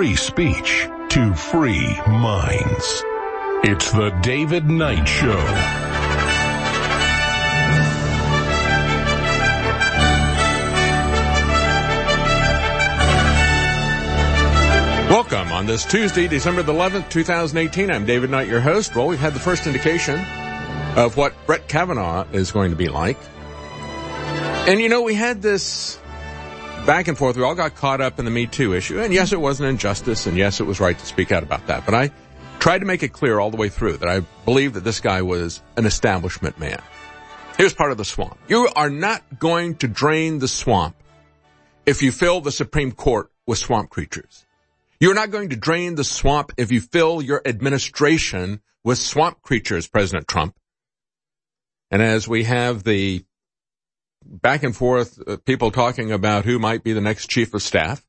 free speech to free minds. It's the David Knight Show. Welcome on this Tuesday, December the 11th, 2018. I'm David Knight, your host. Well, we've had the first indication of what Brett Kavanaugh is going to be like. And, you know, we had this back and forth. We all got caught up in the Me Too issue. And yes, it was an injustice. And yes, it was right to speak out about that. But I tried to make it clear all the way through that I believe that this guy was an establishment man. He was part of the swamp. You are not going to drain the swamp if you fill the Supreme Court with swamp creatures. You're not going to drain the swamp if you fill your administration with swamp creatures, President Trump. And as we have the back and forth, people talking about who might be the next chief of staff,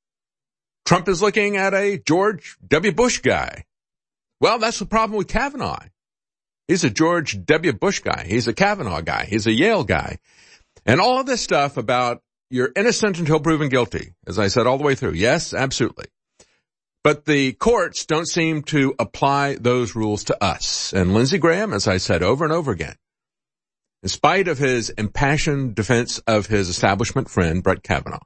Trump is looking at a George W. Bush guy. Well, that's the problem with Kavanaugh. He's a George W. Bush guy. He's a Kavanaugh guy. He's a Yale guy. And all of this stuff about you're innocent until proven guilty, as I said all the way through. Yes, absolutely. But the courts don't seem to apply those rules to us. And Lindsey Graham, as I said over and over again, in spite of his impassioned defense of his establishment friend, Brett Kavanaugh,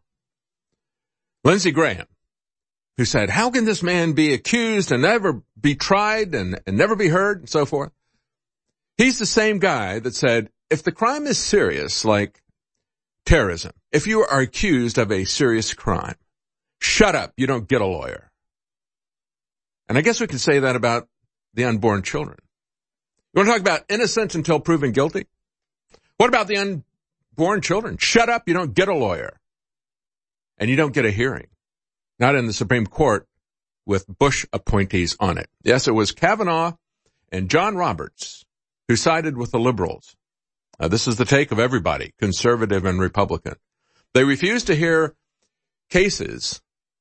Lindsey Graham, who said, how can this man be accused and never be tried and never be heard and so forth? He's the same guy that said, if the crime is serious, like terrorism, if you are accused of a serious crime, shut up, you don't get a lawyer. And I guess we could say that about the unborn children. You want to talk about innocence until proven guilty? What about the unborn children? Shut up, you don't get a lawyer. And you don't get a hearing. Not in the Supreme Court with Bush appointees on it. Yes, it was Kavanaugh and John Roberts who sided with the liberals. This is the take of everybody, conservative and Republican. They refused to hear cases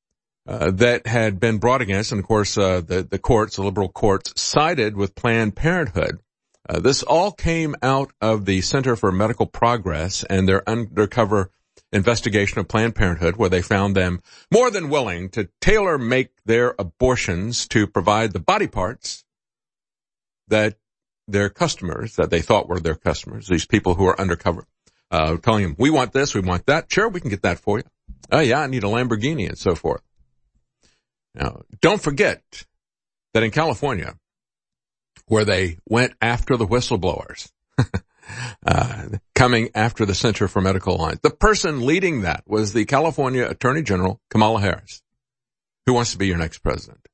that had been brought against, and of course the courts, the liberal courts, sided with Planned Parenthood. This all came out of the Center for Medical Progress and their undercover investigation of Planned Parenthood, where they found them more than willing to tailor-make their abortions to provide the body parts that their customers, that they thought were their customers, these people who are undercover, telling them, we want this, we want that. Sure, we can get that for you. Oh, yeah, I need a Lamborghini and so forth. Now, don't forget that in California, where they went after the whistleblowers, coming after the Center for Medical Alliance, the person leading that was the California Attorney General, Kamala Harris, who wants to be your next president.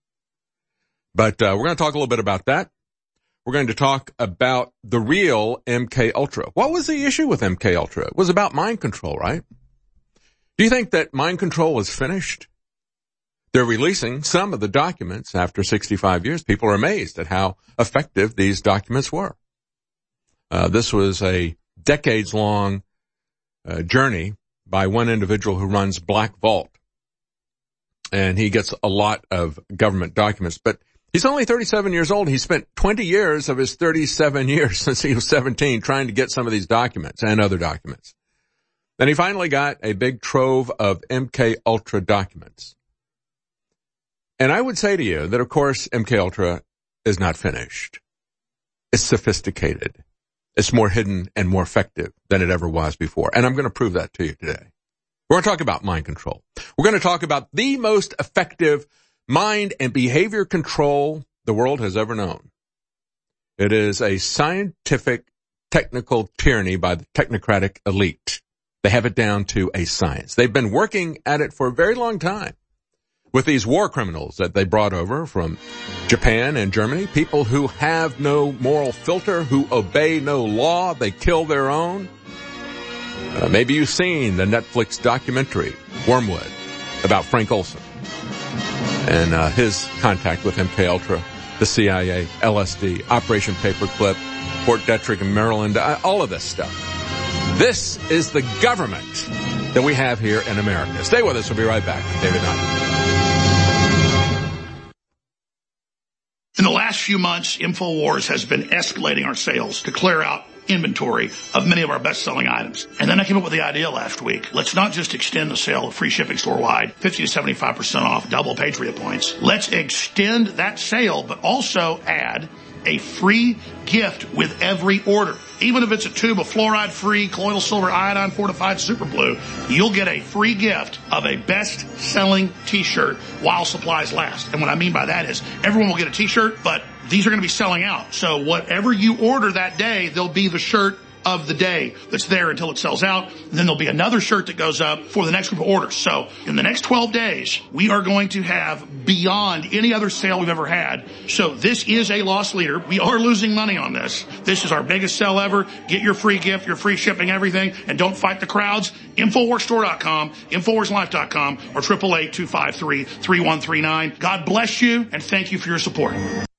But we're going to talk a little bit about that. We're going to talk about the real MK Ultra. What was the issue with MK Ultra? It was about mind control, right? Do you think that mind control is finished? They're releasing some of the documents after 65 years. People are amazed at how effective these documents were. This was a decades-long journey by one individual who runs Black Vault. And he gets a lot of government documents. But he's only 37 years old. He spent 20 years of his 37 years since he was 17 trying to get some of these documents and other documents. Then he finally got a big trove of MK Ultra documents. And I would say to you that, of course, MK Ultra is not finished. It's sophisticated. It's more hidden and more effective than it ever was before. And I'm going to prove that to you today. We're going to talk about mind control. We're going to talk about the most effective mind and behavior control the world has ever known. It is a scientific, technical tyranny by the technocratic elite. They have it down to a science. They've been working at it for a very long time. With these war criminals that they brought over from Japan and Germany, people who have no moral filter, who obey no law, they kill their own. Maybe you've seen the Netflix documentary, Wormwood, about Frank Olson and his contact with MKUltra, the CIA, LSD, Operation Paperclip, Fort Detrick in Maryland, all of this stuff. This is the government that we have here in America. Stay with us. We'll be right back. David Knight. In the last few months, InfoWars has been escalating our sales to clear out inventory of many of our best-selling items. And then I came up with the idea last week. Let's not just extend the sale of free shipping store-wide, 50 to 75% off, double Patriot points. Let's extend that sale, but also add a free gift with every order. Even if it's a tube of fluoride-free colloidal silver iodine fortified super blue, you'll get a free gift of a best-selling t-shirt while supplies last. And what I mean by that is everyone will get a t-shirt, but these are going to be selling out. So whatever you order that day, there'll be the shirt of the day that's there until it sells out. Then there'll be another shirt that goes up for the next group of orders. So in the next 12 days, we are going to have beyond any other sale we've ever had. So this is a loss leader. We are losing money on this. This is our biggest sale ever. Get your free gift, your free shipping, everything, and don't fight the crowds. InfoWarsStore.com, InfoWarsLife.com, or 888-253-3139. God bless you, and thank you for your support.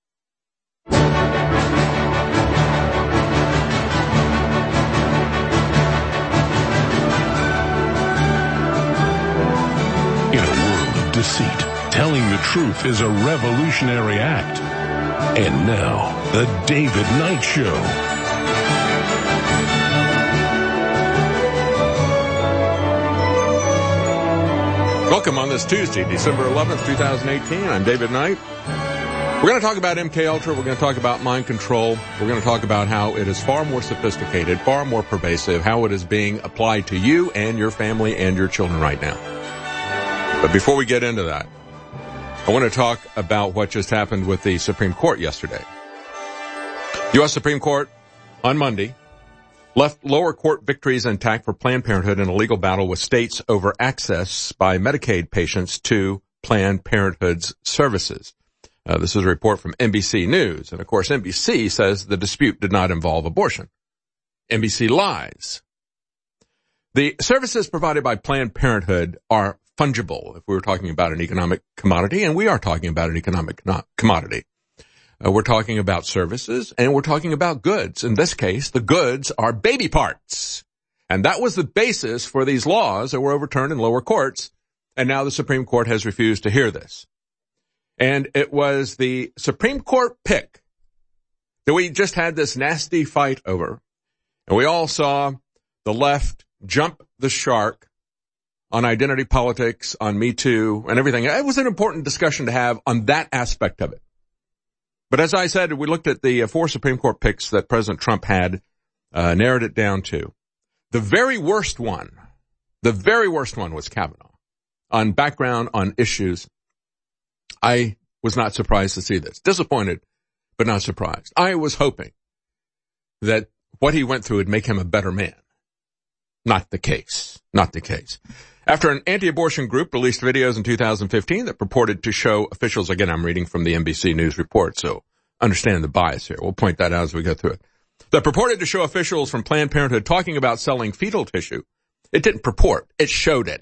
Deceit. Telling the truth is a revolutionary act. And now, the David Knight Show. Welcome on this Tuesday, December 11th, 2018. I'm David Knight. We're going to talk about MKUltra. We're going to talk about mind control. We're going to talk about how it is far more sophisticated, far more pervasive, how it is being applied to you and your family and your children right now. But before we get into that, I want to talk about what just happened with the Supreme Court yesterday. U.S. Supreme Court on Monday left lower court victories intact for Planned Parenthood in a legal battle with states over access by Medicaid patients to Planned Parenthood's services. This is a report from NBC News. And, of course, NBC says the dispute did not involve abortion. NBC lies. The services provided by Planned Parenthood are fungible if we were talking about an economic commodity, and we are talking about an economic commodity. We're talking about services, and we're talking about goods. In this case, the goods are baby parts. And that was the basis for these laws that were overturned in lower courts, and now the Supreme Court has refused to hear this. And it was the Supreme Court pick that we just had this nasty fight over, and we all saw the left jump the shark on identity politics, on Me Too, and everything. It was an important discussion to have on that aspect of it. But as I said, we looked at the 4 Supreme Court picks that President Trump had, narrowed it down to. The very worst one was Kavanaugh. On background, on issues, I was not surprised to see this. Disappointed, but not surprised. I was hoping that what he went through would make him a better man. Not the case. Not the case. After an anti-abortion group released videos in 2015 that purported to show officials, again, I'm reading from the NBC News report, so understand the bias here. We'll point that out as we go through it. That purported to show officials from Planned Parenthood talking about selling fetal tissue. It didn't purport. It showed it.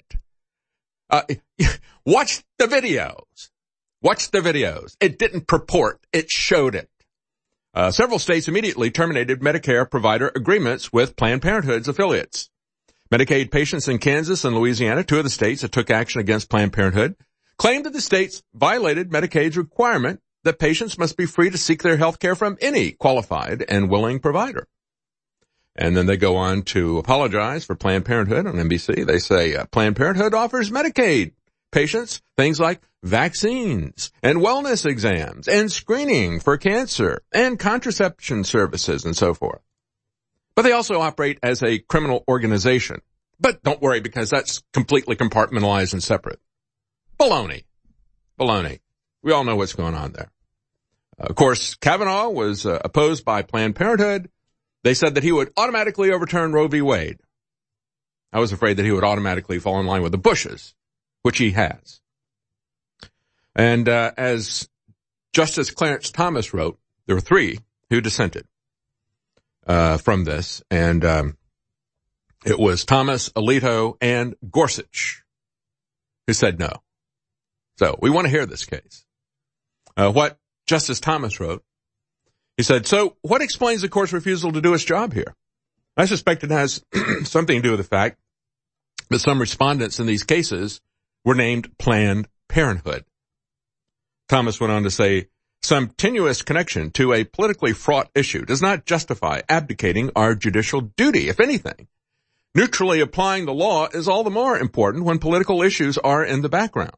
Watch the videos. Watch the videos. It didn't purport. It showed it. Several states immediately terminated Medicare provider agreements with Planned Parenthood's affiliates. Medicaid patients in Kansas and Louisiana, 2 of the states that took action against Planned Parenthood, claimed that the states violated Medicaid's requirement that patients must be free to seek their health care from any qualified and willing provider. And then they go on to apologize for Planned Parenthood on NBC. They say Planned Parenthood offers Medicaid patients things like vaccines and wellness exams and screening for cancer and contraception services and so forth. But they also operate as a criminal organization. But don't worry, because that's completely compartmentalized and separate. Baloney. Baloney. We all know what's going on there. Of course, Kavanaugh was opposed by Planned Parenthood. They said that he would automatically overturn Roe v. Wade. I was afraid that he would automatically fall in line with the Bushes, which he has. And as Justice Clarence Thomas wrote, there were 3 who dissented from this, and it was Thomas, Alito, and Gorsuch who said no. So we want to hear this case. What Justice Thomas wrote, he said, so what explains the court's refusal to do its job here? I suspect it has something to do with the fact that some respondents in these cases were named Planned Parenthood. Thomas went on to say, some tenuous connection to a politically fraught issue does not justify abdicating our judicial duty. If anything, neutrally applying the law is all the more important when political issues are in the background.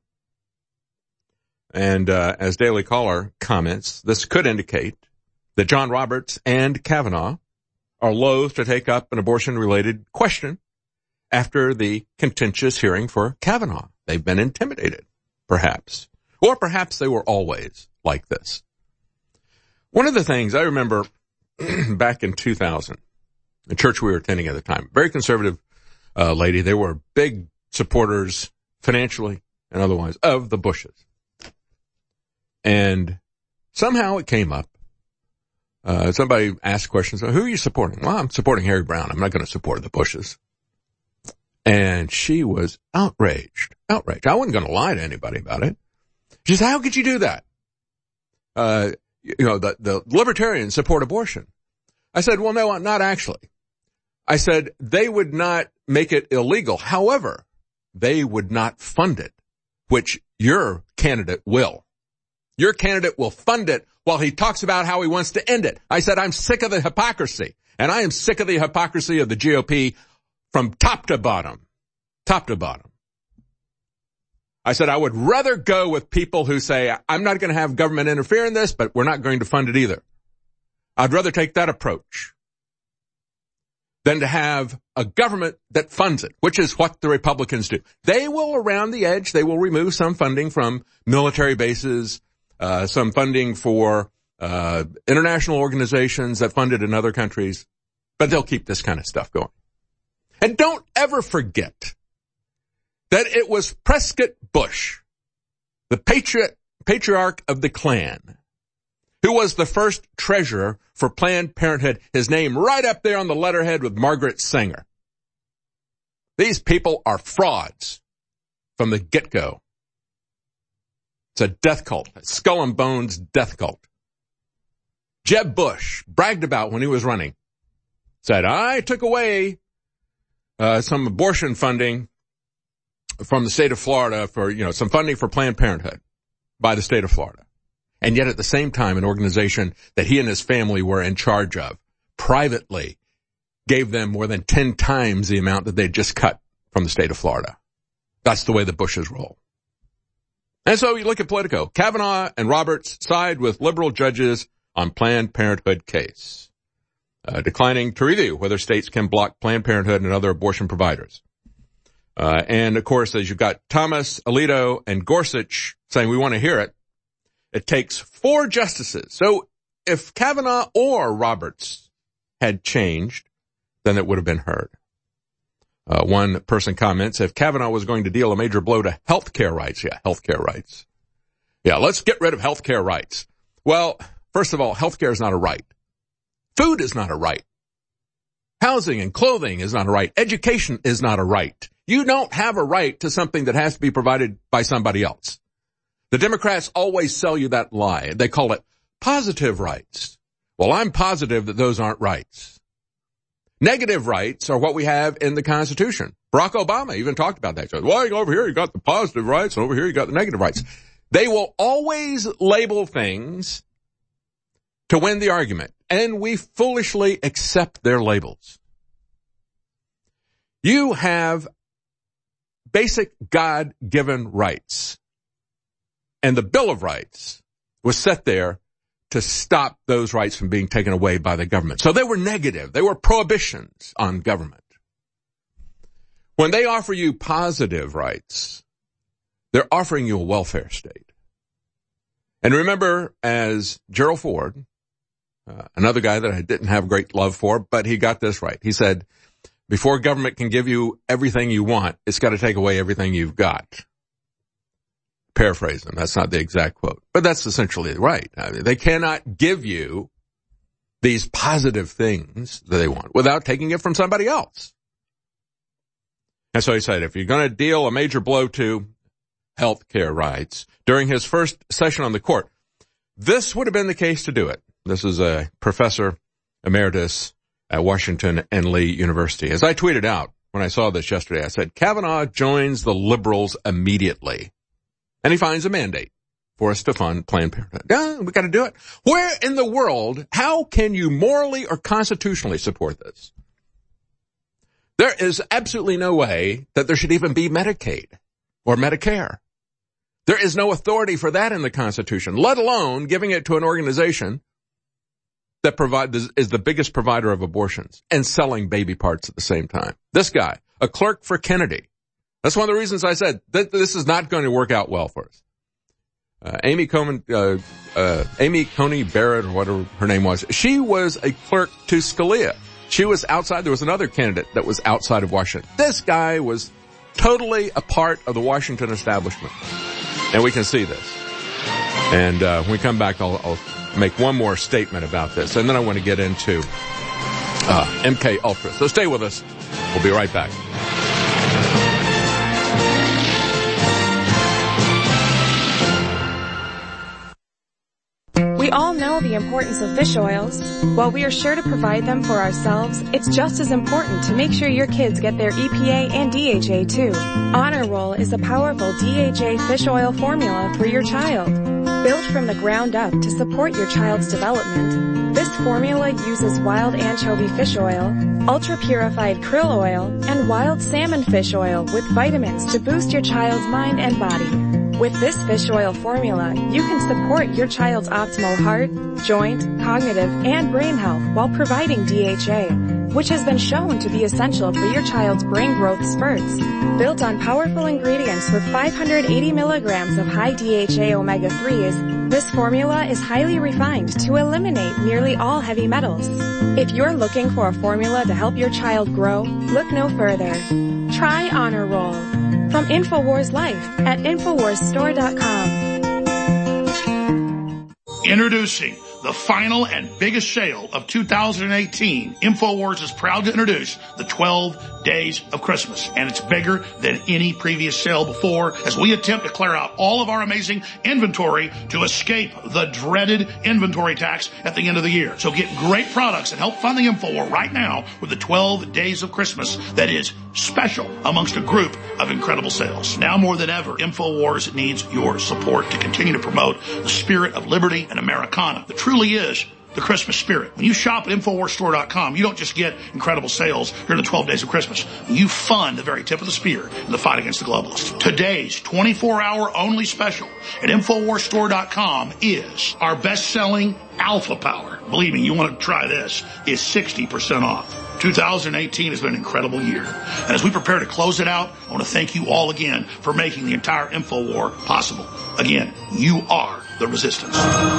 And as Daily Caller comments, this could indicate that John Roberts and Kavanaugh are loath to take up an abortion-related question after the contentious hearing for Kavanaugh. They've been intimidated, perhaps. Or perhaps they were always like this. One of the things I remember back in 2000, the church we were attending at the time, very conservative lady, they were big supporters financially and otherwise of the Bushes. And somehow it came up. Somebody asked questions, who are you supporting? Well, I'm supporting Harry Brown. I'm not going to support the Bushes. And she was outraged. I wasn't going to lie to anybody about it. She said, how could you do that? The libertarians support abortion. I said, well, no, not actually. I said, they would not make it illegal. However, they would not fund it, which your candidate will. Your candidate will fund it while he talks about how he wants to end it. I said, I'm sick of the hypocrisy, and I am sick of the hypocrisy of the GOP from top to bottom. Top to bottom. I said, I would rather go with people who say, I'm not going to have government interfere in this, but we're not going to fund it either. I'd rather take that approach than to have a government that funds it, which is what the Republicans do. They will, around the edge, they will remove some funding from military bases, some funding for international organizations that funded in other countries, but they'll keep this kind of stuff going. And don't ever forget that it was Prescott Bush, the patriarch of the Klan, who was the first treasurer for Planned Parenthood, his name right up there on the letterhead with Margaret Sanger. These people are frauds from the get-go. It's a death cult, a skull and bones death cult. Jeb Bush bragged about when he was running, said, I took away some abortion funding from the state of Florida for, some funding for Planned Parenthood by the state of Florida. And yet at the same time, an organization that he and his family were in charge of privately gave them more than 10 times the amount that they'd just cut from the state of Florida. That's the way the Bushes roll. And so you look at Politico. Kavanaugh and Roberts side with liberal judges on Planned Parenthood case, declining to review whether states can block Planned Parenthood and other abortion providers. And of course, as you've got Thomas, Alito, and Gorsuch saying we want to hear it, it takes 4 justices. So if Kavanaugh or Roberts had changed, then it would have been heard. One person comments, if Kavanaugh was going to deal a major blow to healthcare rights, healthcare rights. Let's get rid of healthcare rights. Well, first of all, healthcare is not a right. Food is not a right. Housing and clothing is not a right. Education is not a right. You don't have a right to something that has to be provided by somebody else. The Democrats always sell you that lie. They call it positive rights. Well, I'm positive that those aren't rights. Negative rights are what we have in the Constitution. Barack Obama even talked about that. He said, well, over here you got the positive rights, and over here you got the negative rights. They will always label things to win the argument, and we foolishly accept their labels. You have basic God-given rights, and the Bill of Rights was set there to stop those rights from being taken away by the government. So they were negative. They were prohibitions on government. When they offer you positive rights, they're offering you a welfare state. And remember, as Gerald Ford, another guy that I didn't have great love for, but he got this right. He said, before government can give you everything you want, it's got to take away everything you've got. Paraphrase them. That's not the exact quote, but that's essentially right. I mean, they cannot give you these positive things that they want without taking it from somebody else. And so he said, if you're going to deal a major blow to health care rights during his first session on the court, this would have been the case to do it. This is a professor emeritus at Washington and Lee University. As I tweeted out when I saw this yesterday, I said, Kavanaugh joins the liberals immediately. And he finds a mandate for us to fund Planned Parenthood. Yeah, we got to do it. Where in the world, how can you morally or constitutionally support this? There is absolutely no way that there should even be Medicaid or Medicare. There is no authority for that in the Constitution, let alone giving it to an organization that is the biggest provider of abortions and selling baby parts at the same time. This guy, a clerk for Kennedy. That's one of the reasons I said that this is not going to work out well for us. Amy Coney Barrett, or whatever her name was, she was a clerk to Scalia. She was outside. There was another candidate that was outside of Washington. This guy was totally a part of the Washington establishment. And we can see this. And when we come back, I'll make one more statement about this. And then I want to get into MK Ultra. So stay with us. We'll be right back. We all know the importance of fish oils. While we are sure to provide them for ourselves, it's just as important to make sure your kids get their EPA and DHA too. Honor Roll is a powerful DHA fish oil formula for your child. Built from the ground up to support your child's development, this formula uses wild anchovy fish oil, ultra-purified krill oil, and wild salmon fish oil with vitamins to boost your child's mind and body. With this fish oil formula, you can support your child's optimal heart, joint, cognitive, and brain health while providing DHA, which has been shown to be essential for your child's brain growth spurts. Built on powerful ingredients with 580 milligrams of high DHA omega-3s, this formula is highly refined to eliminate nearly all heavy metals. If you're looking for a formula to help your child grow, look no further. Try Honor Roll. From InfoWars Life at InfoWarsStore.com. Introducing the final and biggest sale of 2018. InfoWars is proud to introduce the 12 Days of Christmas. And it's bigger than any previous sale before as we attempt to clear out all of our amazing inventory to escape the dreaded inventory tax at the end of the year. So get great products and help fund the InfoWar right now with the 12 Days of Christmas that is special amongst a group of incredible sales. Now more than ever, InfoWars needs your support to continue to promote the spirit of liberty and Americana. The truly is the Christmas spirit. When you shop at InfoWarsStore.com, you don't just get incredible sales during the 12 days of Christmas. You fund the very tip of the spear in the fight against the globalists. Today's 24-hour only special at InfoWarsStore.com is our best-selling Alpha Power. Believe me, you want to try this. It's 60% off. 2018 has been an incredible year. And as we prepare to close it out, I want to thank you all again for making the entire InfoWar possible. Again, you are the resistance.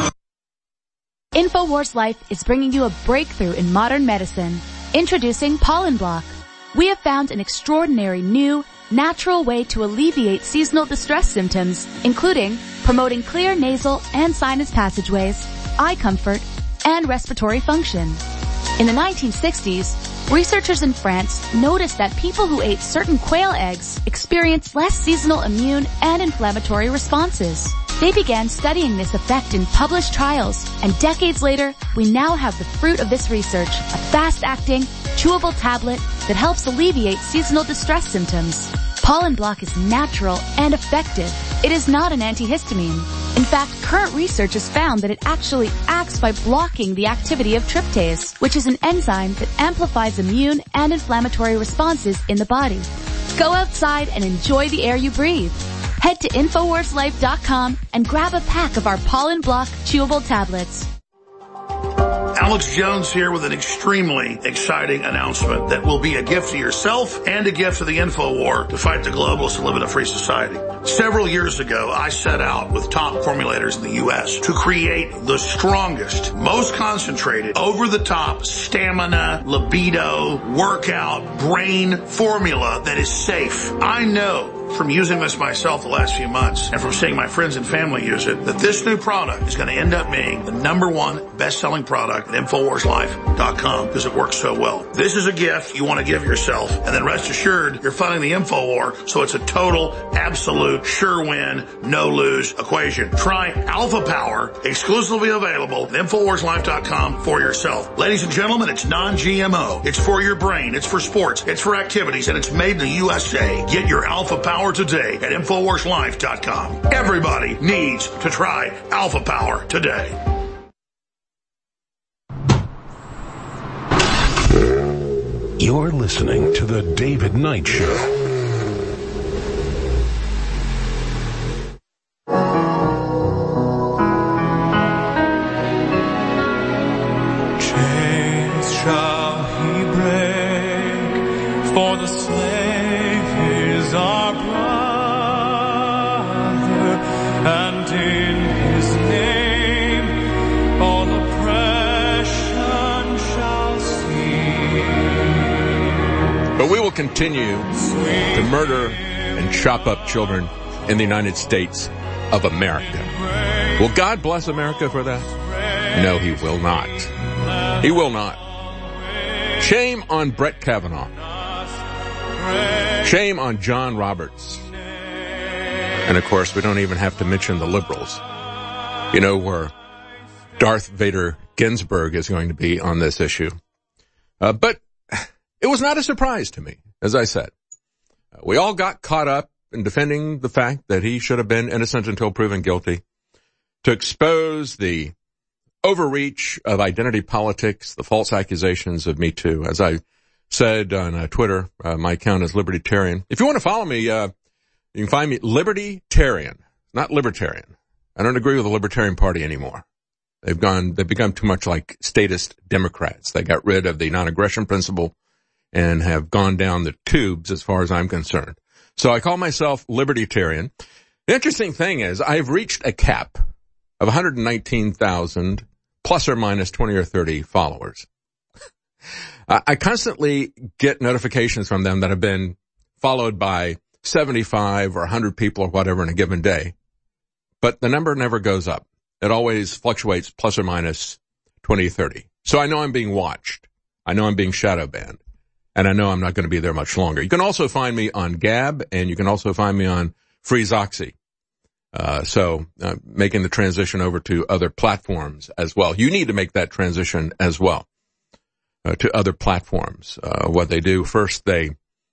InfoWars Life is bringing you a breakthrough in modern medicine. Introducing Pollen Block. We have found an extraordinary new, natural way to alleviate seasonal distress symptoms, including promoting clear nasal and sinus passageways, eye comfort, and respiratory function. In the 1960s, researchers in France noticed that people who ate certain quail eggs experienced less seasonal immune and inflammatory responses. They began studying this effect in published trials, and decades later, we now have the fruit of this research, a fast-acting, chewable tablet that helps alleviate seasonal distress symptoms. Pollen Block is natural and effective. It is not an antihistamine. In fact, current research has found that it actually acts by blocking the activity of tryptase, which is an enzyme that amplifies immune and inflammatory responses in the body. Go outside and enjoy the air you breathe. Head to InfoWarsLife.com and grab a pack of our Pollen Block chewable tablets. Alex Jones here with an extremely exciting announcement that will be a gift to yourself and a gift to the InfoWar to fight the globalists and live in a free society. Several years ago, I set out with top formulators in the U.S. to create the strongest, most concentrated, over-the-top stamina, libido, workout, brain formula that is safe. I know from using this myself the last few months and from seeing my friends and family use it that this new product is going to end up being the #1 best-selling product at InfoWarsLife.com because it works so well. This is a gift you want to give yourself, and then rest assured you're funding the InfoWar, so it's a total, absolute, sure win, no-lose equation. Try Alpha Power, exclusively available at InfoWarsLife.com for yourself. Ladies and gentlemen, it's non-GMO. It's for your brain. It's for sports. It's for activities, and it's made in the USA. Get your Alpha Power Power today at InfoWarsLife.com. Everybody needs to try Alpha Power today. You're listening to The David Knight Show. Continue to murder and chop up children in the United States of America. Will God bless America for that? No, he will not. He will not. Shame on Brett Kavanaugh. Shame on John Roberts. And of course, we don't even have to mention the liberals. You know where Darth Vader Ginsburg is going to be on this issue. But it was not a surprise to me. As I said, we all got caught up in defending the fact that he should have been innocent until proven guilty, to expose the overreach of identity politics, the false accusations of Me Too. As I said on Twitter, my account is Libertarian. If you want to follow me, you can find me Libertarian, not Libertarian. I don't agree with the Libertarian Party anymore. They've become too much like statist Democrats. They got rid of the non-aggression principle and have gone down the tubes as far as I'm concerned. So I call myself Libertarian. The interesting thing is I've reached a cap of 119,000 plus or minus 20 or 30 followers. I constantly get notifications from them that have been followed by 75 or 100 people or whatever in a given day. But the number never goes up. It always fluctuates plus or minus 20 or 30. So I know I'm being watched. I know I'm being shadow banned. And I know I'm not going to be there much longer. You can also find me on Gab, and you can also find me on FreeZoxy. Making the transition over to other platforms as well. You need to make that transition as well, to other platforms. What they do, first they,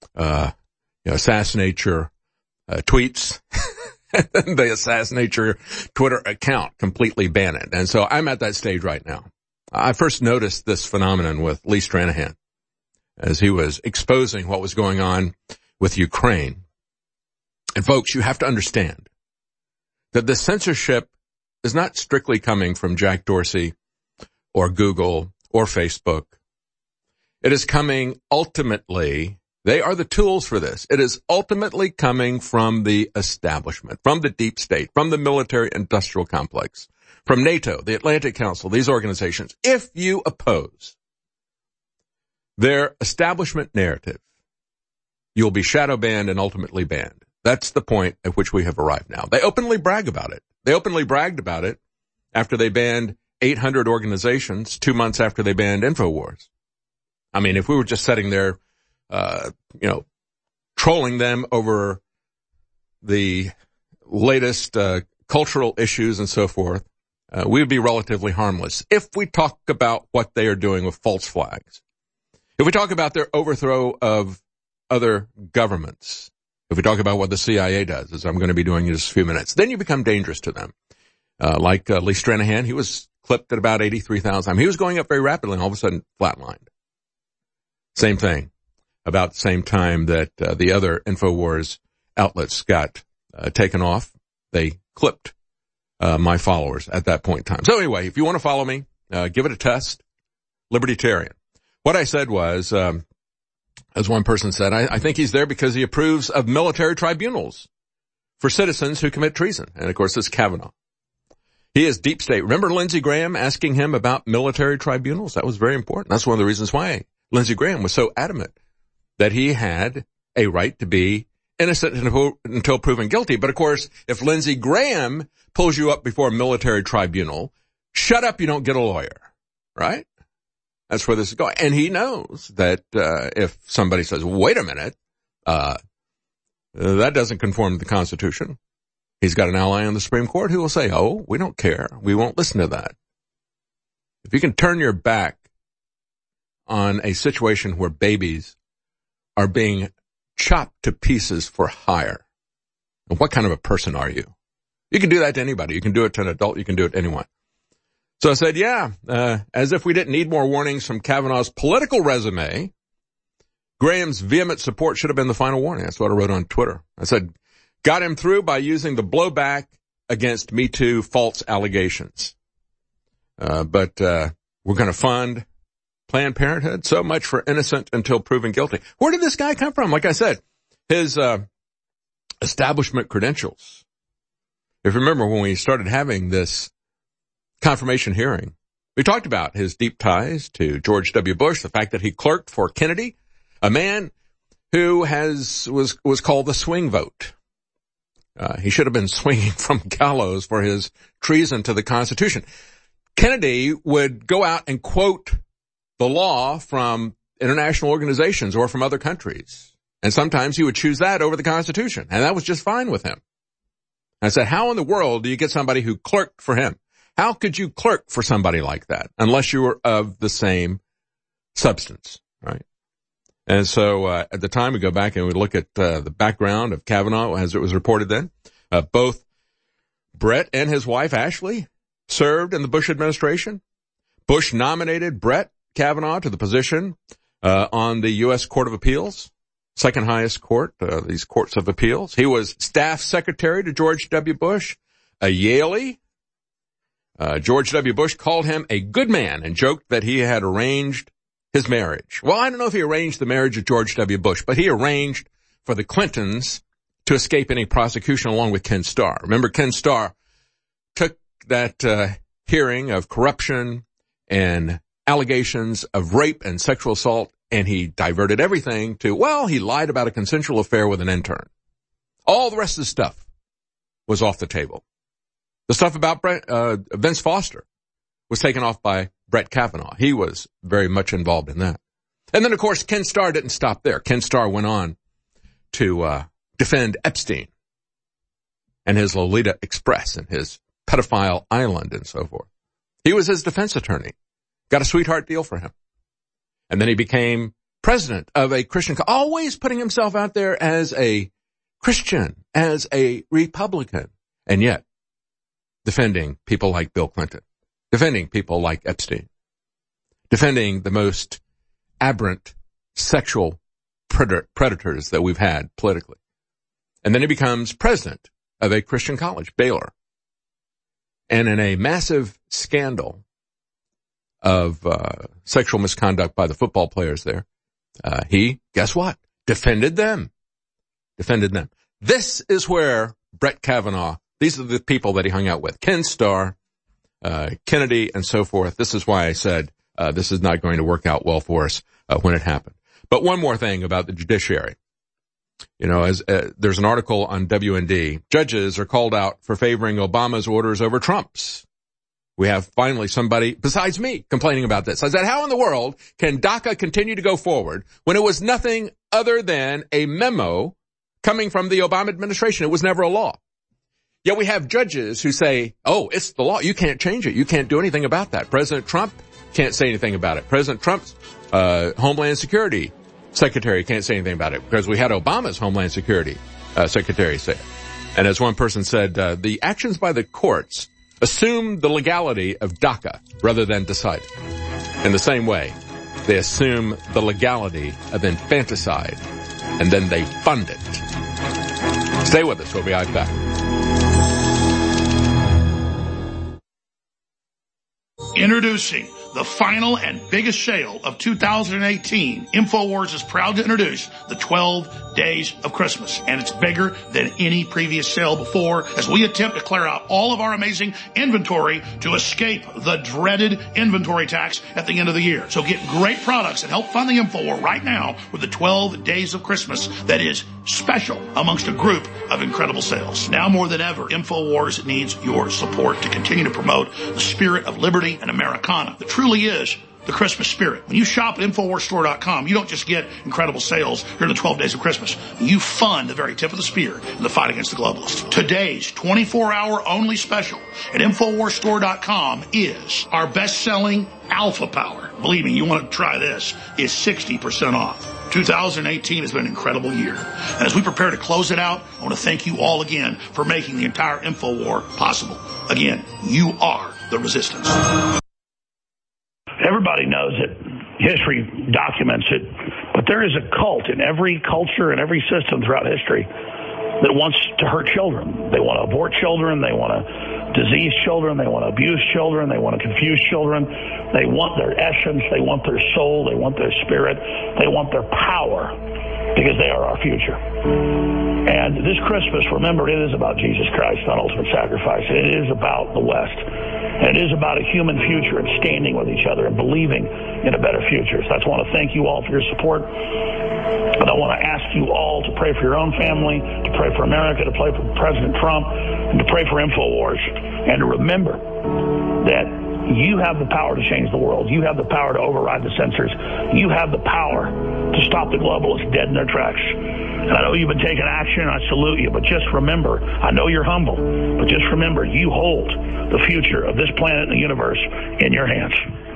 assassinate your, tweets, and then they assassinate your Twitter account, completely ban it. And so I'm at that stage right now. I first noticed this phenomenon with Lee Stranahan, as he was exposing what was going on with Ukraine. And folks, you have to understand that the censorship is not strictly coming from Jack Dorsey or Google or Facebook. It is coming ultimately, they are the tools for this. It is ultimately coming from the establishment, from the deep state, from the military industrial complex, from NATO, the Atlantic Council, these organizations. If you oppose their establishment narrative, you'll be shadow banned and ultimately banned. That's the point at which we have arrived now. They openly brag about it. They openly bragged about it after they banned 800 organizations 2 months after they banned InfoWars. I mean, if we were just sitting there, trolling them over the latest cultural issues and so forth, we would be relatively harmless. If we talk about what they are doing with false flags, if we talk about their overthrow of other governments, if we talk about what the CIA does, as I'm going to be doing in just a few minutes, then you become dangerous to them. Like Lee Stranahan, he was clipped at about 83,000. I mean, he was going up very rapidly and all of a sudden flatlined. Same thing. About the same time that the other InfoWars outlets got taken off, they clipped my followers at that point in time. So anyway, if you want to follow me, give it a test. Libertarian. What I said was, as one person said, I think he's there because he approves of military tribunals for citizens who commit treason. And of course, this is Kavanaugh. He is deep state. Remember Lindsey Graham asking him about military tribunals? That was very important. That's one of the reasons why Lindsey Graham was so adamant that he had a right to be innocent until proven guilty. But of course, if Lindsey Graham pulls you up before a military tribunal, shut up, you don't get a lawyer, right? That's where this is going. And he knows that if somebody says, wait a minute, that doesn't conform to the Constitution, he's got an ally on the Supreme Court who will say, oh, we don't care. We won't listen to that. If you can turn your back on a situation where babies are being chopped to pieces for hire, And what kind of a person are you? You can do that to anybody. You can do it to an adult. You can do it to anyone. So I said, as if we didn't need more warnings from Kavanaugh's political resume, Graham's vehement support should have been the final warning. That's what I wrote on Twitter. I said, got him through by using the blowback against Me Too false allegations. But we're going to fund Planned Parenthood. So much for innocent until proven guilty. Where did this guy come from? Like I said, his establishment credentials. If you remember when we started having this confirmation hearing, we talked about his deep ties to George W. Bush, the fact that he clerked for Kennedy, a man who was called the swing vote. He should have been swinging from gallows for his treason to the Constitution. Kennedy would go out and quote the law from international organizations or from other countries. And sometimes he would choose that over the Constitution. And that was just fine with him. I said, how in the world do you get somebody who clerked for him? How could you clerk for somebody like that unless you were of the same substance, right? And so at the time, we go back and we look at the background of Kavanaugh as it was reported then. Both Brett and his wife, Ashley, served in the Bush administration. Bush nominated Brett Kavanaugh to the position on the U.S. Court of Appeals, second highest court, these courts of appeals. He was staff secretary to George W. Bush, a Yalie. George W. Bush called him a good man and joked that he had arranged his marriage. Well, I don't know if he arranged the marriage of George W. Bush, but he arranged for the Clintons to escape any prosecution along with Ken Starr. Remember, Ken Starr took that hearing of corruption and allegations of rape and sexual assault, and he diverted everything to, well, he lied about a consensual affair with an intern. All the rest of the stuff was off the table. The stuff about Vince Foster was taken off by Brett Kavanaugh. He was very much involved in that. And then, of course, Ken Starr didn't stop there. Ken Starr went on to defend Epstein and his Lolita Express and his pedophile island and so forth. He was his defense attorney. Got a sweetheart deal for him. And then he became president of a Christian, always putting himself out there as a Christian, as a Republican, and yet defending people like Bill Clinton, defending people like Epstein, defending the most aberrant sexual predators that we've had politically. And then he becomes president of a Christian college, Baylor. And in a massive scandal of sexual misconduct by the football players there, he, guess what? Defended them. This is where Brett Kavanaugh, these are the people that he hung out with. Ken Starr, Kennedy, and so forth. This is why I said this is not going to work out well for us when it happened. But one more thing about the judiciary. You know, as there's an article on WND, judges are called out for favoring Obama's orders over Trump's. We have finally somebody besides me complaining about this. I said, how in the world can DACA continue to go forward when it was nothing other than a memo coming from the Obama administration? It was never a law. Yet we have judges who say, oh, it's the law. You can't change it. You can't do anything about that. President Trump can't say anything about it. President Trump's Homeland Security Secretary can't say anything about it because we had Obama's Homeland Security Secretary say it. And as one person said, the actions by the courts assume the legality of DACA rather than decide it. In the same way, they assume the legality of infanticide and then they fund it. Stay with us. We'll be right back. Introducing the final and biggest sale of 2018. InfoWars is proud to introduce the 12 Days of Christmas, and it's bigger than any previous sale before as we attempt to clear out all of our amazing inventory to escape the dreaded inventory tax at the end of the year. So get great products and help fund the InfoWar right now with the 12 Days of Christmas that is special amongst a group of incredible sales. Now more than ever, InfoWars needs your support to continue to promote the spirit of liberty and Americana. It truly is the Christmas spirit. When you shop at InfoWarsStore.com, you don't just get incredible sales during the 12 days of Christmas. You fund the very tip of the spear in the fight against the globalists. Today's 24-hour only special at InfoWarsStore.com is our best-selling Alpha Power. Believe me, you want to try this. Is 60% off. 2018 has been an incredible year. And as we prepare to close it out, I want to thank you all again for making the entire InfoWar possible. Again, you are the resistance. Everybody knows it. History documents it. But there is a cult in every culture and every system throughout history that wants to hurt children. They want to abort children. They want to disease children. They want to abuse children. They want to confuse children. They want their essence. They want their soul. They want their spirit. They want their power because they are our future. And this Christmas, remember, it is about Jesus Christ, not ultimate sacrifice. It is about the West. And it is about a human future and standing with each other and believing in a better future. So I just want to thank you all for your support. And I want to ask you all to pray for your own family, to pray for America, to pray for President Trump, and to pray for InfoWars. And to remember that you have the power to change the world. You have the power to override the censors. You have the power to stop the globalists dead in their tracks. And I know you've been taking action, and I salute you. But just remember, I know you're humble, but just remember, you hold the future of this planet and the universe in your hands.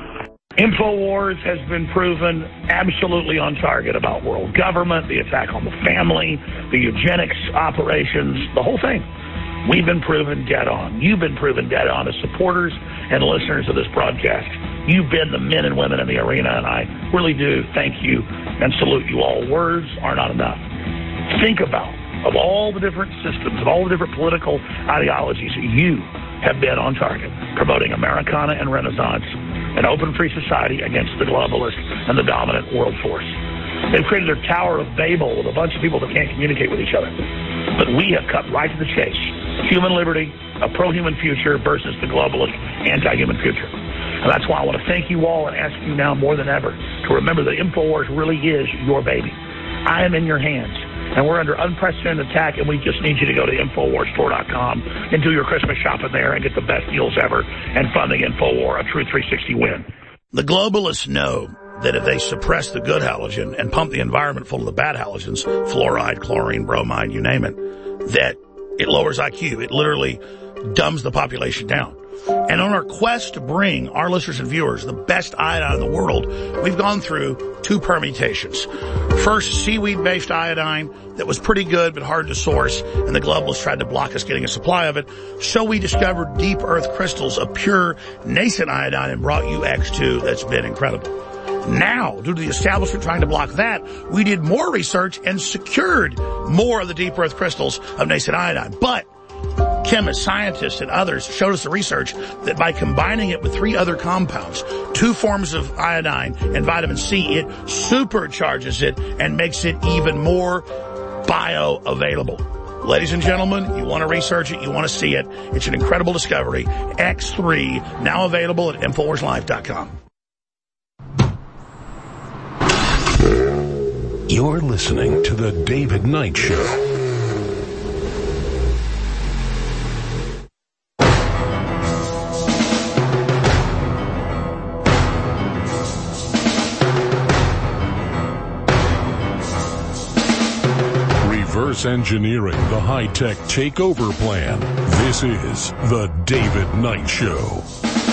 InfoWars has been proven absolutely on target about world government, the attack on the family, the eugenics operations, the whole thing. We've been proven dead on. You've been proven dead on as supporters and listeners of this broadcast. You've been the men and women in the arena, and I really do thank you and salute you all. Words are not enough. Think about, of all the different systems, of all the different political ideologies, you have been on target, promoting Americana and Renaissance, an open free society against the globalist and the dominant world force. They've created their Tower of Babel with a bunch of people that can't communicate with each other. But we have cut right to the chase. Human liberty, a pro-human future versus the globalist anti-human future. And that's why I want to thank you all and ask you now more than ever to remember that InfoWars really is your baby. I am in your hands. And we're under unprecedented attack, and we just need you to go to InfoWarsStore.com and do your Christmas shopping there and get the best deals ever and fund the InfoWar, a true 360 win. The globalists know that if they suppress the good halogen and pump the environment full of the bad halogens, fluoride, chlorine, bromide, you name it, that it lowers IQ. It literally dumbs the population down. And on our quest to bring our listeners and viewers the best iodine in the world, we've gone through two permutations. First, seaweed-based iodine that was pretty good but hard to source, and the globalists tried to block us getting a supply of it. So we discovered deep earth crystals of pure nascent iodine and brought you X2 that's been incredible. Now, due to the establishment trying to block that, we did more research and secured more of the deep earth crystals of nascent iodine. But chemists, scientists, and others showed us the research that by combining it with 3 other compounds, 2 forms of iodine and vitamin C, it supercharges it and makes it even more bioavailable. Ladies and gentlemen, you want to research it, you want to see it. It's an incredible discovery. X3, now available at InfoWarsLife.com. You're listening to The David Knight Show. Reverse engineering the high-tech takeover plan. This is The David Knight Show.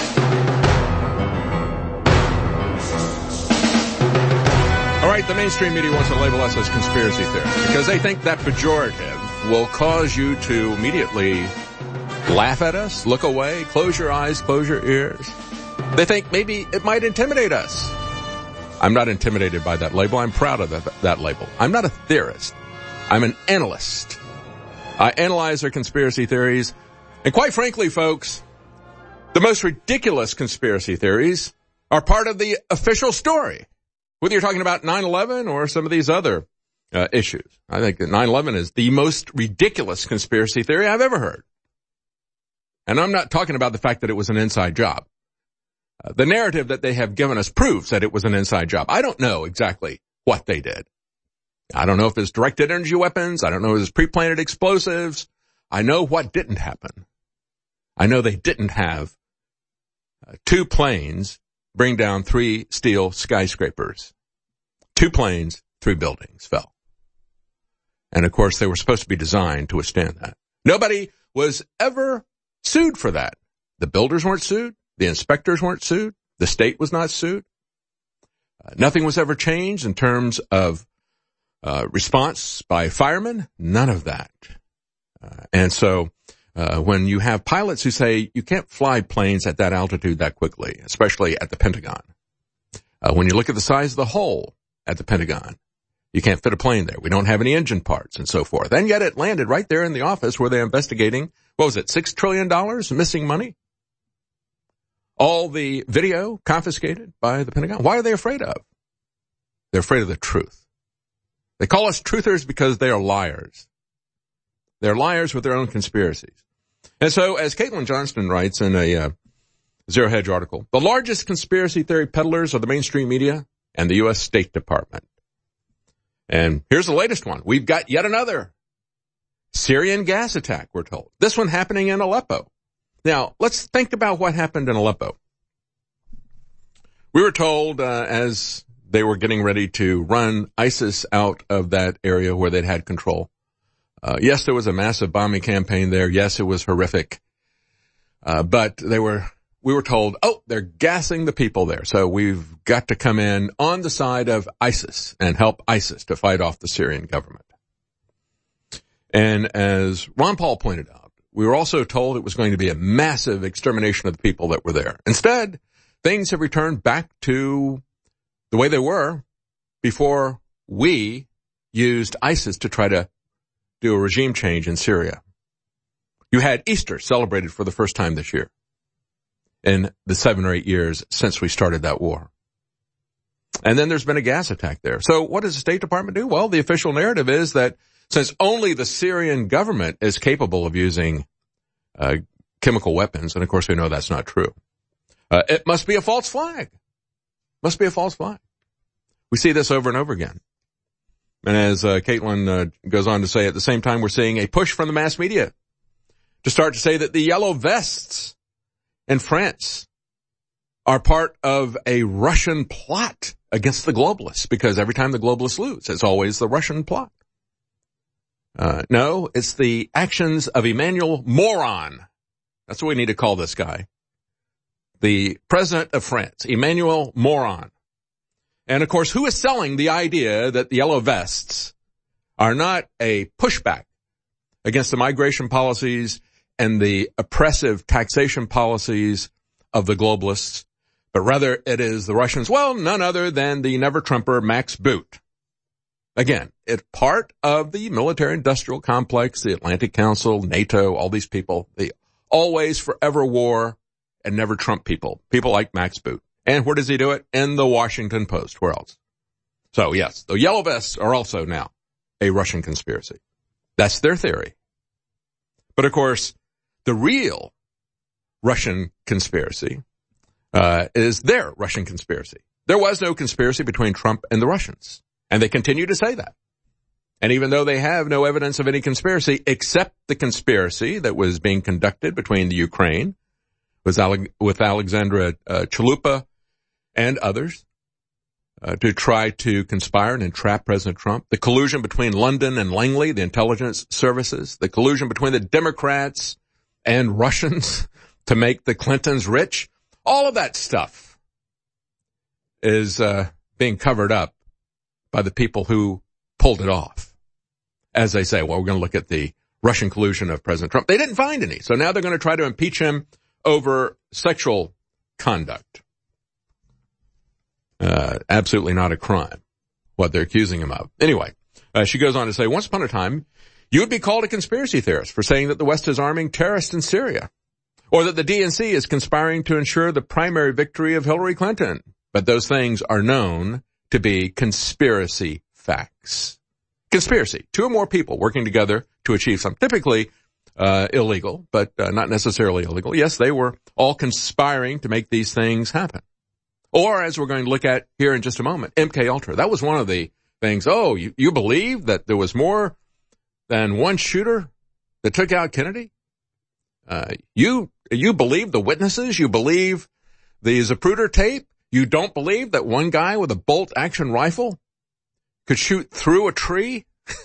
All right, the mainstream media wants to label us as conspiracy theorists because they think that pejorative will cause you to immediately laugh at us, look away, close your eyes, close your ears. They think maybe it might intimidate us. I'm not intimidated by that label. I'm proud of that label. I'm not a theorist. I'm an analyst. I analyze their conspiracy theories. And quite frankly, folks, the most ridiculous conspiracy theories are part of the official story. Whether you're talking about 9/11 or some of these other issues. I think that 9/11 is the most ridiculous conspiracy theory I've ever heard. And I'm not talking about the fact that it was an inside job. The narrative that they have given us proves that it was an inside job. I don't know exactly what they did. I don't know if it's directed energy weapons. I don't know if it's pre-planted explosives. I know what didn't happen. I know they didn't have 2 planes bring down 3 steel skyscrapers. 2 planes, 3 buildings fell. And of course, they were supposed to be designed to withstand that. Nobody was ever sued for that. The builders weren't sued. The inspectors weren't sued. The state was not sued. Nothing was ever changed in terms of response by firemen, none of that. And so when you have pilots who say you can't fly planes at that altitude that quickly, especially at the Pentagon, when you look at the size of the hole at the Pentagon, you can't fit a plane there. We don't have any engine parts and so forth. And yet it landed right there in the office where they're investigating, what was it, $6 trillion missing money? All the video confiscated by the Pentagon. Why are they afraid of? They're afraid of the truth. They call us truthers because they are liars. They're liars with their own conspiracies. And so, as Caitlin Johnston writes in a Zero Hedge article, the largest conspiracy theory peddlers are the mainstream media and the U.S. State Department. And here's the latest one. We've got yet another Syrian gas attack, we're told. This one happening in Aleppo. Now, let's think about what happened in Aleppo. We were told as they were getting ready to run ISIS out of that area where they'd had control. Yes, there was a massive bombing campaign there. Yes, it was horrific. But we were told, they're gassing the people there. So we've got to come in on the side of ISIS and help ISIS to fight off the Syrian government. And as Ron Paul pointed out, we were also told it was going to be a massive extermination of the people that were there. Instead, things have returned back to the way they were before we used ISIS to try to do a regime change in Syria. You had Easter celebrated for the first time this year in the 7 or 8 years since we started that war. And then there's been a gas attack there. So what does the State Department do? Well, the official narrative is that since only the Syrian government is capable of using chemical weapons, and of course we know that's not true, it must be a false flag. Must be a false flag. We see this over and over again. And as Caitlin goes on to say, at the same time, we're seeing a push from the mass media to start to say that the yellow vests in France are part of a Russian plot against the globalists, because every time the globalists lose, it's always the Russian plot. No, it's the actions of Emmanuel Moron. That's what we need to call this guy. The president of France, Emmanuel Moron. And of course, who is selling the idea that the yellow vests are not a pushback against the migration policies and the oppressive taxation policies of the globalists, but rather it is the Russians? Well, none other than the never-Trumper Max Boot. Again, it's part of the military-industrial complex, the Atlantic Council, NATO, all these people, the always forever war and never Trump people like Max Boot. And where does he do it? In the Washington Post. Where else? So yes, the yellow vests are also now a Russian conspiracy. That's their theory. But of course, the real Russian conspiracy is their Russian conspiracy. There was no conspiracy between Trump and the Russians. And they continue to say that. And even though they have no evidence of any conspiracy except the conspiracy that was being conducted between the Ukraine with Alexandra Chalupa and others to try to conspire and entrap President Trump, the collusion between London and Langley, the intelligence services, the collusion between the Democrats and Russians to make the Clintons rich, all of that stuff is being covered up by the people who pulled it off. As they say, well, we're going to look at the Russian collusion of President Trump. They didn't find any, so now they're going to try to impeach him over sexual conduct. Absolutely not a crime, what they're accusing him of. Anyway, she goes on to say, once upon a time, you would be called a conspiracy theorist for saying that the West is arming terrorists in Syria, or that the DNC is conspiring to ensure the primary victory of Hillary Clinton. But those things are known to be conspiracy facts. Conspiracy. Two or more people working together to achieve something. Typically illegal, but not necessarily illegal. Yes, they were all conspiring to make these things happen. Or, as we're going to look at here in just a moment, MK Ultra. That was one of the things. Oh, you believe that there was more than one shooter that took out Kennedy? You believe the witnesses? You believe the Zapruder tape? You don't believe that one guy with a bolt-action rifle could shoot through a tree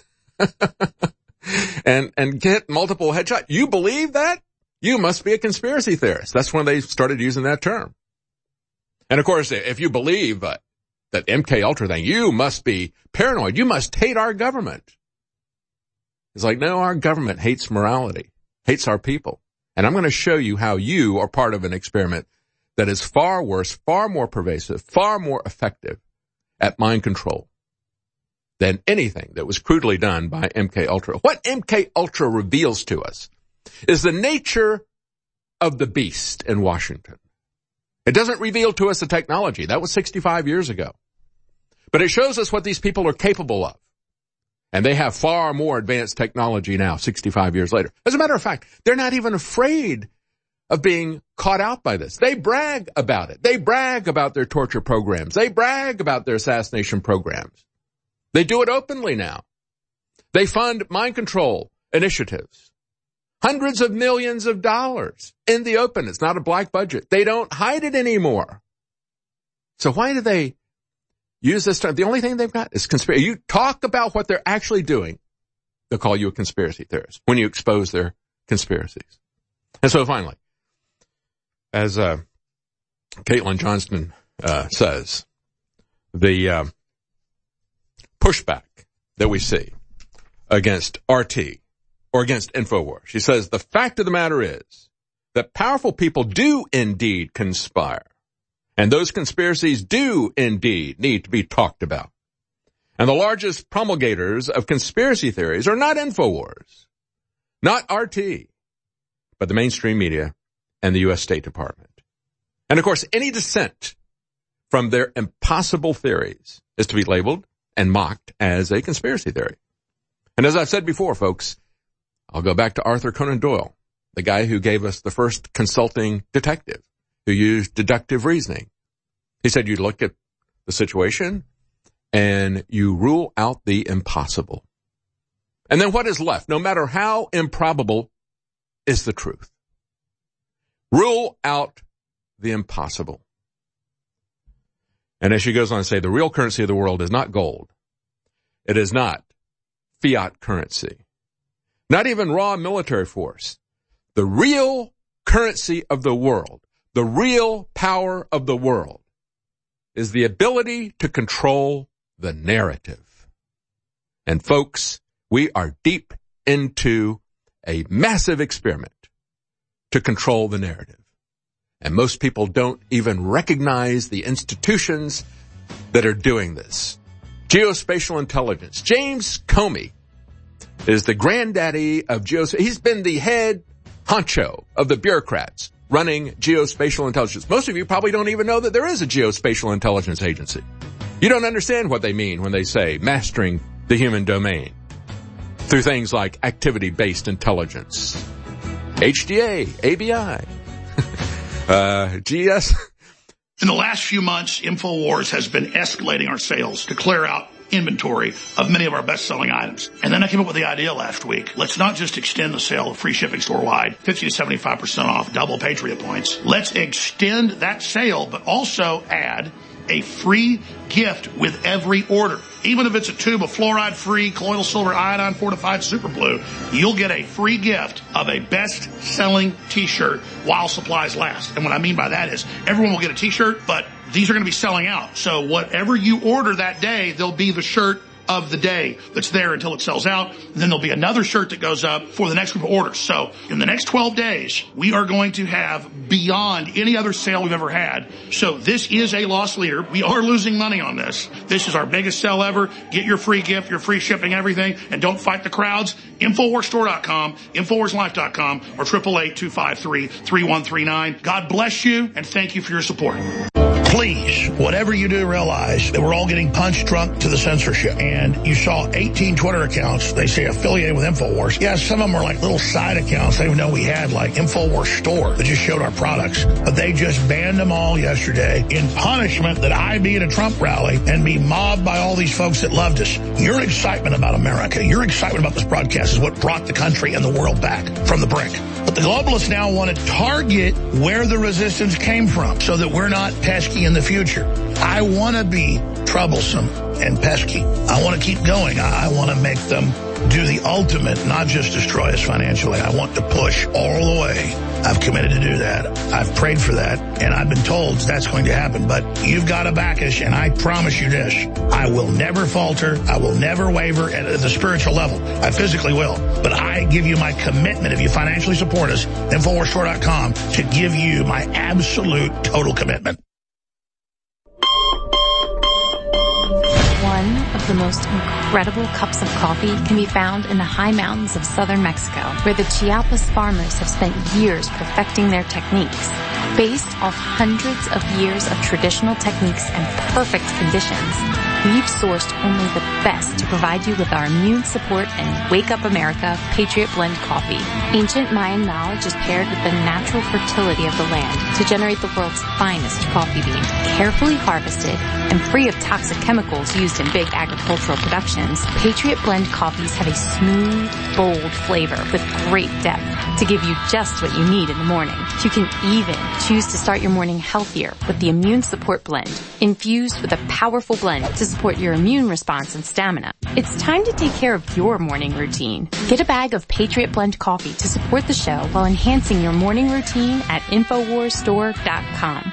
and get multiple headshots? You believe that? You must be a conspiracy theorist. That's when they started using that term. And of course, if you believe that that MK Ultra thing, you must be paranoid. You must hate our government. It's like, no, our government hates morality, hates our people. And I'm going to show you how you are part of an experiment that is far worse, far more pervasive, far more effective at mind control than anything that was crudely done by MK Ultra. What MK Ultra reveals to us is the nature of the beast in Washington. It doesn't reveal to us the technology. That was 65 years ago. But it shows us what these people are capable of. And they have far more advanced technology now, 65 years later. As a matter of fact, they're not even afraid of being caught out by this. They brag about it. They brag about their torture programs. They brag about their assassination programs. They do it openly now. They fund mind control initiatives. Hundreds of millions of dollars in the open. It's not a black budget. They don't hide it anymore. So why do they use this term? The only thing they've got is conspiracy. You talk about what they're actually doing, they'll call you a conspiracy theorist when you expose their conspiracies. And so finally, as Caitlin Johnston says, the pushback that we see against RT or against InfoWars, she says, the fact of the matter is that powerful people do indeed conspire. And those conspiracies do indeed need to be talked about. And the largest promulgators of conspiracy theories are not InfoWars, not RT, but the mainstream media and the U.S. State Department. And of course, any dissent from their impossible theories is to be labeled and mocked as a conspiracy theory. And as I've said before, folks, I'll go back to Arthur Conan Doyle, the guy who gave us the first consulting detective who used deductive reasoning. He said you look at the situation and you rule out the impossible. And then what is left, no matter how improbable, is the truth. Rule out the impossible. And as she goes on to say, the real currency of the world is not gold. It is not fiat currency. Not even raw military force. The real currency of the world, the real power of the world, is the ability to control the narrative. And folks, we are deep into a massive experiment to control the narrative. And most people don't even recognize the institutions that are doing this. Geospatial intelligence. James Comey is the granddaddy of geospatial. He's been the head honcho of the bureaucrats running geospatial intelligence. Most of you probably don't even know that there is a geospatial intelligence agency. You don't understand what they mean when they say mastering the human domain through things like activity-based intelligence, HDA, ABI, GS. In the last few months, InfoWars has been escalating our sales to clear out inventory of many of our best-selling items. And then I came up with the idea last week. Let's not just extend the sale of free shipping store-wide, 50 to 75% off, double Patriot points. Let's extend that sale, but also add a free gift with every order. Even if it's a tube of fluoride-free colloidal silver iodine fortified super blue, you'll get a free gift of a best-selling t-shirt while supplies last. And what I mean by that is everyone will get a t-shirt, but these are going to be selling out. So whatever you order that day, there'll be the shirt of the day that's there until it sells out. And then there'll be another shirt that goes up for the next group of orders. So in the next 12 days, we are going to have beyond any other sale we've ever had. So this is a loss leader. We are losing money on this. This is our biggest sale ever. Get your free gift, your free shipping, everything. And don't fight the crowds. InfoWarsStore.com, InfoWarsLife.com, or 888-253-3139. God bless you, and thank you for your support. Please, whatever you do, realize that we're all getting punch drunk to the censorship. And you saw 18 Twitter accounts, they say affiliated with InfoWars. Yeah, some of them were like little side accounts they didn't even know we had, like InfoWars Store, that just showed our products. But they just banned them all yesterday in punishment that I be at a Trump rally and be mobbed by all these folks that loved us. Your excitement about America, your excitement about this broadcast is what brought the country and the world back from the brink. But the globalists now want to target where the resistance came from so that we're not pesky in the future. I want to be troublesome and pesky. I want to keep going. I want to make them do the ultimate, not just destroy us financially. I want to push all the way. I've committed to do that. I've prayed for that, and I've been told that's going to happen. But you've got to back us, and I promise you this. I will never falter. I will never waver at the spiritual level. I physically will. But I give you my commitment, if you financially support us, InfoWarsStore.com, to give you my absolute total commitment. One of the most incredible cups of coffee can be found in the high mountains of southern Mexico, where the Chiapas farmers have spent years perfecting their techniques. Based off hundreds of years of traditional techniques and perfect conditions, we've sourced only the best to provide you with our immune support and Wake Up America Patriot Blend coffee. Ancient Mayan knowledge is paired with the natural fertility of the land to generate the world's finest coffee bean, carefully harvested and free of toxic chemicals used in big agricultural productions. Patriot Blend coffees have a smooth, bold flavor with great depth to give you just what you need in the morning. You can even choose to start your morning healthier with the Immune Support Blend, infused with a powerful blend to support your immune response and stamina. It's time to take care of your morning routine. Get a bag of Patriot Blend coffee to support the show while enhancing your morning routine at InfoWarsStore.com.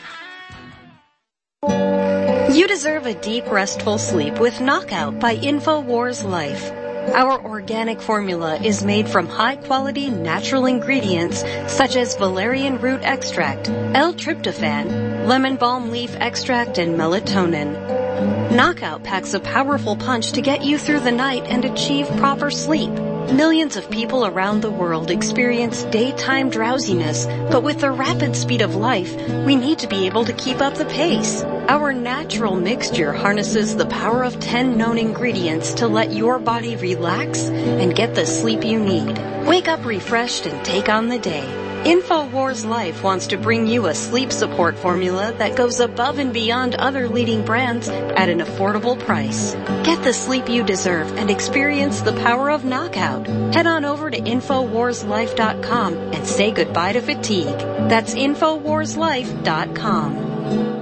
You deserve a deep, restful sleep with Knockout by InfoWars Life. Our organic formula is made from high-quality natural ingredients such as valerian root extract, L-tryptophan, lemon balm leaf extract, and melatonin. Knockout packs a powerful punch to get you through the night and achieve proper sleep. Millions of people around the world experience daytime drowsiness, but with the rapid speed of life, we need to be able to keep up the pace. Our natural mixture harnesses the power of 10 known ingredients to let your body relax and get the sleep you need. Wake up refreshed and take on the day. InfoWars Life wants to bring you a sleep support formula that goes above and beyond other leading brands at an affordable price. Get the sleep you deserve and experience the power of Knockout. Head on over to InfoWarsLife.com and say goodbye to fatigue. That's InfoWarsLife.com.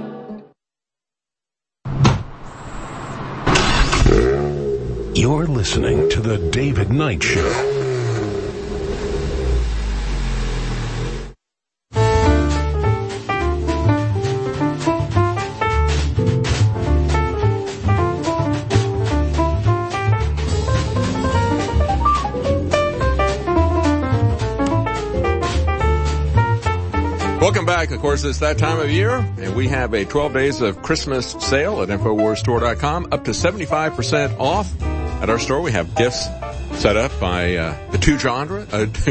You're listening to The David Knight Show. Welcome back. Of course, it's that time of year, and we have a 12 days of Christmas sale at InfoWarsStore.com, up to 75% off. At our store, we have gifts set up by the two genders,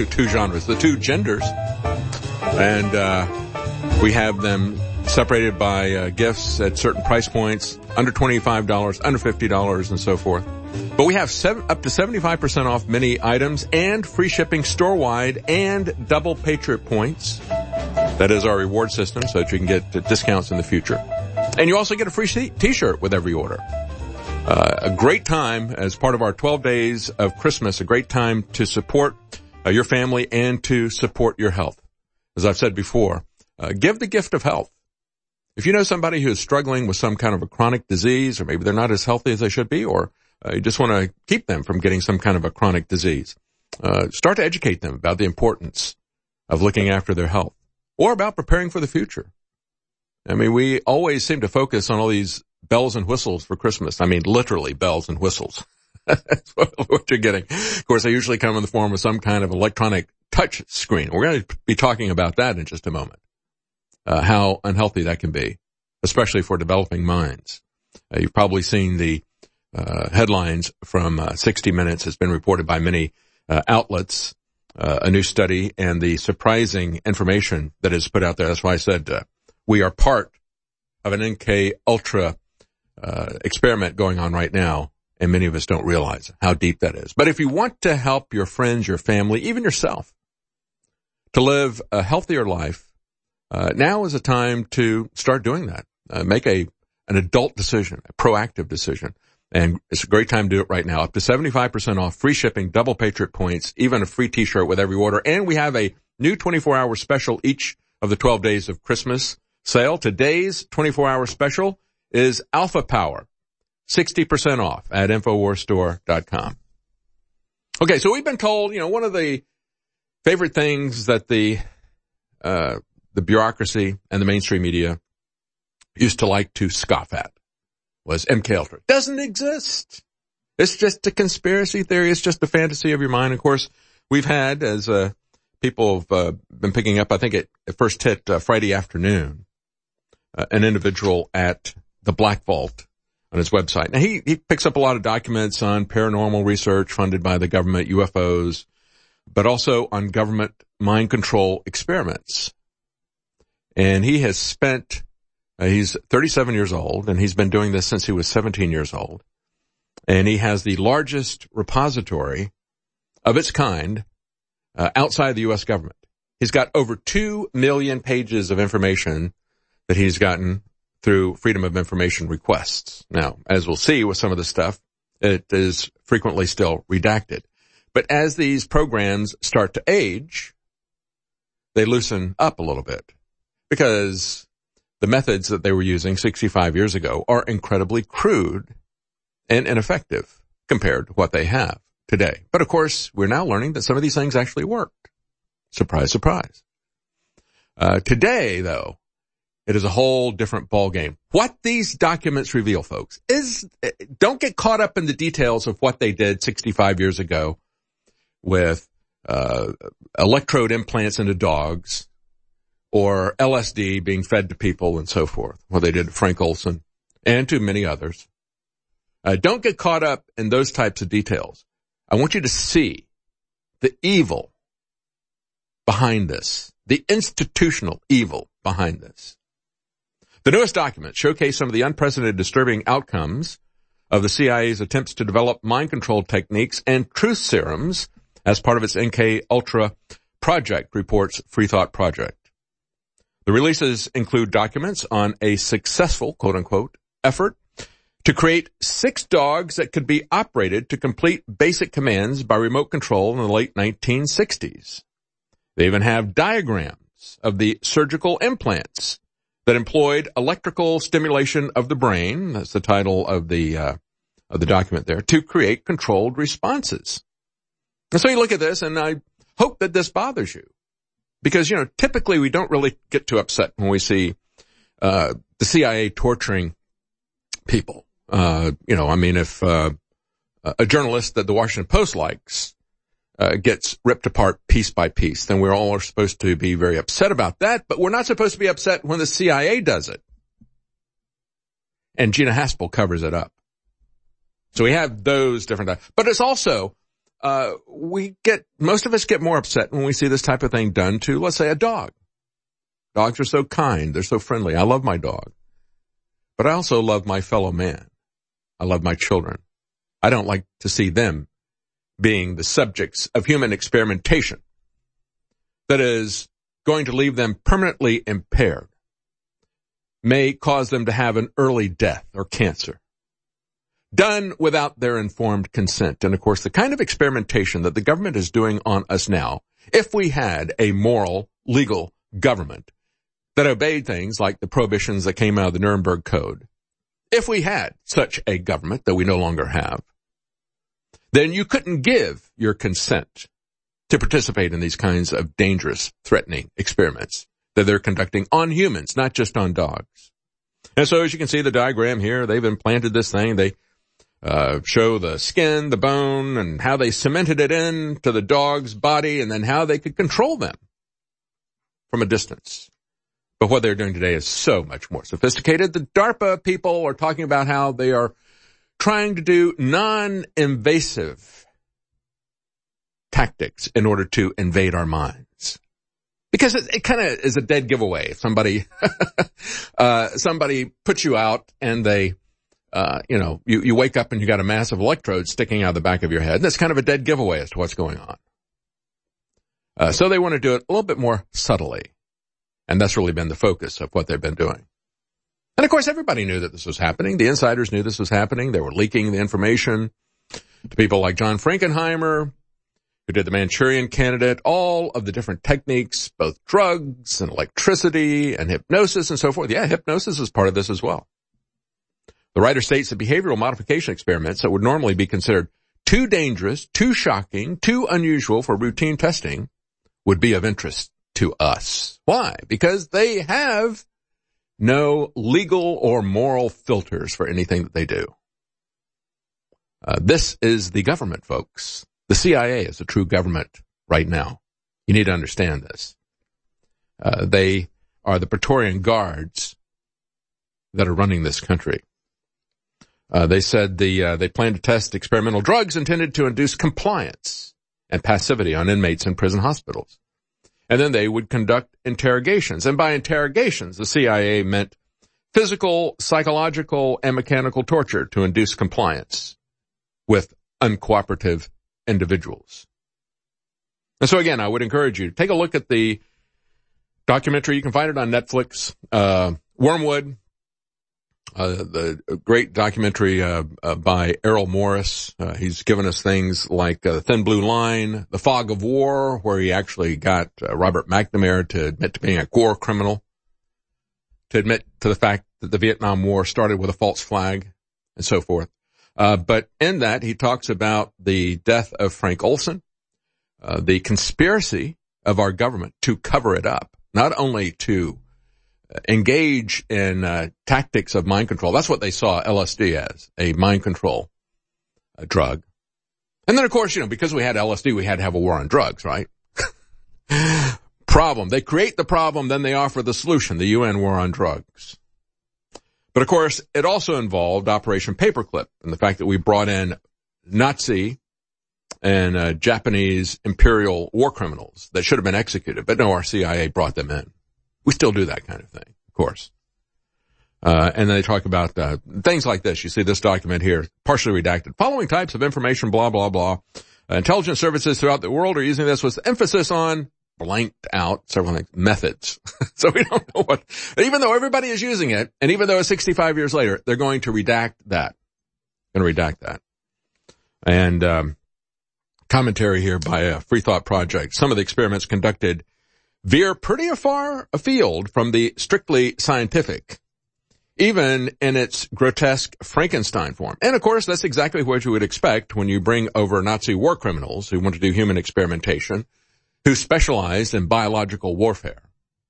and we have them separated by gifts at certain price points, under $25, under $50, and so forth. But we have up to 75% off many items and free shipping store-wide and double Patriot points. That is our reward system, so that you can get discounts in the future. And you also get a free t-shirt with every order. A great time as part of our 12 days of Christmas, a great time to support your family and to support your health. As I've said before, give the gift of health. If you know somebody who is struggling with some kind of a chronic disease, or maybe they're not as healthy as they should be, or you just want to keep them from getting some kind of a chronic disease, start to educate them about the importance of looking after their health, or about preparing for the future. I mean, we always seem to focus on all these bells and whistles for Christmas. I mean, literally bells and whistles. That's what you're getting. Of course, they usually come in the form of some kind of electronic touch screen. We're going to be talking about that in just a moment. How unhealthy that can be, especially for developing minds. You've probably seen the headlines from 60 Minutes. Has been reported by many outlets, a new study, and the surprising information that is put out there. That's why I said we are part of an NK Ultra experiment going on right now, and many of us don't realize how deep that is. But if you want to help your friends, your family, even yourself, to live a healthier life, now is a time to start doing that. Make an adult decision, a proactive decision. And it's a great time to do it right now. Up to 75% off, free shipping, double Patriot points, even a free t-shirt with every order. And we have a new 24-hour special each of the 12 days of Christmas. sale. Today's 24-hour special is Alpha Power, 60% off at InfoWarsStore.com. Okay, so we've been told, one of the favorite things that the bureaucracy and the mainstream media used to like to scoff at was MK Ultra. Doesn't exist. It's just a conspiracy theory. It's just a fantasy of your mind. Of course, we've had, as people have been picking up, I think it first hit Friday afternoon, an individual at the Black Vault on his website. Now, he picks up a lot of documents on paranormal research funded by the government, UFOs, but also on government mind control experiments. And he has spent, he's 37 years old, and he's been doing this since he was 17 years old. And he has the largest repository of its kind outside the U.S. government. He's got over 2 million pages of information that he's gotten through Freedom of Information requests. Now, as we'll see with some of the stuff, it is frequently still redacted. But as these programs start to age, they loosen up a little bit because the methods that they were using 65 years ago are incredibly crude and ineffective compared to what they have today. But of course, we're now learning that some of these things actually worked. Surprise, surprise. Today, though, it is a whole different ballgame. What these documents reveal, folks, is don't get caught up in the details of what they did 65 years ago with electrode implants into dogs or LSD being fed to people and so forth, what they did to Frank Olson and to many others. Don't get caught up in those types of details. I want you to see the evil behind this, the institutional evil behind this. The newest documents showcase some of the unprecedented disturbing outcomes of the CIA's attempts to develop mind control techniques and truth serums as part of its MK Ultra project, reports Free Thought Project. The releases include documents on a successful, quote-unquote, effort to create 6 dogs that could be operated to complete basic commands by remote control in the late 1960s. They even have diagrams of the surgical implants that employed electrical stimulation of the brain, that's the title of the document there, to create controlled responses. And so you look at this, and I hope that this bothers you. Because, typically we don't really get too upset when we see the CIA torturing people. If a journalist that the Washington Post likes gets ripped apart piece by piece, then we're all supposed to be very upset about that, but we're not supposed to be upset when the CIA does it. And Gina Haspel covers it up. So we have those different, but it's also, most of us get more upset when we see this type of thing done to, let's say, a dog. Dogs are so kind. They're so friendly. I love my dog, but I also love my fellow man. I love my children. I don't like to see them being the subjects of human experimentation that is going to leave them permanently impaired, may cause them to have an early death or cancer, done without their informed consent. And of course, the kind of experimentation that the government is doing on us now, if we had a moral, legal government that obeyed things like the prohibitions that came out of the Nuremberg Code, if we had such a government that we no longer have, then you couldn't give your consent to participate in these kinds of dangerous, threatening experiments that they're conducting on humans, not just on dogs. And so as you can see the diagram here, they've implanted this thing. They show the skin, the bone, and how they cemented it into the dog's body, and then how they could control them from a distance. But what they're doing today is so much more sophisticated. The DARPA people are talking about how they are trying to do non-invasive tactics in order to invade our minds. Because it kind of is a dead giveaway. If somebody puts you out and they, you wake up and you got a massive electrode sticking out the back of your head. That's kind of a dead giveaway as to what's going on. So they want to do it a little bit more subtly. And that's really been the focus of what they've been doing. And of course, everybody knew that this was happening. The insiders knew this was happening. They were leaking the information to people like John Frankenheimer, who did the Manchurian Candidate, all of the different techniques, both drugs and electricity and hypnosis and so forth. Yeah, hypnosis is part of this as well. The writer states that behavioral modification experiments that would normally be considered too dangerous, too shocking, too unusual for routine testing would be of interest to us. Why? Because they have no legal or moral filters for anything that they do. This is the government, folks. The CIA is a true government right now. You need to understand this. They are the Praetorian Guards that are running this country. They said they plan to test experimental drugs intended to induce compliance and passivity on inmates in prison hospitals. And then they would conduct interrogations. And by interrogations, the CIA meant physical, psychological, and mechanical torture to induce compliance with uncooperative individuals. And so again, I would encourage you to take a look at the documentary. You can find it on Netflix. Wormwood, the great documentary by Errol Morris. He's given us things like The Thin Blue Line, The Fog of War, where he actually got Robert McNamara to admit to being a war criminal, to admit to the fact that the Vietnam War started with a false flag, and so forth. But in that, he talks about the death of Frank Olson, the conspiracy of our government to cover it up, not only to engage in tactics of mind control. That's what they saw LSD as, a mind control drug. And then, of course, because we had LSD, we had to have a war on drugs, right? Problem. They create the problem, then they offer the solution, the UN war on drugs. But, of course, it also involved Operation Paperclip and the fact that we brought in Nazi and Japanese imperial war criminals that should have been executed. But no, our CIA brought them in. We still do that kind of thing, of course. And then they talk about things like this. You see this document here, partially redacted. Following types of information, blah, blah, blah. Intelligence services throughout the world are using this with emphasis on blanked out several things, methods. So we don't know what, even though everybody is using it, and even though it's 65 years later, they're going to redact that. And commentary here by Free Thought Project. Some of the experiments conducted veer pretty far afield from the strictly scientific, even in its grotesque Frankenstein form. And of course, that's exactly what you would expect when you bring over Nazi war criminals who want to do human experimentation, who specialized in biological warfare.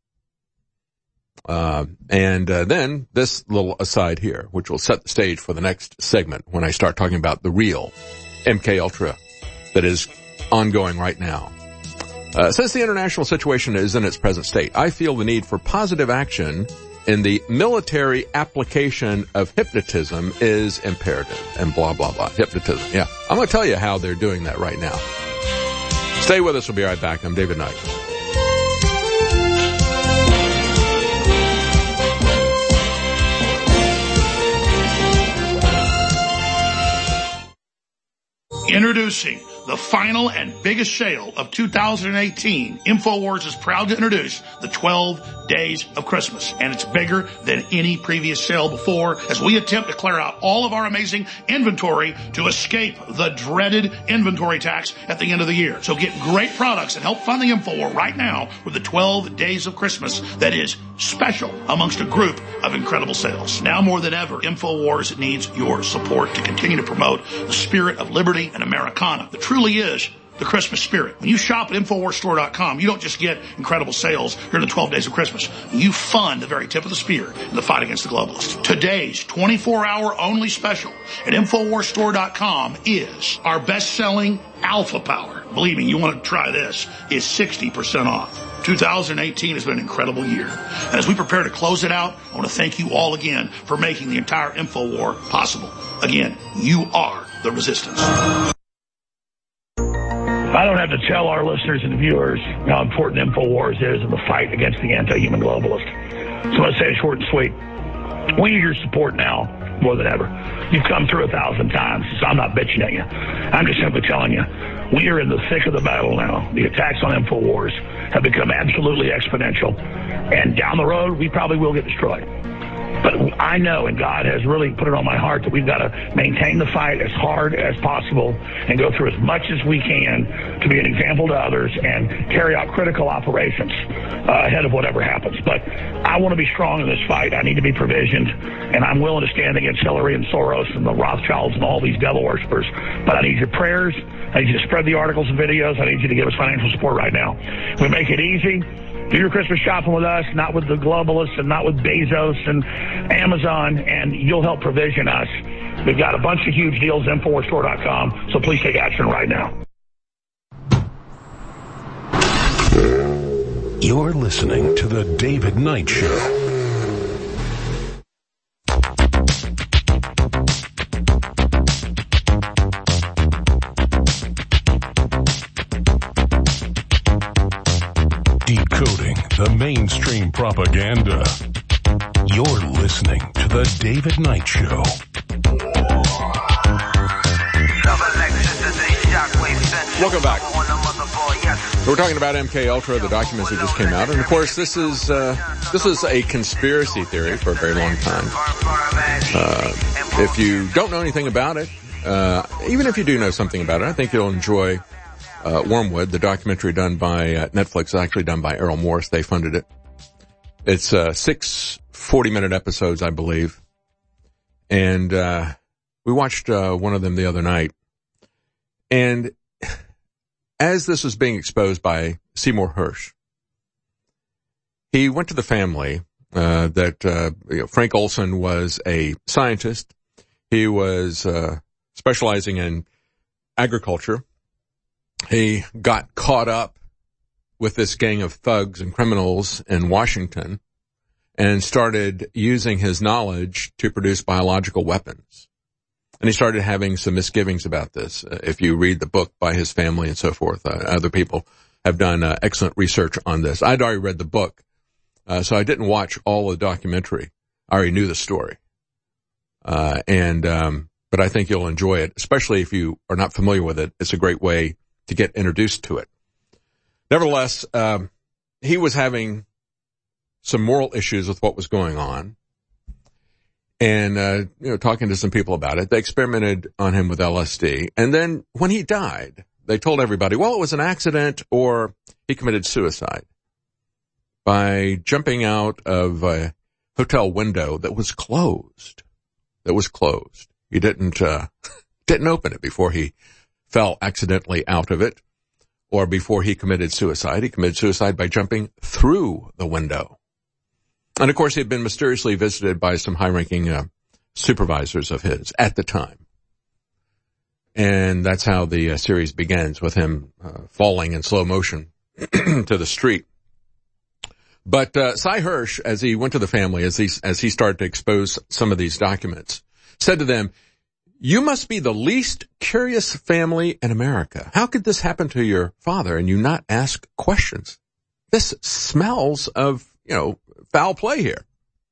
And then this little aside here, which will set the stage for the next segment when I start talking about the real MK Ultra that is ongoing right now. Since the international situation is in its present state, I feel the need for positive action in the military application of hypnotism is imperative, and blah, blah, blah. Hypnotism. Yeah. I'm going to tell you how they're doing that right now. Stay with us. We'll be right back. I'm David Knight. Introducing the final and biggest sale of 2018. InfoWars is proud to introduce the 12 Days of Christmas, and it's bigger than any previous sale before as we attempt to clear out all of our amazing inventory to escape the dreaded inventory tax at the end of the year. So get great products and help fund the InfoWar right now with the 12 Days of Christmas that is special amongst a group of incredible sales. Now more than ever, InfoWars needs your support to continue to promote the spirit of liberty and Americana. The truly is the Christmas spirit. When you shop at InfoWarsStore.com, you don't just get incredible sales during the 12 days of Christmas. You fund the very tip of the spear in the fight against the globalists. Today's 24-hour only special at InfoWarsStore.com is our best-selling Alpha Power. Believe me, you want to try this. It's 60% off. 2018 has been an incredible year. And as we prepare to close it out, I want to thank you all again for making the entire InfoWar possible. Again, you are the resistance. I don't have to tell our listeners and viewers how important InfoWars is in the fight against the anti-human globalist. So I'm going to say it short and sweet. We need your support now more than ever. You've come through 1,000 times, so I'm not bitching at you. I'm just simply telling you, we are in the thick of the battle now. The attacks on InfoWars have become absolutely exponential. And down the road, we probably will get destroyed. But I know, and God has really put it on my heart, that we've got to maintain the fight as hard as possible and go through as much as we can to be an example to others and carry out critical operations ahead of whatever happens. But I want to be strong in this fight. I need to be provisioned, and I'm willing to stand against Hillary and Soros and the Rothschilds and all these devil worshippers. But I need your prayers. I need you to spread the articles and videos. I need you to give us financial support right now. We make it easy. Do your Christmas shopping with us, not with the globalists and not with Bezos and Amazon, and you'll help provision us. We've got a bunch of huge deals, InfoWarsStore.com, so please take action right now. You're listening to The David Knight Show. Decoding the mainstream propaganda. You're listening to The David Knight Show. Welcome back. We're talking about MK Ultra, the documents that just came out, and of course this is a conspiracy theory for a very long time. If you don't know anything about it, even if you do know something about it, I think you'll enjoy Wormwood, the documentary done by Netflix, actually done by Errol Morris. They funded it. It's 6 40-minute episodes, I believe. And we watched one of them the other night. And as this was being exposed by Seymour Hersh, he went to the family that Frank Olson was a scientist. He was specializing in agriculture. He got caught up with this gang of thugs and criminals in Washington and started using his knowledge to produce biological weapons. And he started having some misgivings about this. If you read the book by his family and so forth, other people have done excellent research on this. I'd already read the book, so I didn't watch all the documentary. I already knew the story. But I think you'll enjoy it, especially if you are not familiar with it. It's a great way to get introduced to it. Nevertheless, he was having some moral issues with what was going on. And, talking to some people about it, they experimented on him with LSD. And then when he died, they told everybody, well, it was an accident or he committed suicide by jumping out of a hotel window that was closed. He didn't open it before he fell accidentally out of it or before he committed suicide. He committed suicide by jumping through the window. And of course, he had been mysteriously visited by some high-ranking supervisors of his at the time. And that's how the series begins, with him falling in slow motion to the street. But Sy Hersh, as he went to the family, as he started to expose some of these documents, said to them, "You must be the least curious family in America. How could this happen to your father and you not ask questions? This smells of, foul play here."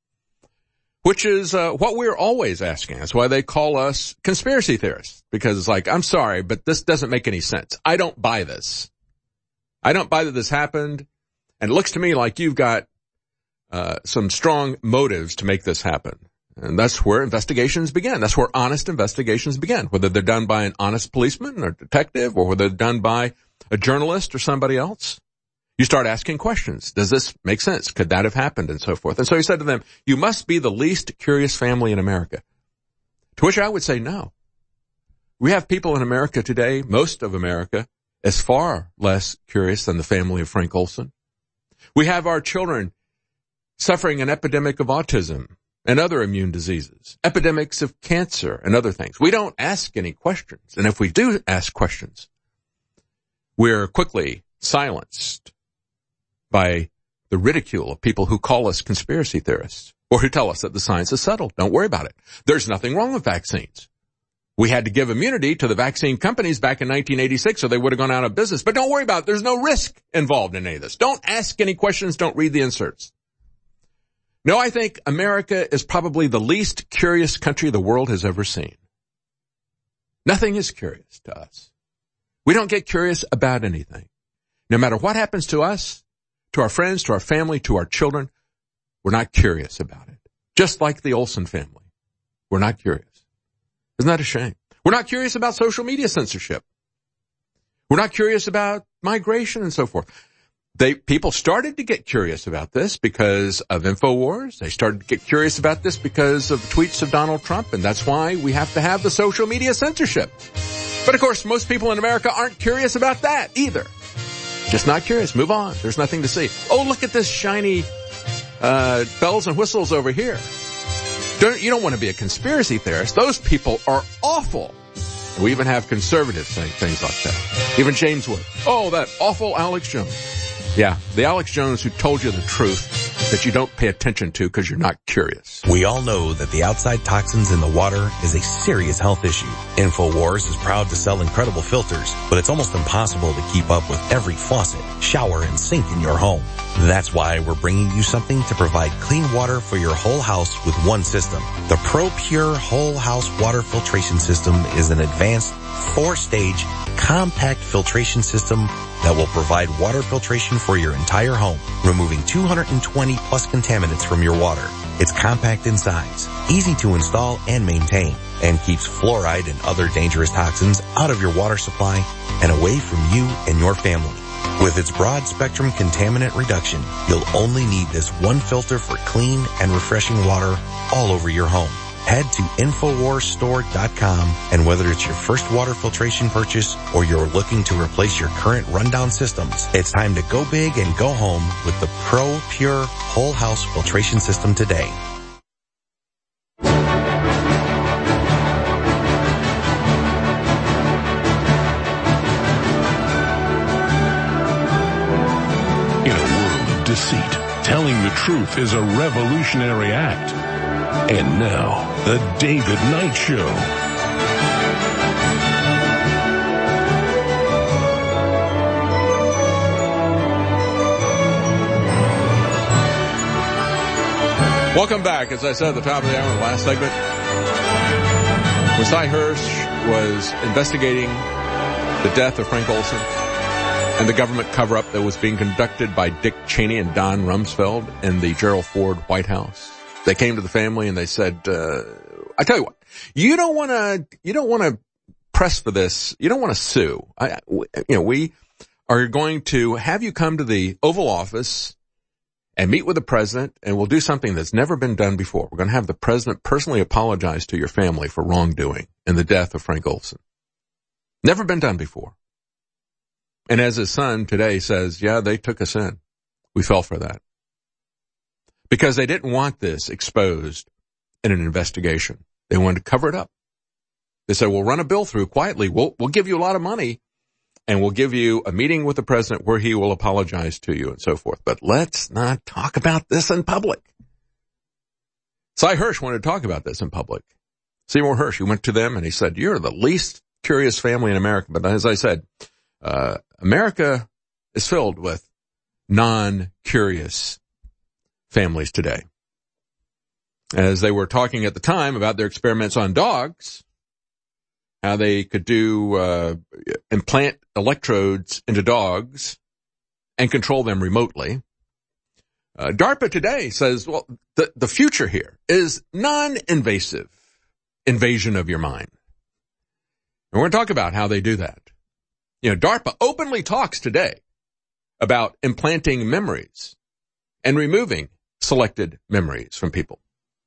Which is what we're always asking. That's why they call us conspiracy theorists. Because it's like, I'm sorry, but this doesn't make any sense. I don't buy this. I don't buy that this happened. And it looks to me like you've got some strong motives to make this happen. And that's where investigations begin. That's where honest investigations begin. Whether they're done by an honest policeman or detective, or whether they're done by a journalist or somebody else. You start asking questions. Does this make sense? Could that have happened? And so forth. And so he said to them, you must be the least curious family in America. To which I would say no. We have people in America today, most of America, is far less curious than the family of Frank Olson. We have our children suffering an epidemic of autism and other immune diseases, epidemics of cancer and other things. We don't ask any questions. And if we do ask questions, we're quickly silenced by the ridicule of people who call us conspiracy theorists or who tell us that the science is settled. Don't worry about it. There's nothing wrong with vaccines. We had to give immunity to the vaccine companies back in 1986 or they would have gone out of business. But don't worry about it. There's no risk involved in any of this. Don't ask any questions. Don't read the inserts. No, I think America is probably the least curious country the world has ever seen. Nothing is curious to us. We don't get curious about anything. No matter what happens to us, to our friends, to our family, to our children, we're not curious about it. Just like the Olsen family. We're not curious. Isn't that a shame? We're not curious about social media censorship. We're not curious about migration and so forth. People started to get curious about this because of InfoWars. They started to get curious about this because of the tweets of Donald Trump, and that's why we have to have the social media censorship. But of course, most people in America aren't curious about that either. Just not curious. Move on. There's nothing to see. Oh, look at this shiny bells and whistles over here. You don't want to be a conspiracy theorist. Those people are awful. And we even have conservatives saying things like that. Even James Wood. Oh, that awful Alex Jones. Yeah, the Alex Jones who told you the truth that you don't pay attention to because you're not curious. We all know that the outside toxins in the water is a serious health issue. InfoWars is proud to sell incredible filters, but it's almost impossible to keep up with every faucet, shower, and sink in your home. That's why we're bringing you something to provide clean water for your whole house with one system. The ProPure Whole House Water Filtration System is an advanced 4-stage compact filtration system that will provide water filtration for your entire home, removing 220 plus contaminants from your water. It's compact in size, easy to install and maintain, and keeps fluoride and other dangerous toxins out of your water supply and away from you and your family. With its broad spectrum contaminant reduction, you'll only need this one filter for clean and refreshing water all over your home. Head to InfoWarsStore.com, and whether it's your first water filtration purchase or you're looking to replace your current rundown systems, it's time to go big and go home with the ProPure Whole House Filtration System today. In a world of deceit, telling the truth is a revolutionary act. And now, The David Knight Show. Welcome back. As I said at the top of the hour in the last segment, when Cy Hirsch was investigating the death of Frank Olson and the government cover-up that was being conducted by Dick Cheney and Don Rumsfeld in the Gerald Ford White House, they came to the family and they said, I tell you what, you don't want to press for this. You don't want to sue. We are going to have you come to the Oval Office and meet with the president, and we'll do something that's never been done before. We're going to have the president personally apologize to your family for wrongdoing in the death of Frank Olson. Never been done before. And as his son today says, yeah, they took us in. We fell for that. Because they didn't want this exposed in an investigation. They wanted to cover it up. They said, we'll run a bill through quietly. We'll give you a lot of money, and we'll give you a meeting with the president where he will apologize to you and so forth. But let's not talk about this in public. Cy Hirsch wanted to talk about this in public. Seymour Hirsch, he went to them and he said, you're the least curious family in America. But as I said, America is filled with non-curious families today. As they were talking at the time about their experiments on dogs, how they could do implant electrodes into dogs and control them remotely. DARPA today says, well, the future here is non-invasive invasion of your mind. And we're going to talk about how they do that. DARPA openly talks today about implanting memories and removing selected memories from people.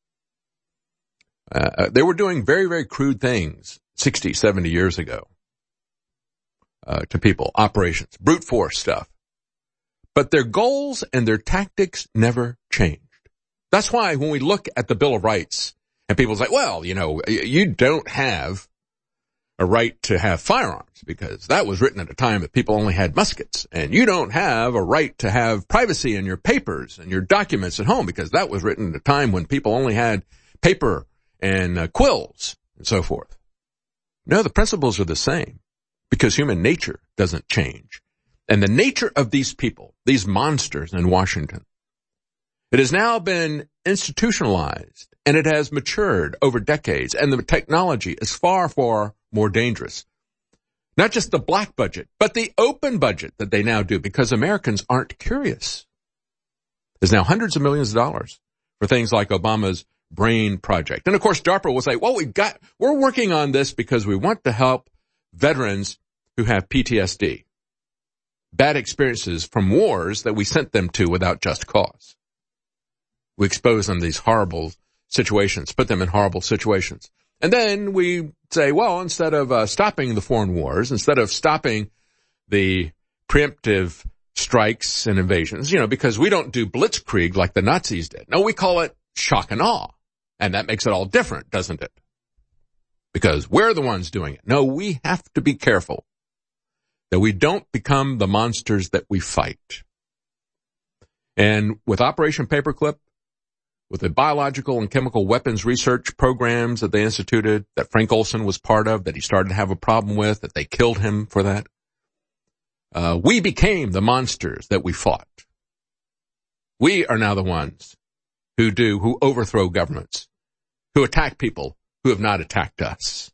They were doing very, very crude things 60, 70 years ago to people, operations, brute force stuff. But their goals and their tactics never changed. That's why when we look at the Bill of Rights and people say, well, you don't have a right to have firearms because that was written at a time that people only had muskets. And you don't have a right to have privacy in your papers and your documents at home because that was written at a time when people only had paper and quills and so forth. No, the principles are the same because human nature doesn't change. And the nature of these people, these monsters in Washington, it has now been institutionalized and it has matured over decades, and the technology is far, far more dangerous. Not just the black budget, but the open budget that they now do because Americans aren't curious. There's now hundreds of millions of dollars for things like Obama's Brain Project. And of course, DARPA was like, well, we're working on this because we want to help veterans who have PTSD, bad experiences from wars that we sent them to without just cause. We expose them to these horrible situations, put them in horrible situations. And then we say, well, instead of stopping the foreign wars, instead of stopping the preemptive strikes and invasions, because we don't do blitzkrieg like the Nazis did. No, we call it shock and awe. And that makes it all different, doesn't it? Because we're the ones doing it. No, we have to be careful that we don't become the monsters that we fight. And with Operation Paperclip, with the biological and chemical weapons research programs that they instituted, that Frank Olson was part of, that he started to have a problem with, that they killed him for that, we became the monsters that we fought. We are now the ones who overthrow governments, who attack people who have not attacked us.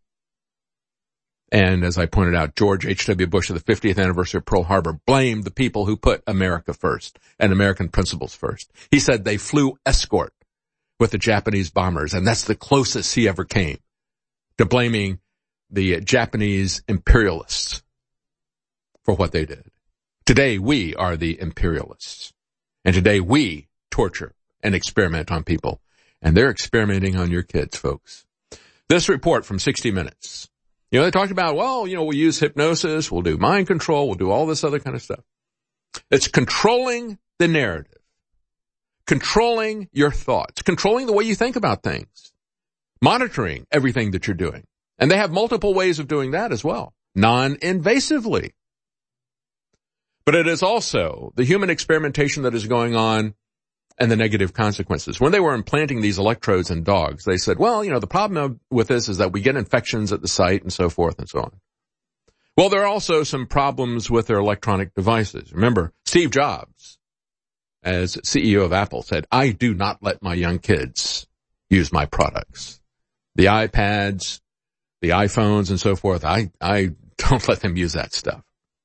And as I pointed out, George H.W. Bush at the 50th anniversary of Pearl Harbor blamed the people who put America first and American principles first. He said they flew escort with the Japanese bombers, and that's the closest he ever came to blaming the Japanese imperialists for what they did. Today, we are the imperialists. And today, we torture and experiment on people. And they're experimenting on your kids, folks. This report from 60 Minutes. They talked about, we'll use hypnosis, we'll do mind control, we'll do all this other kind of stuff. It's controlling the narrative, controlling your thoughts, controlling the way you think about things, monitoring everything that you're doing. And they have multiple ways of doing that as well, non-invasively. But it is also the human experimentation that is going on and the negative consequences. When they were implanting these electrodes in dogs, they said, the problem with this is that we get infections at the site and so forth and so on. Well, there are also some problems with their electronic devices. Remember, Steve Jobs, as CEO of Apple, said, I do not let my young kids use my products. The iPads, the iPhones and so forth, I don't let them use that stuff.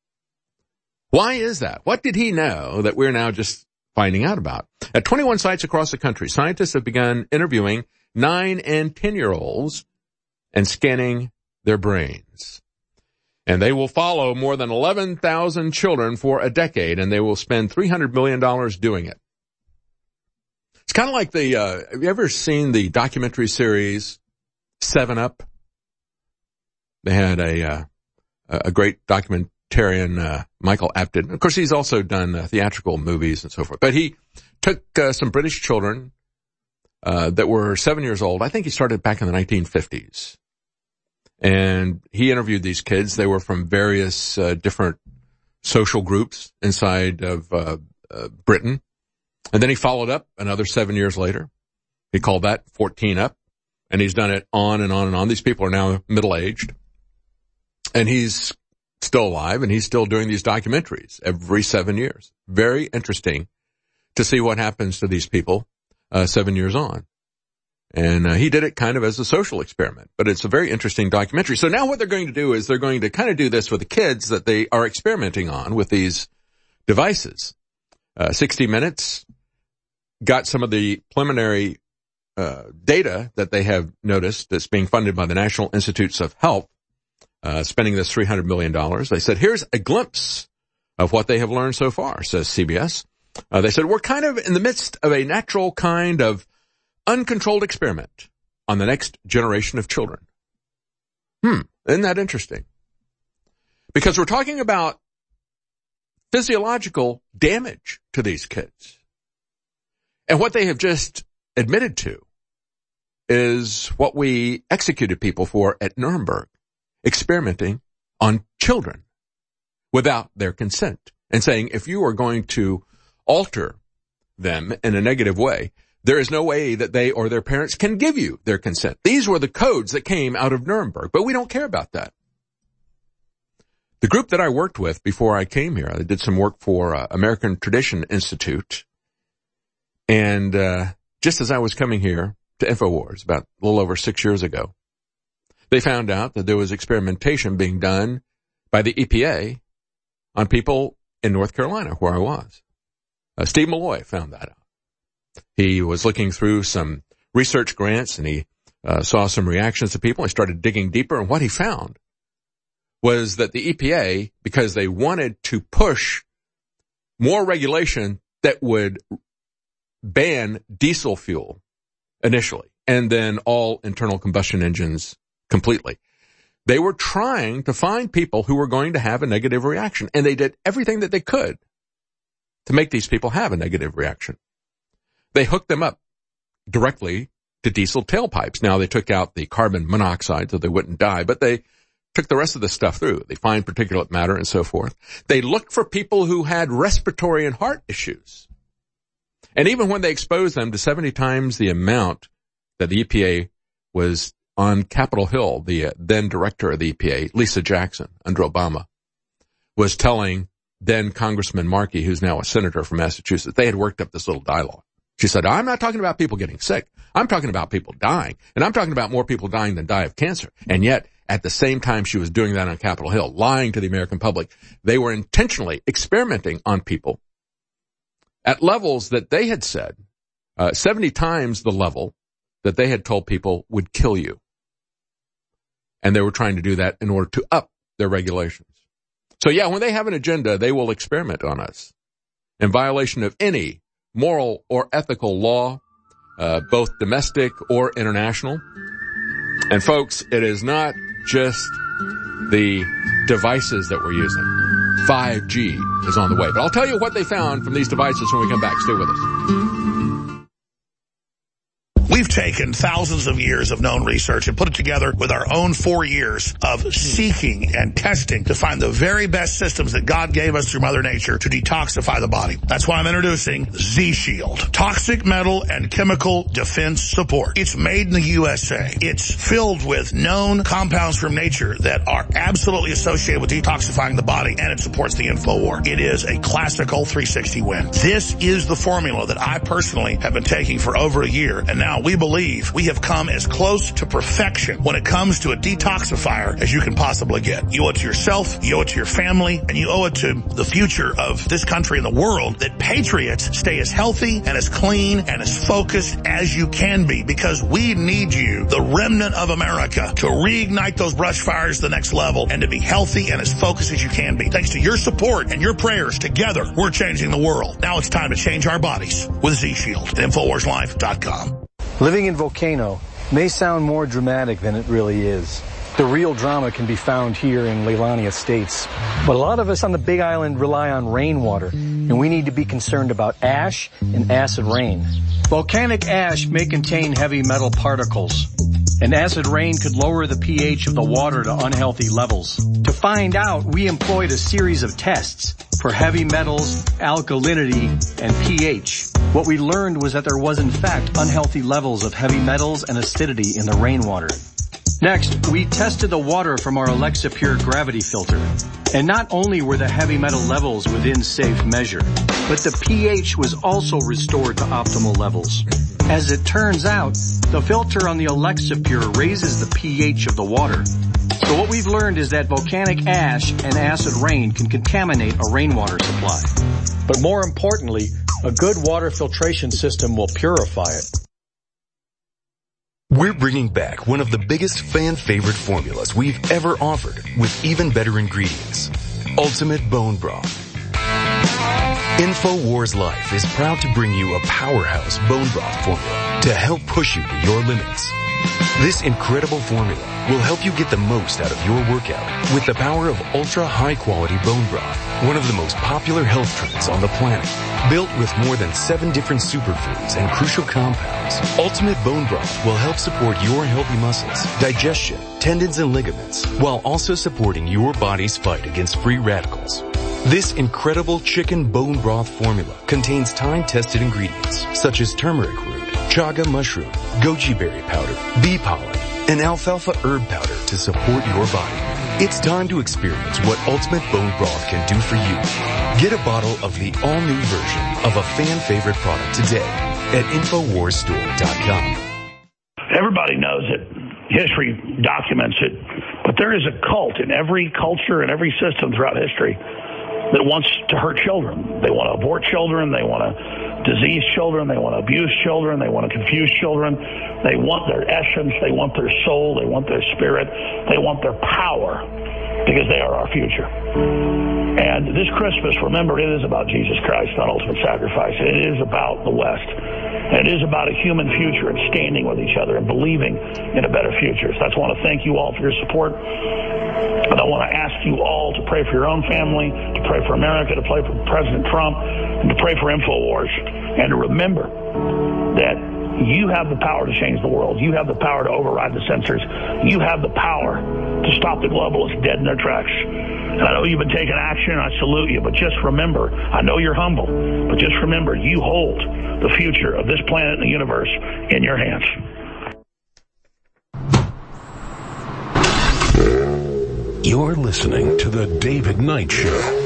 Why is that? What did he know that we're now just finding out about? At 21 sites across the country, scientists have begun interviewing 9 and 10-year-olds and scanning their brains. And they will follow more than 11,000 children for a decade, and they will spend $300 million doing it. It's kind of like have you ever seen the documentary series 7 Up? They had a great documentarian, Michael Apted. Of course, he's also done theatrical movies and so forth. But he took some British children that were 7 years old. I think he started back in the 1950s. And he interviewed these kids. They were from various different social groups inside of Britain. And then he followed up another 7 years later. He called that 14 Up. And he's done it on and on and on. These people are now middle-aged. And he's still alive, and he's still doing these documentaries every 7 years. Very interesting to see what happens to these people 7 years on. And he did it kind of as a social experiment, but it's a very interesting documentary. So now what they're going to do is they're going to kind of do this with the kids that they are experimenting on with these devices. 60 Minutes got some of the preliminary data that they have noticed that's being funded by the National Institutes of Health, spending this $300 million. They said, here's a glimpse of what they have learned so far, says CBS. They said, we're kind of in the midst of a natural kind of uncontrolled experiment on the next generation of children. Isn't that interesting? Because we're talking about physiological damage to these kids. And what they have just admitted to is what we executed people for at Nuremberg, experimenting on children without their consent and saying, if you are going to alter them in a negative way, there is no way that they or their parents can give you their consent. These were the codes that came out of Nuremberg, but we don't care about that. The group that I worked with before I came here, I did some work for American Tradition Institute. And just as I was coming here to InfoWars about a little over 6 years ago, they found out that there was experimentation being done by the EPA on people in North Carolina, where I was. Steve Malloy found that out. He was looking through some research grants, and he saw some reactions to people. He started digging deeper, and what he found was that the EPA, because they wanted to push more regulation that would ban diesel fuel initially, and then all internal combustion engines completely, they were trying to find people who were going to have a negative reaction, and they did everything that they could to make these people have a negative reaction. They hooked them up directly to diesel tailpipes. Now, they took out the carbon monoxide so they wouldn't die, but they took the rest of the stuff through. They find particulate matter and so forth. They looked for people who had respiratory and heart issues. And even when they exposed them to 70 times the amount that the EPA was on Capitol Hill, the then director of the EPA, Lisa Jackson, under Obama, was telling then Congressman Markey, who's now a senator from Massachusetts, they had worked up this little dialogue. She said, I'm not talking about people getting sick. I'm talking about people dying. And I'm talking about more people dying than die of cancer. And yet, at the same time she was doing that on Capitol Hill, lying to the American public, they were intentionally experimenting on people at levels that they had said, 70 times the level that they had told people would kill you. And they were trying to do that in order to up their regulations. So yeah, when they have an agenda, they will experiment on us in violation of any moral or ethical law, both domestic or international. And folks, it is not just the devices that we're using. 5G is on the way. But I'll tell you what they found from these devices when we come back. Stay with us. We've taken thousands of years of known research and put it together with our own 4 years of seeking and testing to find the very best systems that God gave us through Mother Nature to detoxify the body. That's why I'm introducing Z-Shield. Toxic metal and chemical defense support. It's made in the USA. It's filled with known compounds from nature that are absolutely associated with detoxifying the body, and it supports the InfoWar. It is a classical 360 win. This is the formula that I personally have been taking for over a year, and now we believe we have come as close to perfection when it comes to a detoxifier as you can possibly get. You owe it to yourself, you owe it to your family, and you owe it to the future of this country and the world that patriots stay as healthy and as clean and as focused as you can be, because we need you, the remnant of America, to reignite those brush fires to the next level and to be healthy and as focused as you can be. Thanks to your support and your prayers, together we're changing the world. Now it's time to change our bodies with Z-Shield at InfoWarsLife.com. Living in Volcano may sound more dramatic than it really is. The real drama can be found here in Leilani Estates. But a lot of us on the Big Island rely on rainwater, and we need to be concerned about ash and acid rain. Volcanic ash may contain heavy metal particles, and acid rain could lower the pH of the water to unhealthy levels. To find out, we employed a series of tests for heavy metals, alkalinity, and pH. What we learned was that there was in fact unhealthy levels of heavy metals and acidity in the rainwater. Next, we tested the water from our Alexa Pure gravity filter. And not only were the heavy metal levels within safe measure, but the pH was also restored to optimal levels. As it turns out, the filter on the Alexa Pure raises the pH of the water. So what we've learned is that volcanic ash and acid rain can contaminate a rainwater supply. But more importantly, a good water filtration system will purify it. We're bringing back one of the biggest fan favorite formulas we've ever offered with even better ingredients. Ultimate Bone Broth. InfoWars Life is proud to bring you a powerhouse bone broth formula to help push you to your limits. This incredible formula will help you get the most out of your workout with the power of ultra high quality bone broth, one of the most popular health trends on the planet. Built with more than 7 different superfoods and crucial compounds, Ultimate Bone Broth will help support your healthy muscles, digestion, tendons, and ligaments, while also supporting your body's fight against free radicals. This incredible chicken bone broth formula contains time-tested ingredients such as turmeric root, chaga mushroom, goji berry powder, bee pollen, and alfalfa herb powder to support your body. It's time to experience what Ultimate Bone Broth can do for you. Get a bottle of the all-new version of a fan-favorite product today at InfoWarsStore.com. Everybody knows it. History documents it. But there is a cult in every culture and every system throughout history that wants to hurt children. They want to abort children. They want to disease children. They want to abuse children. They want to confuse children. They want their essence. They want their soul. They want their spirit. They want their power, because they are our future. And this Christmas, remember, it is about Jesus Christ, not ultimate sacrifice. It is about the West. And it is about a human future and standing with each other and believing in a better future. So I just want to thank you all for your support. And I want to ask you all to pray for your own family, to pray for America, to pray for President Trump, and to pray for InfoWars. And to remember that you have the power to change the world. You have the power to override the censors. You have the power to stop the globalists dead in their tracks. And I know you've been taking action, and I salute you, but just remember, I know you're humble, but just remember, you hold the future of this planet and the universe in your hands. You're listening to The David Knight Show.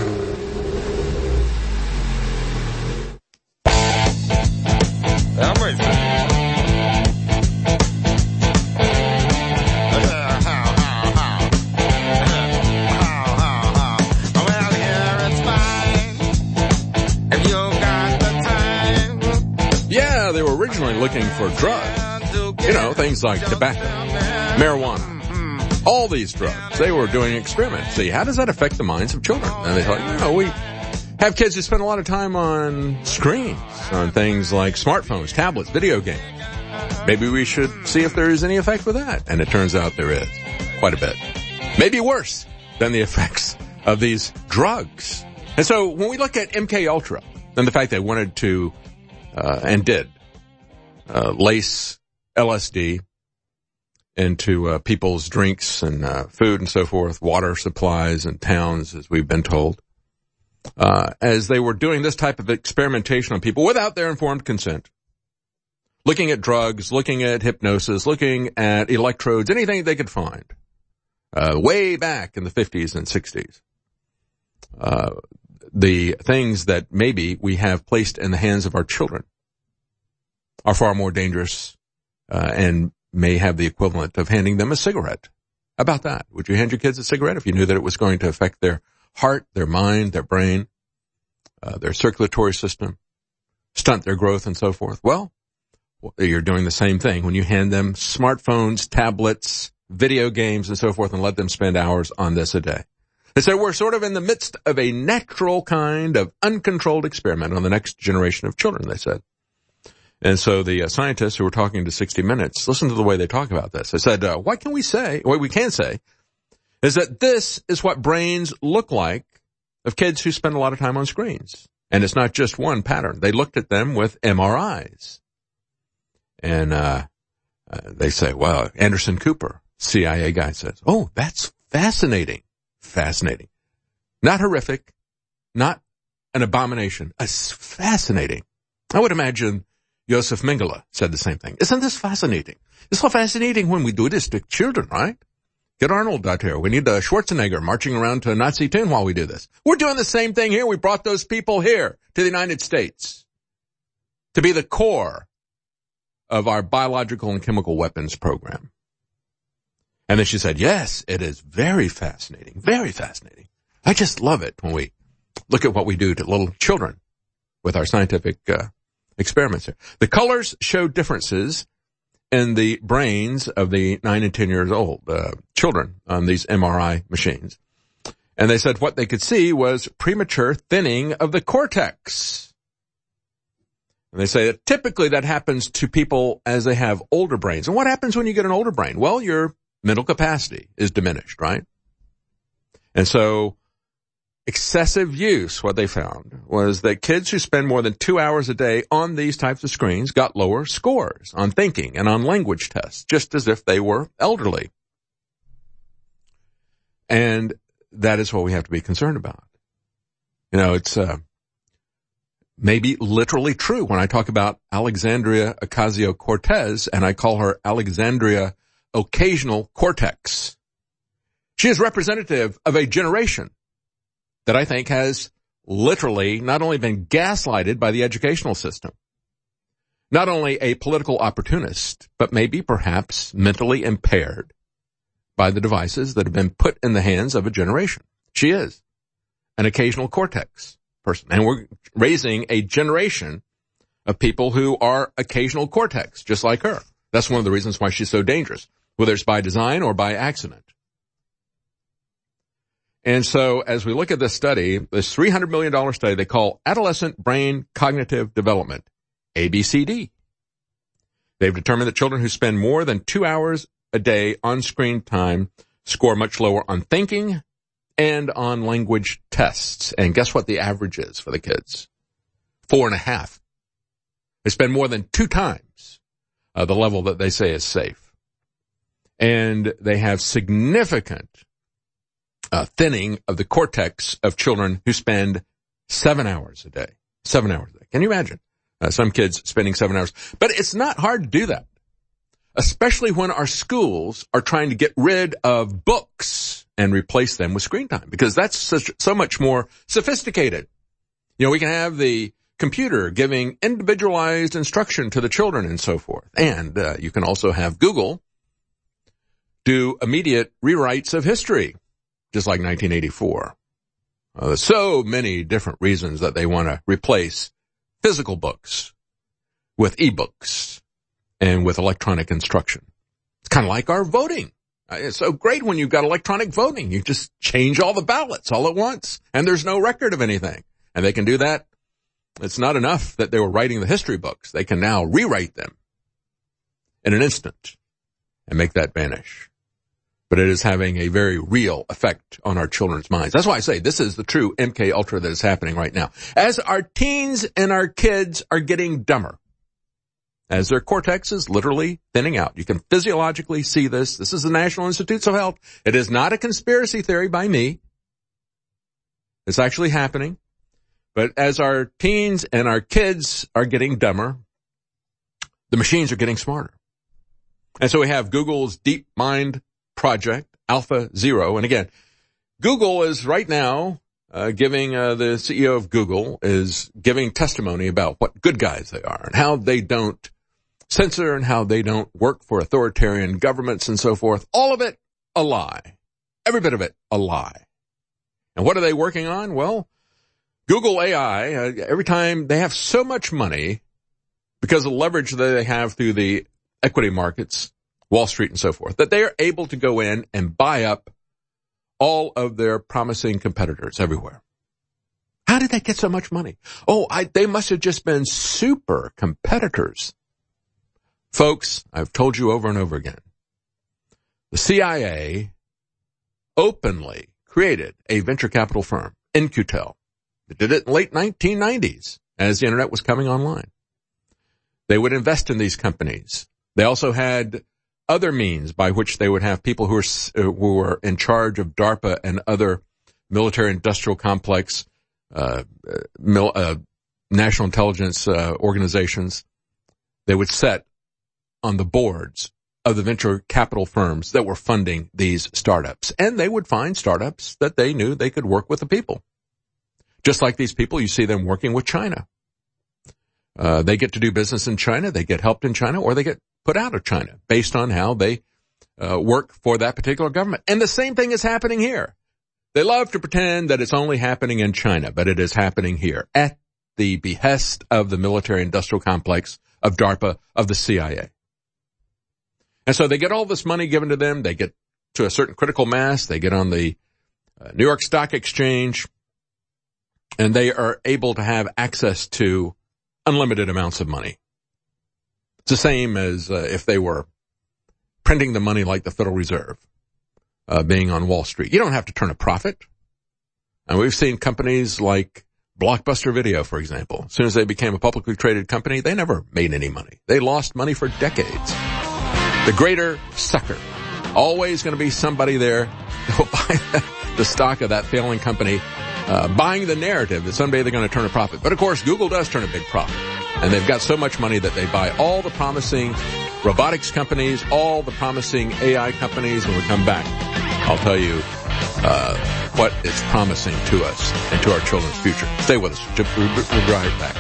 Looking for drugs, you know, things like tobacco, marijuana, all these drugs. They were doing experiments. See, how does that affect the minds of children? And they thought, you know, we have kids who spend a lot of time on screens, on things like smartphones, tablets, video games. Maybe we should see if there is any effect with that. And it turns out there is quite a bit. Maybe worse than the effects of these drugs. And so when we look at MK Ultra and the fact they wanted to, and did, lace LSD into people's drinks and food and so forth, water supplies and towns, as we've been told, as they were doing this type of experimentation on people without their informed consent, looking at drugs, looking at hypnosis, looking at electrodes, anything they could find, way back in the 50s and 60s. The things that maybe we have placed in the hands of our children are far more dangerous and may have the equivalent of handing them a cigarette. How about that? Would you hand your kids a cigarette if you knew that it was going to affect their heart, their mind, their brain, their circulatory system, stunt their growth and so forth? Well, you're doing the same thing when you hand them smartphones, tablets, video games and so forth and let them spend hours on this a day. They say we're sort of in the midst of a natural kind of uncontrolled experiment on the next generation of children, they said. And so the scientists who were talking to 60 Minutes, listen to the way they talk about this. They said, what we can say is that this is what brains look like of kids who spend a lot of time on screens. And it's not just one pattern. They looked at them with MRIs. And they say, well, Anderson Cooper, CIA guy, says, oh, that's fascinating. Fascinating. Not horrific. Not an abomination. It's fascinating. I would imagine Josef Mengele said the same thing. Isn't this fascinating? It's so fascinating when we do this to children, right? Get Arnold out here. We need Schwarzenegger marching around to a Nazi tune while we do this. We're doing the same thing here. We brought those people here to the United States to be the core of our biological and chemical weapons program. And then she said, yes, it is very fascinating, very fascinating. I just love it when we look at what we do to little children with our scientific experiments here. The colors showed differences in the brains of the 9 and 10 years old children on these MRI machines. And they said what they could see was premature thinning of the cortex. And they say that typically that happens to people as they have older brains. And what happens when you get an older brain? Well, your mental capacity is diminished, right? And so excessive use, what they found, was that kids who spend more than 2 hours a day on these types of screens got lower scores on thinking and on language tests, just as if they were elderly. And that is what we have to be concerned about. You know, it's maybe literally true when I talk about Alexandria Ocasio-Cortez and I call her Alexandria Occasional Cortex. She is representative of a generation that I think has literally not only been gaslighted by the educational system, not only a political opportunist, but maybe perhaps mentally impaired by the devices that have been put in the hands of a generation. She is an occasional cortex person, and we're raising a generation of people who are occasional cortex, just like her. That's one of the reasons why she's so dangerous, whether it's by design or by accident. And so as we look at this study, this $300 million study they call Adolescent Brain Cognitive Development, ABCD. They've determined that children who spend more than 2 hours a day on screen time score much lower on thinking and on language tests. And guess what the average is for the kids? 4.5. They spend more than 2 times the level that they say is safe. And they have significant thinning of the cortex of children who spend 7 hours a day. 7 hours a day. Can you imagine? Some kids spending 7 hours. But it's not hard to do that, especially when our schools are trying to get rid of books and replace them with screen time, because that's so much more sophisticated. You know, we can have the computer giving individualized instruction to the children and so forth. And you can also have Google do immediate rewrites of history, just like 1984. There's so many different reasons that they want to replace physical books with ebooks and with electronic instruction. It's kind of like our voting. It's so great when you've got electronic voting. You just change all the ballots all at once, and there's no record of anything. And they can do that. It's not enough that they were writing the history books. They can now rewrite them in an instant and make that vanish. But it is having a very real effect on our children's minds. That's why I say this is the true MK Ultra that is happening right now. As our teens and our kids are getting dumber, as their cortex is literally thinning out. You can physiologically see this. This is the National Institutes of Health. It is not a conspiracy theory by me. It's actually happening. But as our teens and our kids are getting dumber, the machines are getting smarter. And so we have Google's DeepMind project, Alpha Zero. And again, Google is right now giving the CEO of Google is giving testimony about what good guys they are and how they don't censor and how they don't work for authoritarian governments and so forth. All of it a lie. Every bit of it a lie. And what are they working on? Well, Google AI, every time they have so much money because of the leverage that they have through the equity markets, Wall Street and so forth, that they are able to go in and buy up all of their promising competitors everywhere. How did they get so much money? They must have just been super competitors. Folks, I've told you over and over again, the CIA openly created a venture capital firm, In-Q-Tel. They did it in the late 1990s as the internet was coming online. They would invest in these companies. They also had other means by which they would have people who were in charge of DARPA and other military industrial complex, national intelligence organizations. They would set on the boards of the venture capital firms that were funding these startups. And they would find startups that they knew they could work with the people. Just like these people, you see them working with China. They get to do business in China, they get helped in China, or they get put out of China based on how they work for that particular government. And the same thing is happening here. They love to pretend that it's only happening in China, but it is happening here at the behest of the military industrial complex, of DARPA, of the CIA. And so they get all this money given to them. They get to a certain critical mass. They get on the New York Stock Exchange, and they are able to have access to unlimited amounts of money. It's the same as if they were printing the money like the Federal Reserve, being on Wall Street. You don't have to turn a profit. And we've seen companies like Blockbuster Video, for example. As soon as they became a publicly traded company, they never made any money. They lost money for decades. The greater sucker. Always going to be somebody there who will buy the stock of that failing company, buying the narrative that someday they're going to turn a profit. But of course, Google does turn a big profit. And they've got so much money that they buy all the promising robotics companies, all the promising AI companies. When we come back, I'll tell you what it's promising to us and to our children's future. Stay with us. We'll be right back.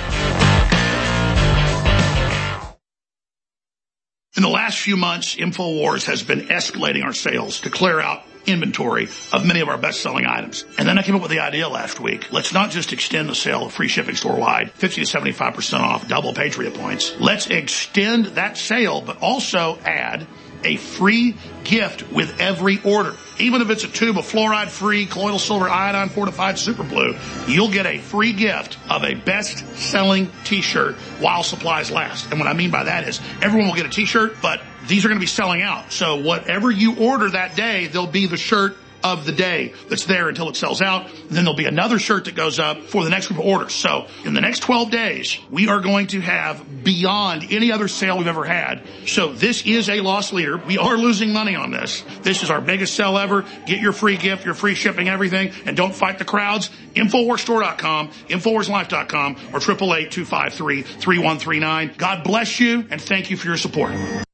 In the last few months, InfoWars has been escalating our sales to clear out inventory of many of our best-selling items. And then I came up with the idea last week. Let's not just extend the sale of free shipping store-wide, 50 to 75% off, double Patriot points. Let's extend that sale, but also add a free gift with every order. Even if it's a tube of fluoride-free colloidal silver iodine fortified super blue, you'll get a free gift of a best-selling t-shirt while supplies last. And what I mean by that is everyone will get a t-shirt, but these are going to be selling out. So whatever you order that day, there'll be the shirt of the day that's there until it sells out. And then there'll be another shirt that goes up for the next group of orders. So in the next 12 days, we are going to have beyond any other sale we've ever had. So this is a loss leader. We are losing money on this. This is our biggest sale ever. Get your free gift, your free shipping, everything, and don't fight the crowds. InfoWarsStore.com, InfoWarsLife.com, or 888-253-3139. God bless you, and thank you for your support.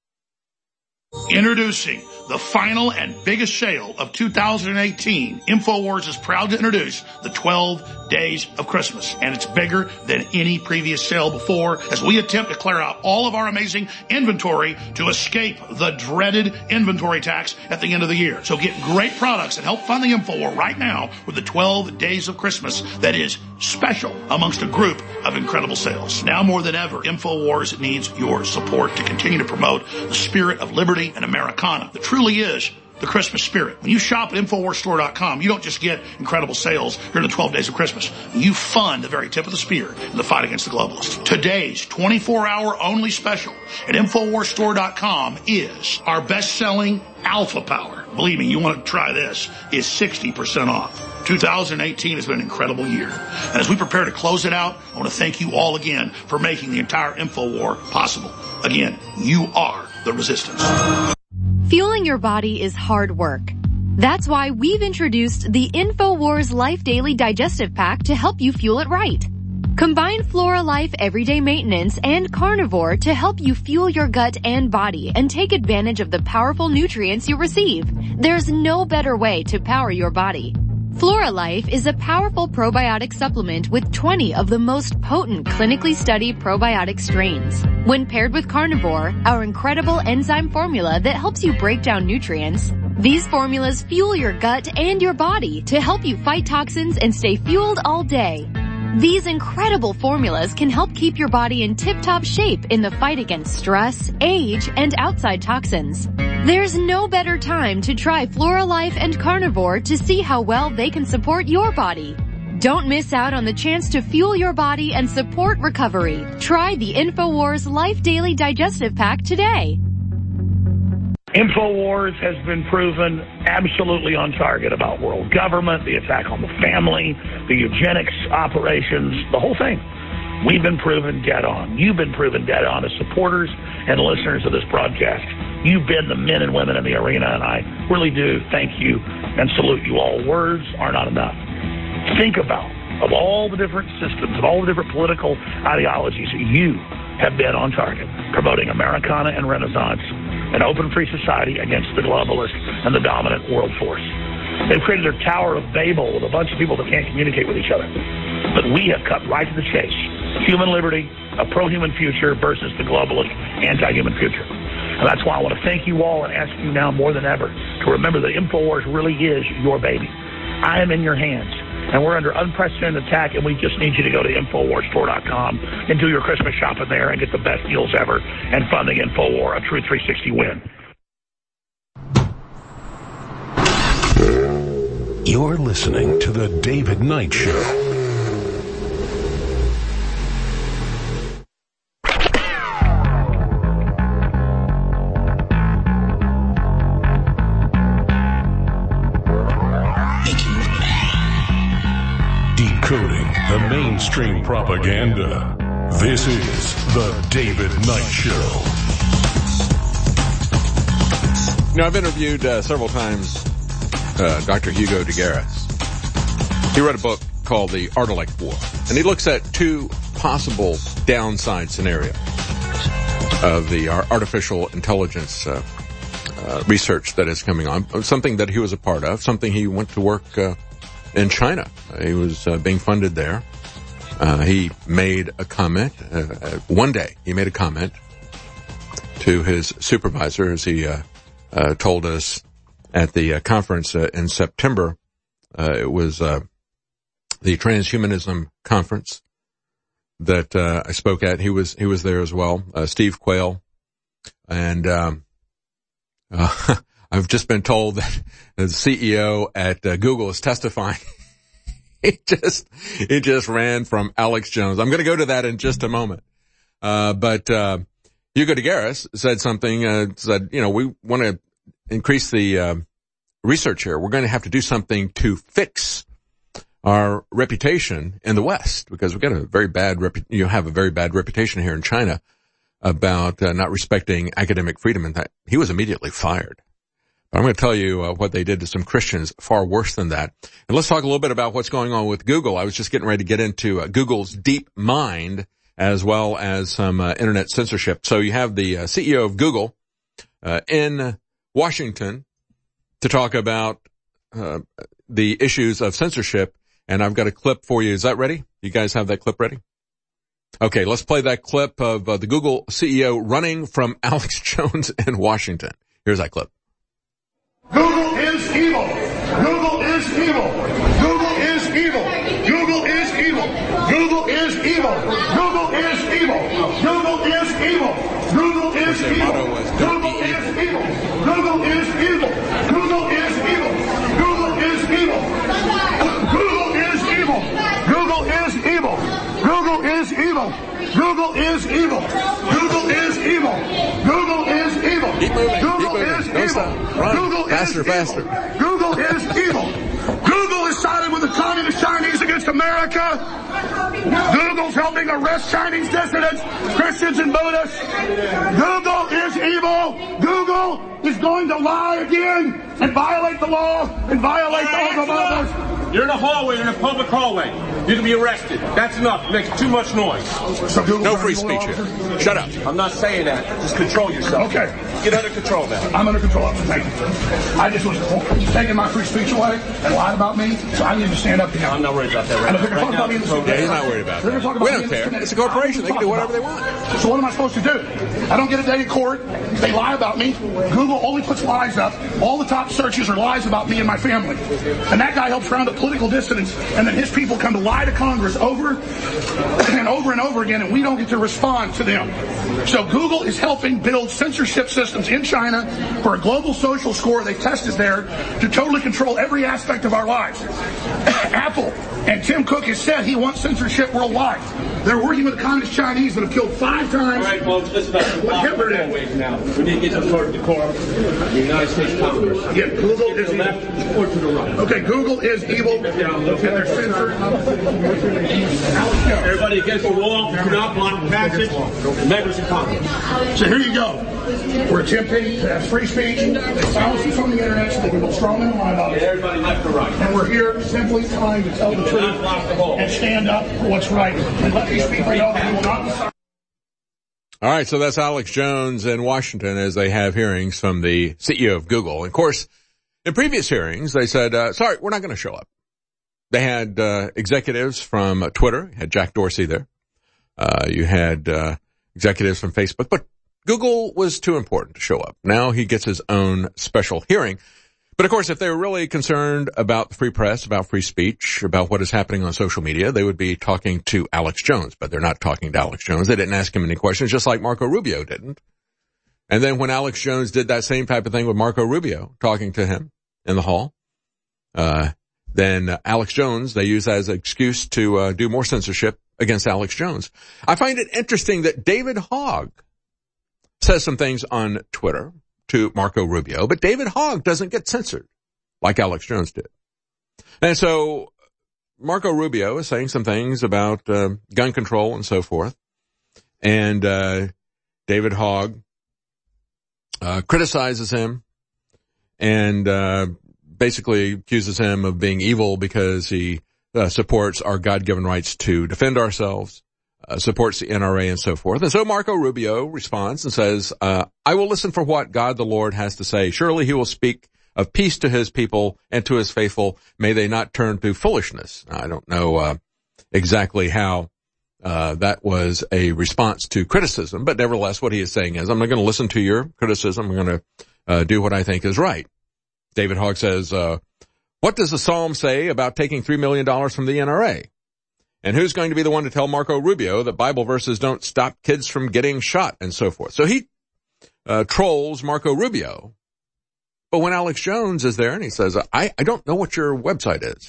Introducing the final and biggest sale of 2018, InfoWars is proud to introduce the 12 Days of Christmas. And it's bigger than any previous sale before as we attempt to clear out all of our amazing inventory to escape the dreaded inventory tax at the end of the year. So get great products and help fund the InfoWar right now with the 12 Days of Christmas that is special amongst a group of incredible sales. Now more than ever, InfoWars needs your support to continue to promote the spirit of liberty and Americana. The truly is the Christmas spirit. When you shop at InfoWarsStore.com, you don't just get incredible sales during the 12 days of Christmas. You fund the very tip of the spear in the fight against the globalists. Today's 24-hour only special at InfoWarsStore.com is our best-selling Alpha Power. Believe me, you want to try this, is 60% off. 2018 has been an incredible year. And as we prepare to close it out, I want to thank you all again for making the entire InfoWar possible. Again, you are the resistance. Fueling your body is hard work. That's why we've introduced the InfoWars Life Daily Digestive Pack to help you fuel it right. Combine Flora Life Everyday Maintenance and Carnivore to help you fuel your gut and body and take advantage of the powerful nutrients you receive. There's no better way to power your body. Flora Life is a powerful probiotic supplement with 20 of the most potent clinically studied probiotic strains. When paired with Carnivore, our incredible enzyme formula that helps you break down nutrients, these formulas fuel your gut and your body to help you fight toxins and stay fueled all day. These incredible formulas can help keep your body in tip-top shape in the fight against stress, age, and outside toxins. There's no better time to try Flora Life and Carnivore to see how well they can support your body. Don't miss out on the chance to fuel your body and support recovery. Try the InfoWars Life Daily Digestive Pack today. InfoWars has been proven absolutely on target about world government, the attack on the family, the eugenics operations, the whole thing. We've been proven dead on. You've been proven dead on as supporters and listeners of this broadcast. You've been the men and women in the arena, and I really do thank you and salute you all. Words are not enough. Think about, of all the different systems, of all the different political ideologies, you have been on target, promoting Americana and Renaissance, an open free society against the globalists and the dominant world force. They've created their Tower of Babel with a bunch of people that can't communicate with each other. But we have cut right to the chase. Human liberty, a pro-human future versus the globalist anti-human future. And that's why I want to thank you all and ask you now more than ever to remember that InfoWars really is your baby. I am in your hands. And we're under unprecedented attack, and we just need you to go to InfoWarsStore.com and do your Christmas shopping there and get the best deals ever and fund the InfoWar, a true 360 win. You're listening to The David Knight Show. Decoding the mainstream propaganda. This is The David Knight Show. You know, I've interviewed several times Dr. Hugo de Garis. He wrote a book called The Ardalek War, and he looks at two possible downside scenarios of the artificial intelligence research that is coming on, something that he was a part of, something he went to work in China. He was being funded there. He made a comment. One day, he made a comment to his supervisor as he told us at the conference in September. It was the Transhumanism Conference that I spoke at. He was there as well, Steve Quayle. And I've just been told that the CEO at Google is testifying. He just ran from Alex Jones. I'm going to go to that in just a moment. But Hugo de Garis said something, said, we want to increase the research here. We're going to have to do something to fix our reputation in the West, because we've got a very bad have a very bad reputation here in China about not respecting academic freedom, and that he was immediately fired. But I'm going to tell you what they did to some Christians far worse than that. And let's talk a little bit about what's going on with Google. I was just getting ready to get into Google's deep mind, as well as some internet censorship. So you have the CEO of Google in Washington to talk about the issues of censorship, and I've got a clip for you. Is that ready? You guys have that clip ready? Okay, let's play that clip of the Google CEO running from Alex Jones in Washington. Here's that clip. Google is evil. Google is evil. Google is evil. Google is evil. Google is evil. Google is evil. Google is evil. Google is evil. Google is evil. Google is evil. Google is evil. Google is evil. Google is evil. Google is evil. Google is evil. Google is evil. Google is evil. Google is evil. Keep moving. Google is Don't stop. Run. Google faster, is faster. Evil. Google is evil. Google is siding with the Communist Chinese against America. Google's helping arrest Chinese dissidents, Christians and Buddhists. Google is evil. Google is going to lie again and violate the law and violate the oath of office. You're in a hallway, you're in a public hallway. You can be arrested. That's enough. It makes too much noise. So no free speech here. Shut up. I'm not saying that. Just control yourself. Okay. Get under control, man. I'm under control. Thank you. I just was taking my free speech away and lied about me, so I need to stand up to him. I'm not worried about that right now. Right now he's not worried about that. We don't care. It's a corporation. They can do whatever they want. So what am I supposed to do? I don't get a day in court. They lie about me. Google only puts lies up. All the top searches are lies about me and my family. And that guy helps round up political dissidents, and then his people come to lie to Congress over and over and over again, and we don't get to respond to them. So Google is helping build censorship systems in China for a global social score they tested there to totally control every aspect of our lives. Apple and Tim Cook has said he wants censorship worldwide. They're working with the Communist Chinese that have killed 5 times. All right, folks, listen up. Hitler did. Now. We need to get some sort of decorum. The United States Congress. Yeah, Google is to the left or to the right. Okay, Google is evil. They're censored. Everybody against the wall. Do not block the passage. Members of Congress. So here you go. We're attempting to have free speech. They silence us on the internet so they can go strong and lie about it. Everybody left or right. And we're here simply trying to tell the truth and stand up for what's right. And let these people know that we will not be. All right, so that's Alex Jones in Washington as they have hearings from the CEO of Google. And of course, in previous hearings, they said, sorry, we're not going to show up. They had executives from Twitter. You had Jack Dorsey there. You had executives from Facebook. But Google was too important to show up. Now he gets his own special hearing. But of course, if they were really concerned about the free press, about free speech, about what is happening on social media, they would be talking to Alex Jones. But they're not talking to Alex Jones. They didn't ask him any questions, just like Marco Rubio didn't. And then when Alex Jones did that same type of thing with Marco Rubio, talking to him in the hall, then Alex Jones, they use that as an excuse to do more censorship against Alex Jones. I find it interesting that David Hogg says some things on Twitter to Marco Rubio, but David Hogg doesn't get censored like Alex Jones did. And so Marco Rubio is saying some things about gun control and so forth. And David Hogg criticizes him and basically accuses him of being evil because he supports our God-given rights to defend ourselves, supports the NRA and so forth. And so Marco Rubio responds and says, I will listen for what God the Lord has to say. Surely he will speak of peace to his people and to his faithful. May they not turn to foolishness. Now, I don't know exactly how that was a response to criticism, but nevertheless what he is saying is, I'm not going to listen to your criticism. I'm going to do what I think is right. David Hogg says, what does the Psalm say about taking $3 million from the NRA? And who's going to be the one to tell Marco Rubio that Bible verses don't stop kids from getting shot and so forth? So he trolls Marco Rubio. But when Alex Jones is there and he says, I don't know what your website is.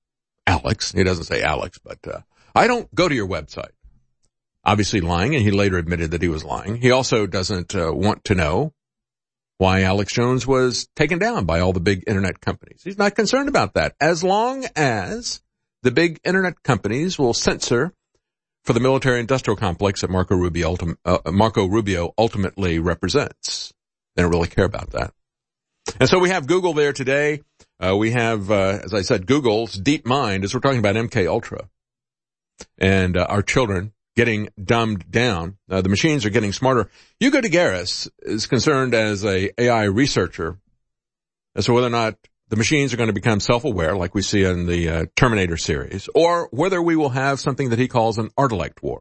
Alex, he doesn't say Alex, but I don't go to your website. Obviously lying, and he later admitted that he was lying. He also doesn't want to know why Alex Jones was taken down by all the big internet companies. He's not concerned about that. As long as the big internet companies will censor for the military-industrial complex that Marco Rubio ultimately represents. They don't really care about that. And so we have Google there today. We have, as I said, Google's DeepMind, as we're talking about MK Ultra, and our children getting dumbed down. The machines are getting smarter. Hugo de Garis is concerned as a AI researcher as to whether or not the machines are going to become self-aware, like we see in the Terminator series, or whether we will have something that he calls an Artilect war,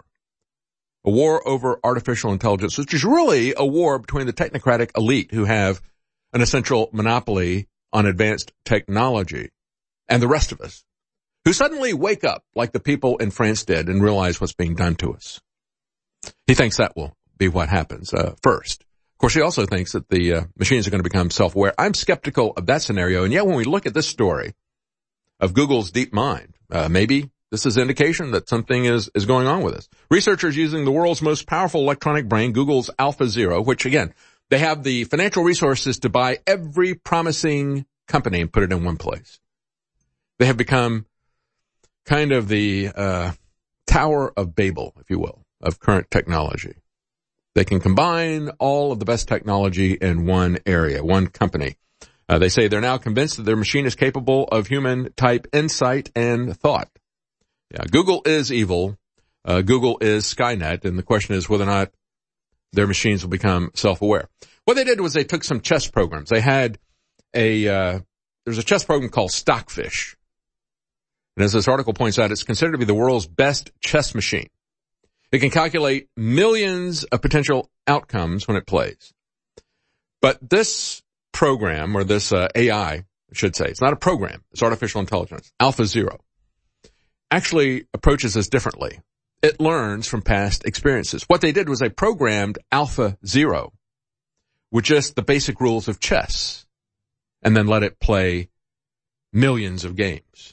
a war over artificial intelligence, which is really a war between the technocratic elite who have an essential monopoly on advanced technology and the rest of us, who suddenly wake up like the people in France did and realize what's being done to us. He thinks that will be what happens first. Of course, he also thinks that the machines are going to become self-aware. I'm skeptical of that scenario, and yet when we look at this story of Google's DeepMind, maybe this is indication that something is going on with us. Researchers using the world's most powerful electronic brain, Google's AlphaZero, which again, they have the financial resources to buy every promising company and put it in one place. They have become kind of the Tower of Babel, if you will, of current technology. They can combine all of the best technology in one area, one company. They say they're now convinced that their machine is capable of human-type insight and thought. Yeah, Google is evil. Google is Skynet, and the question is whether or not their machines will become self-aware. What they did was they took some chess programs. They had there's a chess program called Stockfish. And as this article points out, it's considered to be the world's best chess machine. It can calculate millions of potential outcomes when it plays. But this program, or this AI, I should say, it's not a program, it's artificial intelligence, AlphaZero, actually approaches this differently. It learns from past experiences. What they did was they programmed AlphaZero with just the basic rules of chess and then let it play millions of games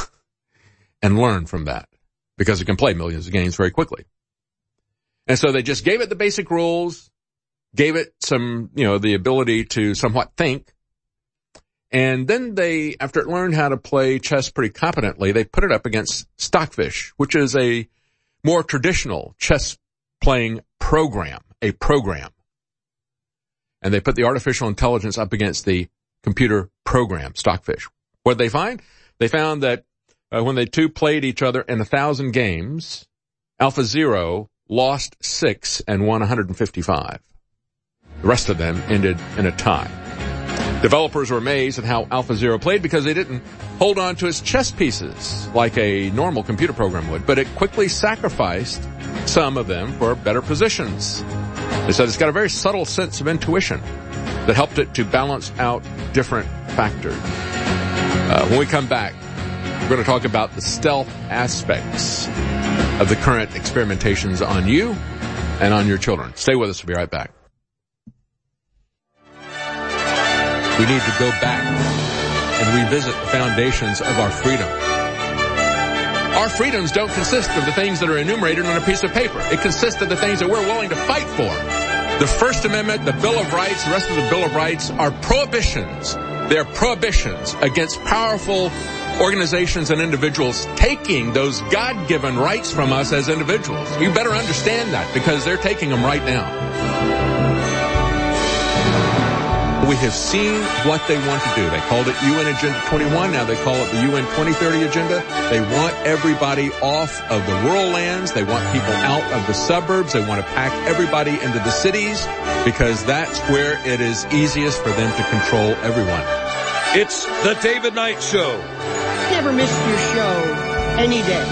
and learn from that because it can play millions of games very quickly. And so they just gave it the basic rules, gave it some, the ability to somewhat think. And then they, after it learned how to play chess pretty competently, they put it up against Stockfish, which is a more traditional chess playing program, a program. And they put the artificial intelligence up against the computer program, Stockfish. What did they find? They found that when they two played each other in 1,000 games, AlphaZero lost 6 and won 155. The rest of them ended in a tie. Developers were amazed at how AlphaZero played because they didn't hold on to its chess pieces like a normal computer program would, but it quickly sacrificed some of them for better positions. They said it's got a very subtle sense of intuition that helped it to balance out different factors. When we come back, we're going to talk about the stealth aspects of the current experimentations on you and on your children. Stay with us. We'll be right back. We need to go back and revisit the foundations of our freedom. Our freedoms don't consist of the things that are enumerated on a piece of paper. It consists of the things that we're willing to fight for. The First Amendment, the Bill of Rights, the rest of the Bill of Rights are prohibitions. They're prohibitions against powerful organizations and individuals taking those God-given rights from us as individuals. You better understand that because they're taking them right now. We have seen what they want to do. They called it UN Agenda 21. Now they call it the UN 2030 Agenda. They want everybody off of the rural lands. They want people out of the suburbs. They want to pack everybody into the cities because that's where it is easiest for them to control everyone. It's the David Knight Show. Never miss your show any day.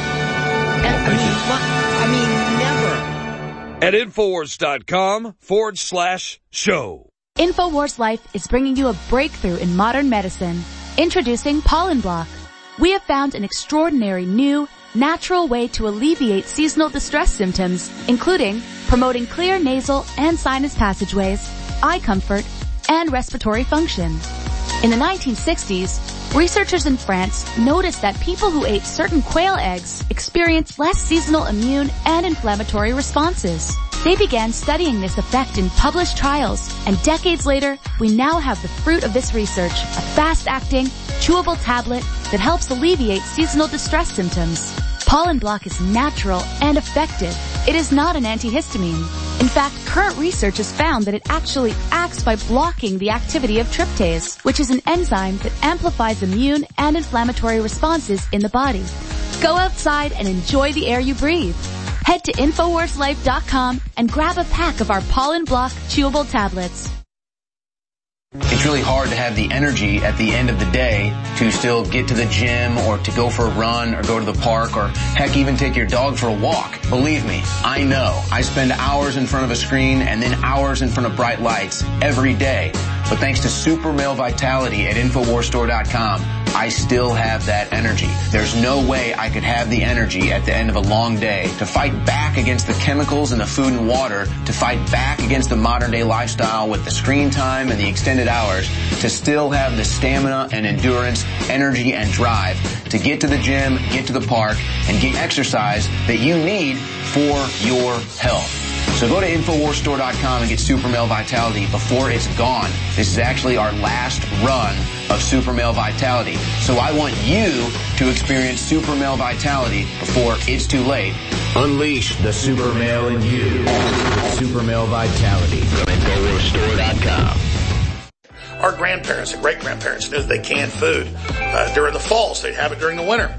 I mean, never. At Infowars.com/show. InfoWars Life is bringing you a breakthrough in modern medicine. Introducing Pollen Block. We have found an extraordinary new, natural way to alleviate seasonal distress symptoms, including promoting clear nasal and sinus passageways, eye comfort, and respiratory function. In the 1960s, researchers in France noticed that people who ate certain quail eggs experienced less seasonal immune and inflammatory responses. They began studying this effect in published trials, and decades later, we now have the fruit of this research, a fast-acting, chewable tablet that helps alleviate seasonal distress symptoms. Pollen Block is natural and effective. It is not an antihistamine. In fact, current research has found that it actually acts by blocking the activity of tryptase, which is an enzyme that amplifies immune and inflammatory responses in the body. Go outside and enjoy the air you breathe. Head to InfoWarsLife.com and grab a pack of our Pollen Block chewable tablets. It's really hard to have the energy at the end of the day to still get to the gym or to go for a run or go to the park or heck even take your dog for a walk. Believe me, I know. I spend hours in front of a screen and then hours in front of bright lights every day. But thanks to Super Male Vitality at InfoWarsStore.com, I still have that energy. There's no way I could have the energy at the end of a long day to fight back against the chemicals in the food and water, to fight back against the modern day lifestyle with the screen time and the extended hours, to still have the stamina and endurance, energy and drive to get to the gym, get to the park, and get exercise that you need for your health. So go to InfoWarsStore.com and get Super Male Vitality before it's gone. This is actually our last run of Super Male Vitality. So I want you to experience Super Male Vitality before it's too late. Unleash the Super Male in you. Super Male Vitality from InfoWarsStore.com. Our grandparents and great-grandparents knew that they canned food during the fall, so they'd have it during the winter.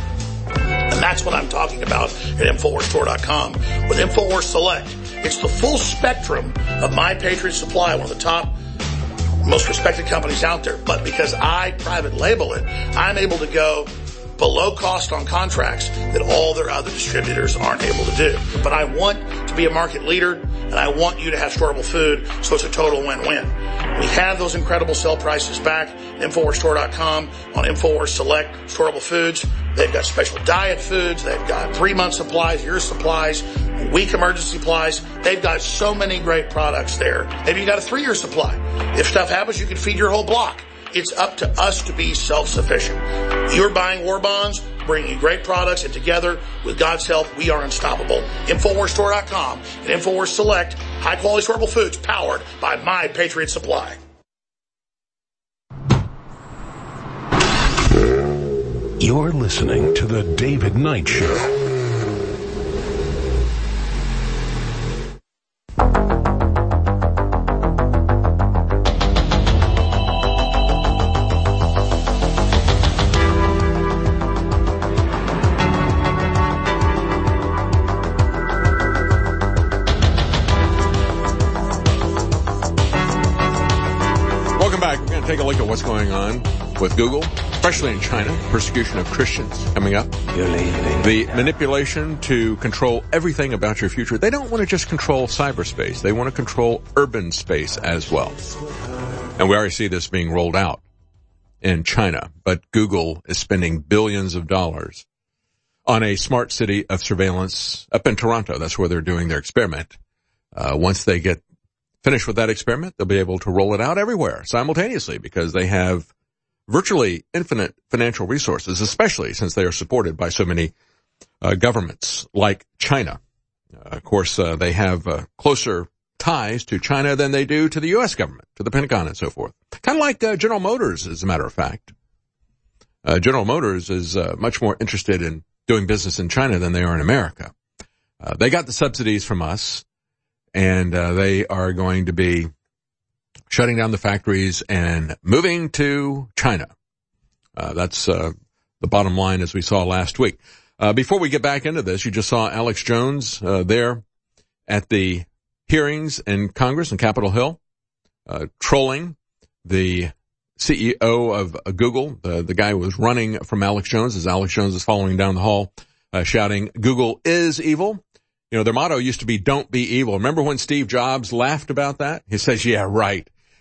And that's what I'm talking about at InfoWarsStore.com with InfoWars Select. It's the full spectrum of My Patriot Supply, one of the top, most respected companies out there. But because I private label it, I'm able to go below cost on contracts that all their other distributors aren't able to do. But I want to be a market leader, and I want you to have storable food, so it's a total win-win. We have those incredible sale prices back at InfoWarsStore.com on InfoWars Select storable foods. They've got special diet foods. They've got 3-month supplies, year supplies, week emergency supplies. They've got so many great products there. Maybe you got a 3-year supply. If stuff happens, you can feed your whole block. It's up to us to be self-sufficient. You're buying war bonds, bringing you great products, and together, with God's help, we are unstoppable. InfoWarsStore.com and InfoWars Select, high-quality storable foods powered by My Patriot Supply. You're listening to The David Knight Show. Take a look at what's going on with Google, especially in China, persecution of Christians coming up. The manipulation to control everything about your future. They don't want to just control cyberspace. They want to control urban space as well. And we already see this being rolled out in China. But Google is spending billions of dollars on a smart city of surveillance up in Toronto. That's where they're doing their experiment. Once they get finished with that experiment, they'll be able to roll it out everywhere simultaneously because they have virtually infinite financial resources, especially since they are supported by so many governments like China. Of course, they have closer ties to China than they do to the U.S. government, to the Pentagon and so forth. Kind of like General Motors, as a matter of fact. General Motors is much more interested in doing business in China than they are in America. They got the subsidies from us. And they are going to be shutting down the factories and moving to China. That's the bottom line, as we saw last week. Before we get back into this, you just saw Alex Jones there at the hearings in Congress in Capitol Hill, trolling the CEO of Google. The guy who was running from Alex Jones, as Alex Jones is following down the hall, shouting, "Google is evil." You know, their motto used to be, "Don't be evil." Remember when Steve Jobs laughed about that? He says, "Yeah, right.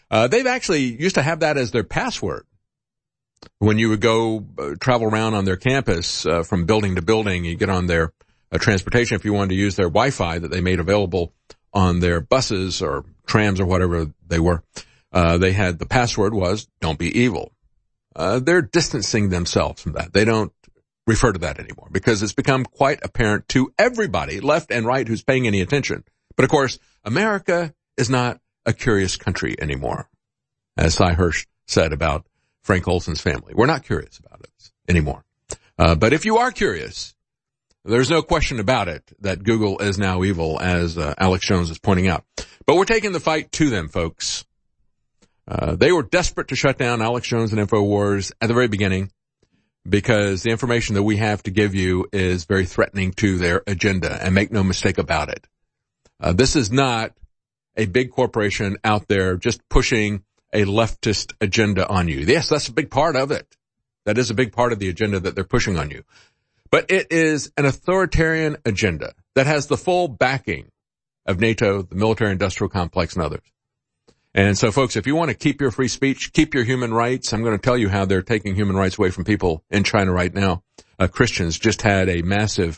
They've actually used to have that as their password. When you would go travel around on their campus from building to building, you get on their transportation. If you wanted to use their Wi-Fi that they made available on their buses or trams or whatever they were, they had the password was "Don't be evil." They're distancing themselves from that. They don't refer to that anymore because it's become quite apparent to everybody, left and right, who's paying any attention. But of course, America is not a curious country anymore, as Cy Hirsch said about Frank Olson's family. We're not curious about it anymore. But if you are curious, there's no question about it that Google is now evil, as Alex Jones is pointing out. But we're taking the fight to them, folks. They were desperate to shut down Alex Jones and InfoWars at the very beginning because the information that we have to give you is very threatening to their agenda, and make no mistake about it. This is not a big corporation out there just pushing a leftist agenda on you. Yes, that's a big part of it. That is a big part of the agenda that they're pushing on you. But it is an authoritarian agenda that has the full backing of NATO, the military-industrial complex, and others. And so, folks, if you want to keep your free speech, keep your human rights, I'm going to tell you how they're taking human rights away from people in China right now. Christians just had a massive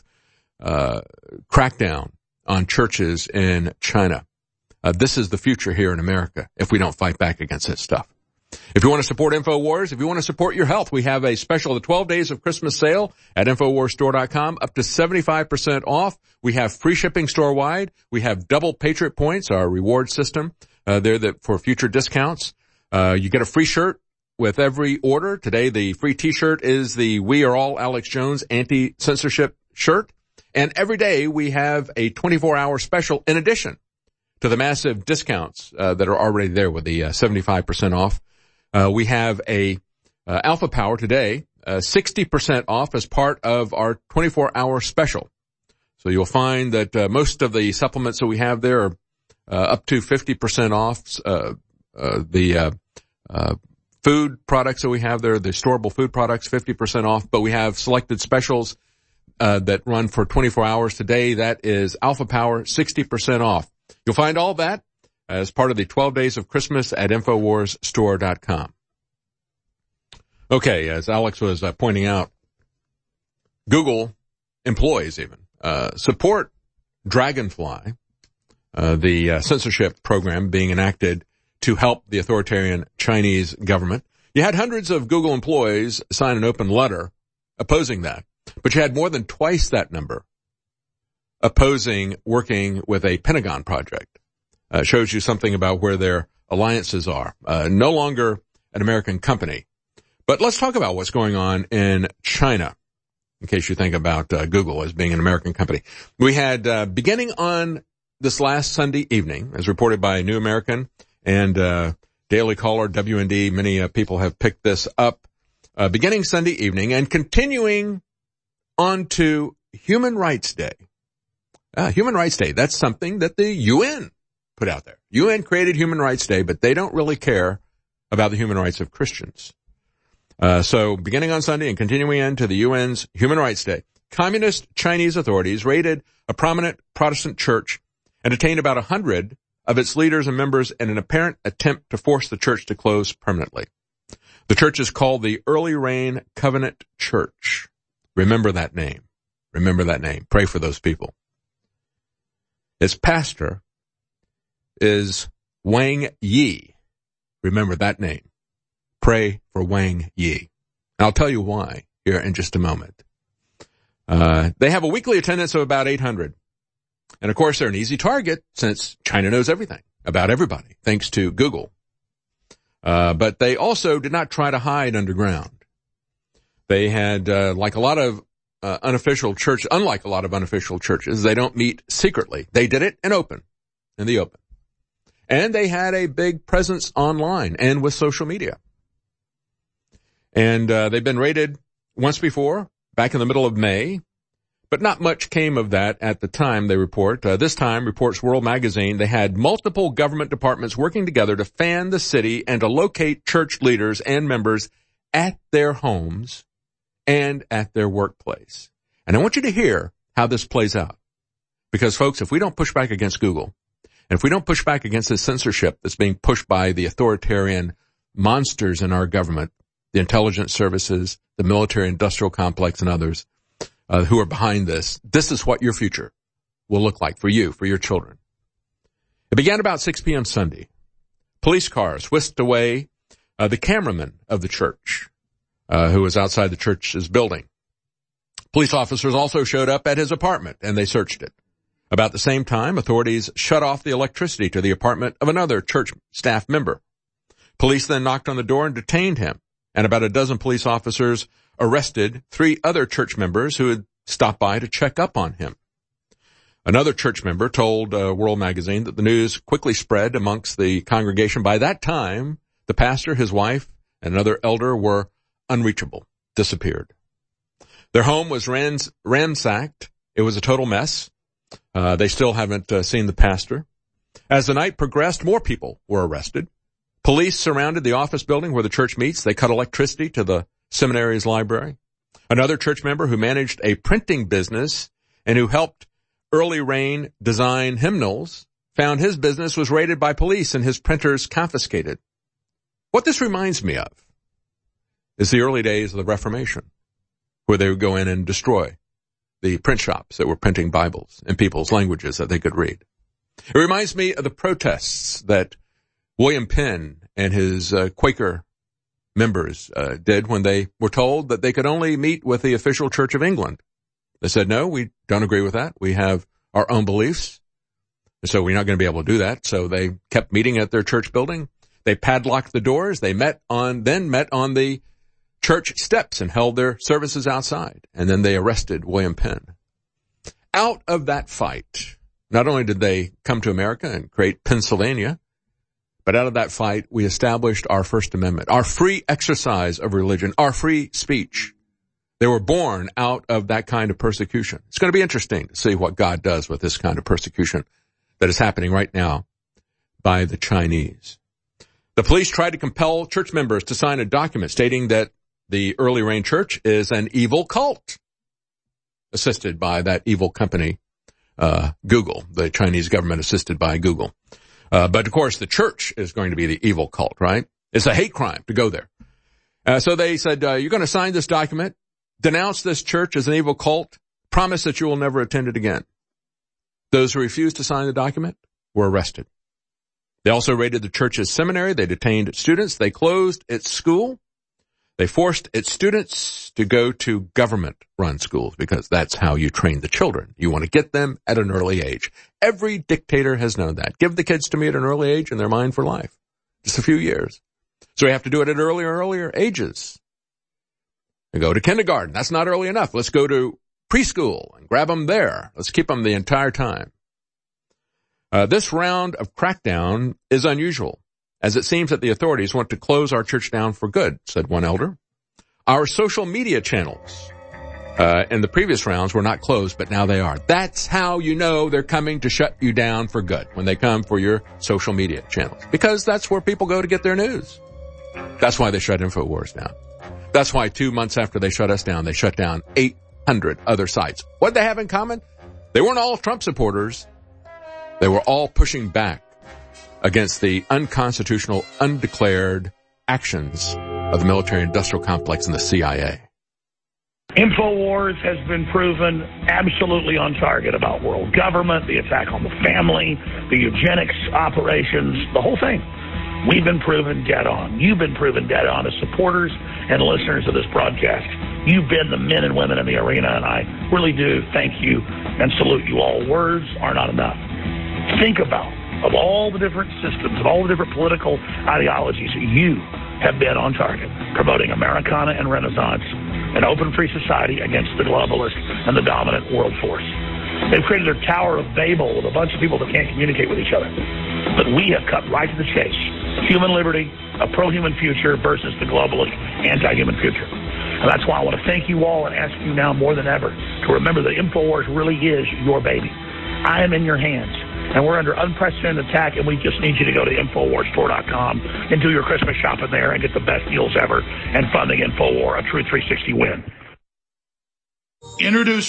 crackdown on churches in China. This is the future here in America if we don't fight back against this stuff. If you want to support InfoWars, if you want to support your health, we have a special, the 12 days of Christmas sale at InfoWarsStore.com, up to 75% off. We have free shipping store-wide. We have double Patriot Points, our reward system, there that for future discounts. You get a free shirt with every order. Today, the free t-shirt is the We Are All Alex Jones anti-censorship shirt. And every day we have a 24-hour special in addition to the massive discounts that are already there with the 75% off. We have a Alpha Power today, 60% off as part of our 24-hour special. So you'll find that most of the supplements that we have there are up to 50% off. The food products that we have there, the storable food products, 50% off. But we have selected specials that run for 24 hours today. That is Alpha Power, 60% off. You'll find all that as part of the 12 days of Christmas at InfoWarsStore.com. Okay, as Alex was pointing out, Google employees even support Dragonfly, the censorship program being enacted to help the authoritarian Chinese government. You had hundreds of Google employees sign an open letter opposing that, but you had more than twice that number opposing working with a Pentagon project. Shows you something about where their alliances are. No longer an American company. But let's talk about what's going on in China, in case you think about Google as being an American company. We had, beginning on this last Sunday evening, as reported by New American and Daily Caller, WND, many people have picked this up, beginning Sunday evening and continuing on to Human Rights Day. Human Rights Day, that's something that the UN put out there. UN created Human Rights Day, but they don't really care about the human rights of Christians. So beginning on Sunday and continuing into the UN's Human Rights Day, communist Chinese authorities raided a prominent Protestant church and detained about 100 of its leaders and members in an apparent attempt to force the church to close permanently. The church is called the Early Rain Covenant Church. Remember that name. Remember that name. Pray for those people. Its pastor is Wang Yi. Remember that name. Pray for Wang Yi. And I'll tell you why here in just a moment. They have a weekly attendance of about 800. And of course, they're an easy target since China knows everything about everybody, thanks to Google. But they also did not try to hide underground. They had, unlike a lot of unofficial churches, they don't meet secretly. They did it in the open. And they had a big presence online and with social media. And they've been raided once before, back in the middle of May. But not much came of that at the time, they report. This time, reports World Magazine, they had multiple government departments working together to fan the city and to locate church leaders and members at their homes and at their workplace. And I want you to hear how this plays out. Because, folks, if we don't push back against Google, And if we don't push back against this censorship that's being pushed by the authoritarian monsters in our government, the intelligence services, the military-industrial complex, and others who are behind this, this is what your future will look like for you, for your children. It began about 6 p.m. Sunday. Police cars whisked away the cameraman of the church who was outside the church's building. Police officers also showed up at his apartment, and they searched it. About the same time, authorities shut off the electricity to the apartment of another church staff member. Police then knocked on the door and detained him, and about a dozen police officers arrested 3 other church members who had stopped by to check up on him. Another church member told World Magazine that the news quickly spread amongst the congregation. By that time, the pastor, his wife, and another elder were unreachable, disappeared. Their home was ransacked. It was a total mess. They still haven't seen the pastor. As the night progressed, more people were arrested. Police surrounded the office building where the church meets. They cut electricity to the seminary's library. Another church member who managed a printing business and who helped Early Rain design hymnals found his business was raided by police and his printers confiscated. What this reminds me of is the early days of the Reformation, where they would go in and destroy the print shops that were printing Bibles in people's languages that they could read. It reminds me of the protests that William Penn and his Quaker members did when they were told that they could only meet with the official Church of England. They said, no, we don't agree with that. We have our own beliefs, so we're not going to be able to do that. So they kept meeting at their church building. They padlocked the doors. They met on the church steps and held their services outside. And then they arrested William Penn. Out of that fight, not only did they come to America and create Pennsylvania, but out of that fight, we established our First Amendment, our free exercise of religion, our free speech. They were born out of that kind of persecution. It's going to be interesting to see what God does with this kind of persecution that is happening right now by the Chinese. The police tried to compel church members to sign a document stating that the Early Rain Church is an evil cult, assisted by that evil company, Google, the Chinese government assisted by Google. But of course, the church is going to be the evil cult, right? It's a hate crime to go there. So they said, you're going to sign this document, denounce this church as an evil cult, promise that you will never attend it again. Those who refused to sign the document were arrested. They also raided the church's seminary. They detained students. They closed its school. They forced its students to go to government-run schools because that's how you train the children. You want to get them at an early age. Every dictator has known that. Give the kids to me at an early age and they're mine for life. Just a few years. So we have to do it at earlier ages. We go to kindergarten. That's not early enough. Let's go to preschool and grab them there. Let's keep them the entire time. This round of crackdown is unusual, as it seems that the authorities want to close our church down for good, said one elder. Our social media channels in the previous rounds were not closed, but now they are. That's how you know they're coming to shut you down for good, when they come for your social media channels, because that's where people go to get their news. That's why they shut InfoWars down. That's why 2 months after they shut us down, they shut down 800 other sites. What did they have in common? They weren't all Trump supporters. They were all pushing back against the unconstitutional, undeclared actions of the military-industrial complex and the CIA. InfoWars has been proven absolutely on target about world government, the attack on the family, the eugenics operations, the whole thing. We've been proven dead on. You've been proven dead on as supporters and listeners of this broadcast. You've been the men and women in the arena, and I really do thank you and salute you all. Words are not enough. Think about, of all the different systems, of all the different political ideologies, you have been on target, promoting Americana and Renaissance, an open free society against the globalist and the dominant world force. They've created their Tower of Babel with a bunch of people that can't communicate with each other. But we have cut right to the chase. Human liberty, a pro-human future versus the globalist anti-human future. And that's why I want to thank you all and ask you now more than ever to remember that InfoWars really is your baby. I am in your hands. And we're under unprecedented attack, and we just need you to go to InfoWarsStore.com and do your Christmas shopping there and get the best deals ever and funding InfoWar, a true 360 win. Introducing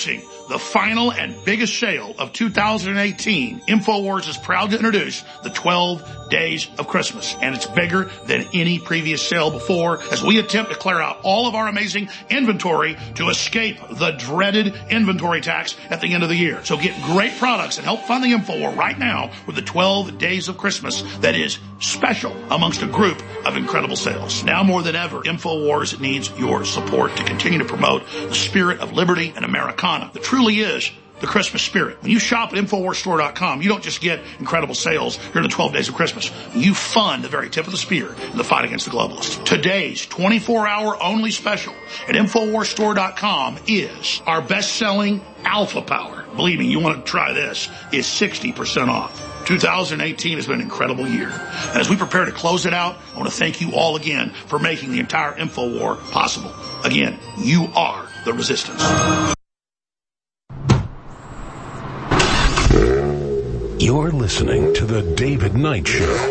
the final and biggest sale of 2018, InfoWars is proud to introduce the 12 Days of Christmas. And it's bigger than any previous sale before as we attempt to clear out all of our amazing inventory to escape the dreaded inventory tax at the end of the year. So get great products and help fund the InfoWar right now with the 12 Days of Christmas that is special amongst a group of incredible sales. Now more than ever, InfoWars needs your support to continue to promote the spirit of liberty and Americana. That truly is the Christmas spirit. When you shop at InfoWarsStore.com, you don't just get incredible sales during the 12 Days of Christmas. You fund the very tip of the spear in the fight against the globalists. Today's 24-hour only special at InfoWarsStore.com is our best-selling Alpha Power. Believe me, you want to try this. It's 60% off. 2018 has been an incredible year. And as we prepare to close it out, I want to thank you all again for making the entire InfoWar possible. Again, you are the resistance. You're listening to The David Knight Show.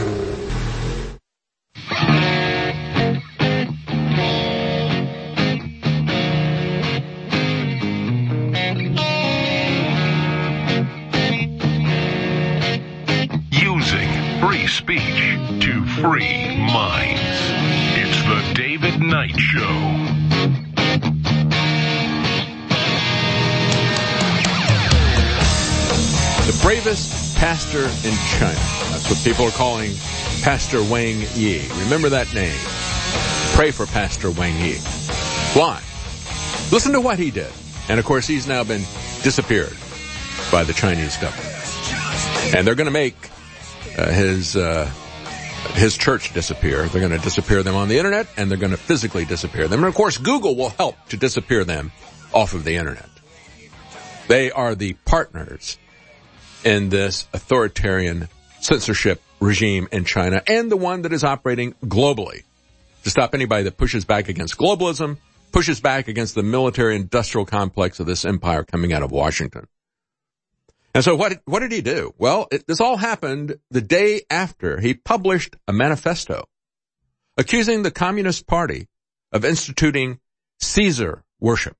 Speech to free minds. It's the David Knight Show. The bravest pastor in China. That's what people are calling Pastor Wang Yi. Remember that name. Pray for Pastor Wang Yi. Why? Listen to what he did. And of course, he's now been disappeared by the Chinese government. And they're going to make his church disappear. They're going to disappear them on the internet, and they're going to physically disappear them. And of course, Google will help to disappear them off of the internet. They are the partners in this authoritarian censorship regime in China, and the one that is operating globally to stop anybody that pushes back against globalism, pushes back against the military-industrial complex of this empire coming out of Washington. And so what did he do? Well, this all happened the day after he published a manifesto accusing the Communist Party of instituting Caesar worship.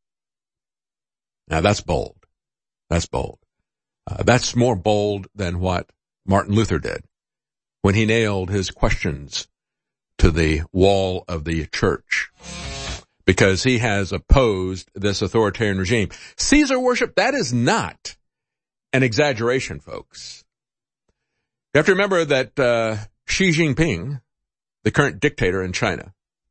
Now that's bold. That's bold. That's more bold than what Martin Luther did when he nailed his questions to the wall of the church, because he has opposed this authoritarian regime. Caesar worship, that is not an exaggeration, folks. You have to remember that Xi Jinping, the current dictator in China,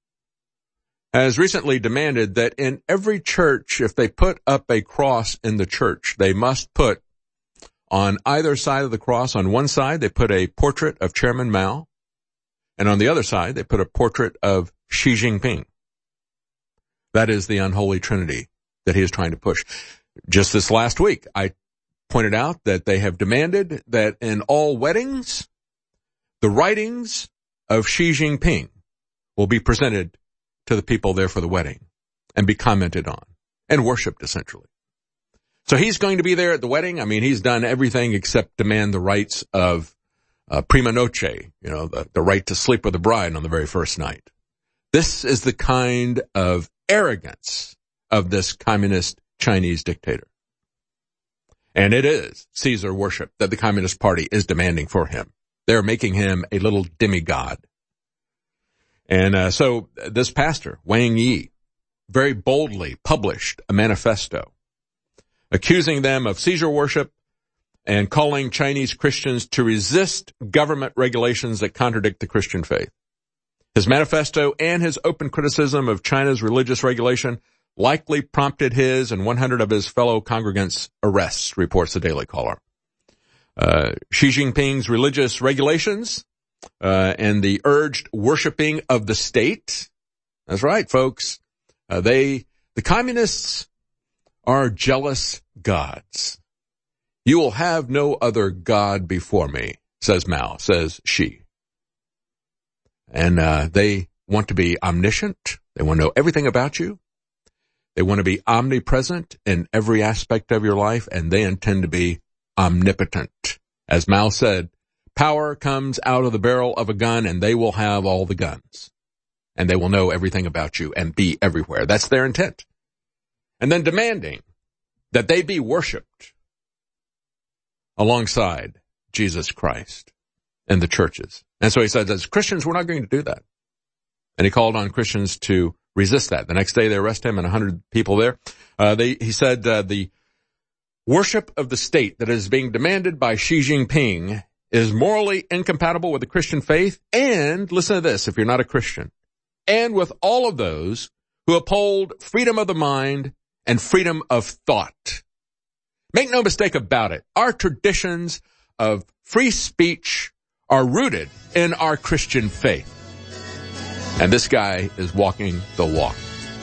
has recently demanded that in every church, if they put up a cross in the church, they must put on either side of the cross, on one side, they put a portrait of Chairman Mao, and on the other side, they put a portrait of Xi Jinping. That is the unholy trinity that he is trying to push. Just this last week, I pointed out that they have demanded that in all weddings, the writings of Xi Jinping will be presented to the people there for the wedding and be commented on and worshipped, essentially. So he's going to be there at the wedding. I mean, he's done everything except demand the rights of prima noce, the right to sleep with the bride on the very first night. This is the kind of arrogance of this communist Chinese dictator. And it is Caesar worship that the Communist Party is demanding for him. They're making him a little demigod. And so this pastor, Wang Yi, very boldly published a manifesto accusing them of Caesar worship and calling Chinese Christians to resist government regulations that contradict the Christian faith. His manifesto and his open criticism of China's religious regulation likely prompted his and 100 of his fellow congregants' arrests, reports the Daily Caller. Xi Jinping's religious regulations and the urged worshiping of the state. That's right, folks. The communists are jealous gods. You will have no other god before me, says Mao, says Xi. And they want to be omniscient. They want to know everything about you. They want to be omnipresent in every aspect of your life, and they intend to be omnipotent. As Mao said, power comes out of the barrel of a gun, and they will have all the guns. And they will know everything about you and be everywhere. That's their intent. And then demanding that they be worshiped alongside Jesus Christ and the churches. And so he said, as Christians, we're not going to do that. And he called on Christians to resist that. The next day they arrest him and 100 people there. He said, the worship of the state that is being demanded by Xi Jinping is morally incompatible with the Christian faith. And listen to this, if you're not a Christian, and with all of those who uphold freedom of the mind and freedom of thought. Make no mistake about it. Our traditions of free speech are rooted in our Christian faith. And this guy is walking the walk.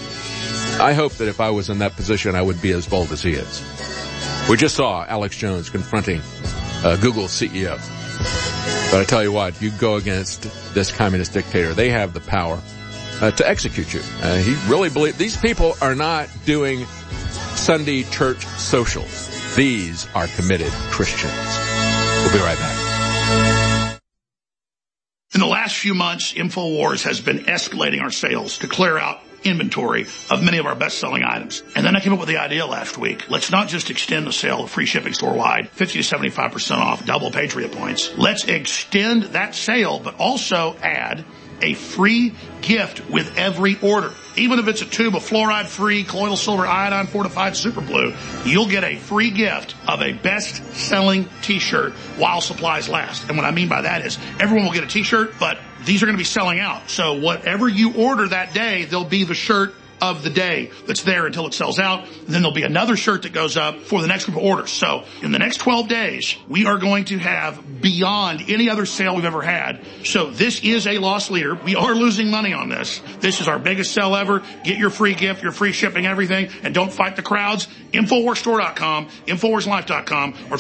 I hope that if I was in that position, I would be as bold as he is. We just saw Alex Jones confronting Google's CEO. But I tell you what, you go against this communist dictator, they have the power to execute you. He really believes these people are not doing Sunday church socials. These are committed Christians. We'll be right back. In the last few months, InfoWars has been escalating our sales to clear out inventory of many of our best-selling items. And then I came up with the idea last week. Let's not just extend the sale of free shipping store-wide, 50 to 75% off, double Patriot points. Let's extend that sale, but also add a free gift with every order. Even if it's a tube of fluoride-free colloidal silver iodine fortified super blue, you'll get a free gift of a best-selling t-shirt while supplies last. And what I mean by that is everyone will get a t-shirt, but these are going to be selling out. So whatever you order that day, there'll be the shirt of the day that's there until it sells out. Then there'll be another shirt that goes up for the next group of orders. So in the next 12 days, we are going to have beyond any other sale we've ever had. So this is a loss leader. We are losing money on this. This is our biggest sale ever. Get your free gift, your free shipping, everything, and don't fight the crowds. InfoWarsStore.com, InfoWarsLife.com, or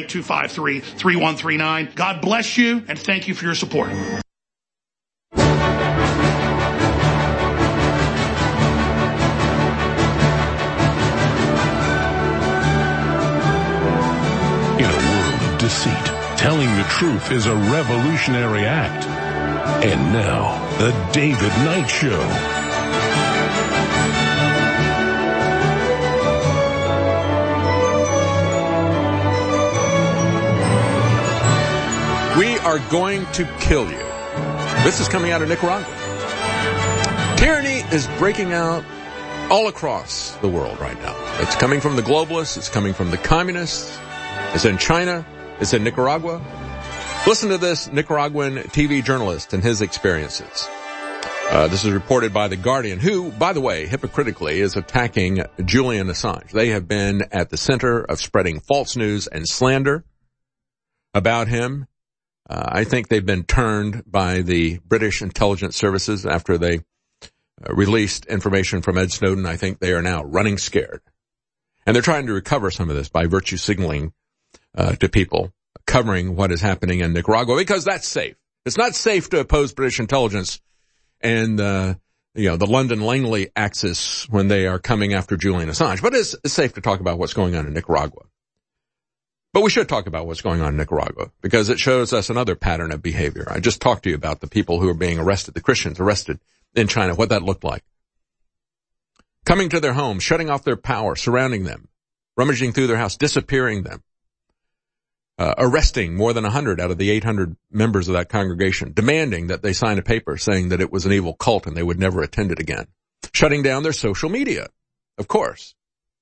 888-253-3139. God bless you, and thank you for your support. Deceit. Telling the truth is a revolutionary act. And now, the David Knight Show. We are going to kill you. This is coming out of Nicaragua. Tyranny is breaking out all across the world right now. It's coming from the globalists. It's coming from the communists. It's in China. It's in Nicaragua. Listen to this Nicaraguan TV journalist and his experiences. This is reported by The Guardian, who, by the way, hypocritically is attacking Julian Assange. They have been at the center of spreading false news and slander about him. I think they've been turned by the British intelligence services after they released information from Ed Snowden. I think they are now running scared. And they're trying to recover some of this by virtue signaling to people, covering what is happening in Nicaragua, because that's safe. It's not safe to oppose British intelligence and, the London Langley axis when they are coming after Julian Assange. But it's safe to talk about what's going on in Nicaragua. But we should talk about what's going on in Nicaragua because it shows us another pattern of behavior. I just talked to you about the people who are being arrested, the Christians arrested in China, what that looked like. Coming to their homes, shutting off their power, surrounding them, rummaging through their house, disappearing them. Arresting more than 100 out of the 800 members of that congregation, demanding that they sign a paper saying that it was an evil cult and they would never attend it again. Shutting down their social media, of course.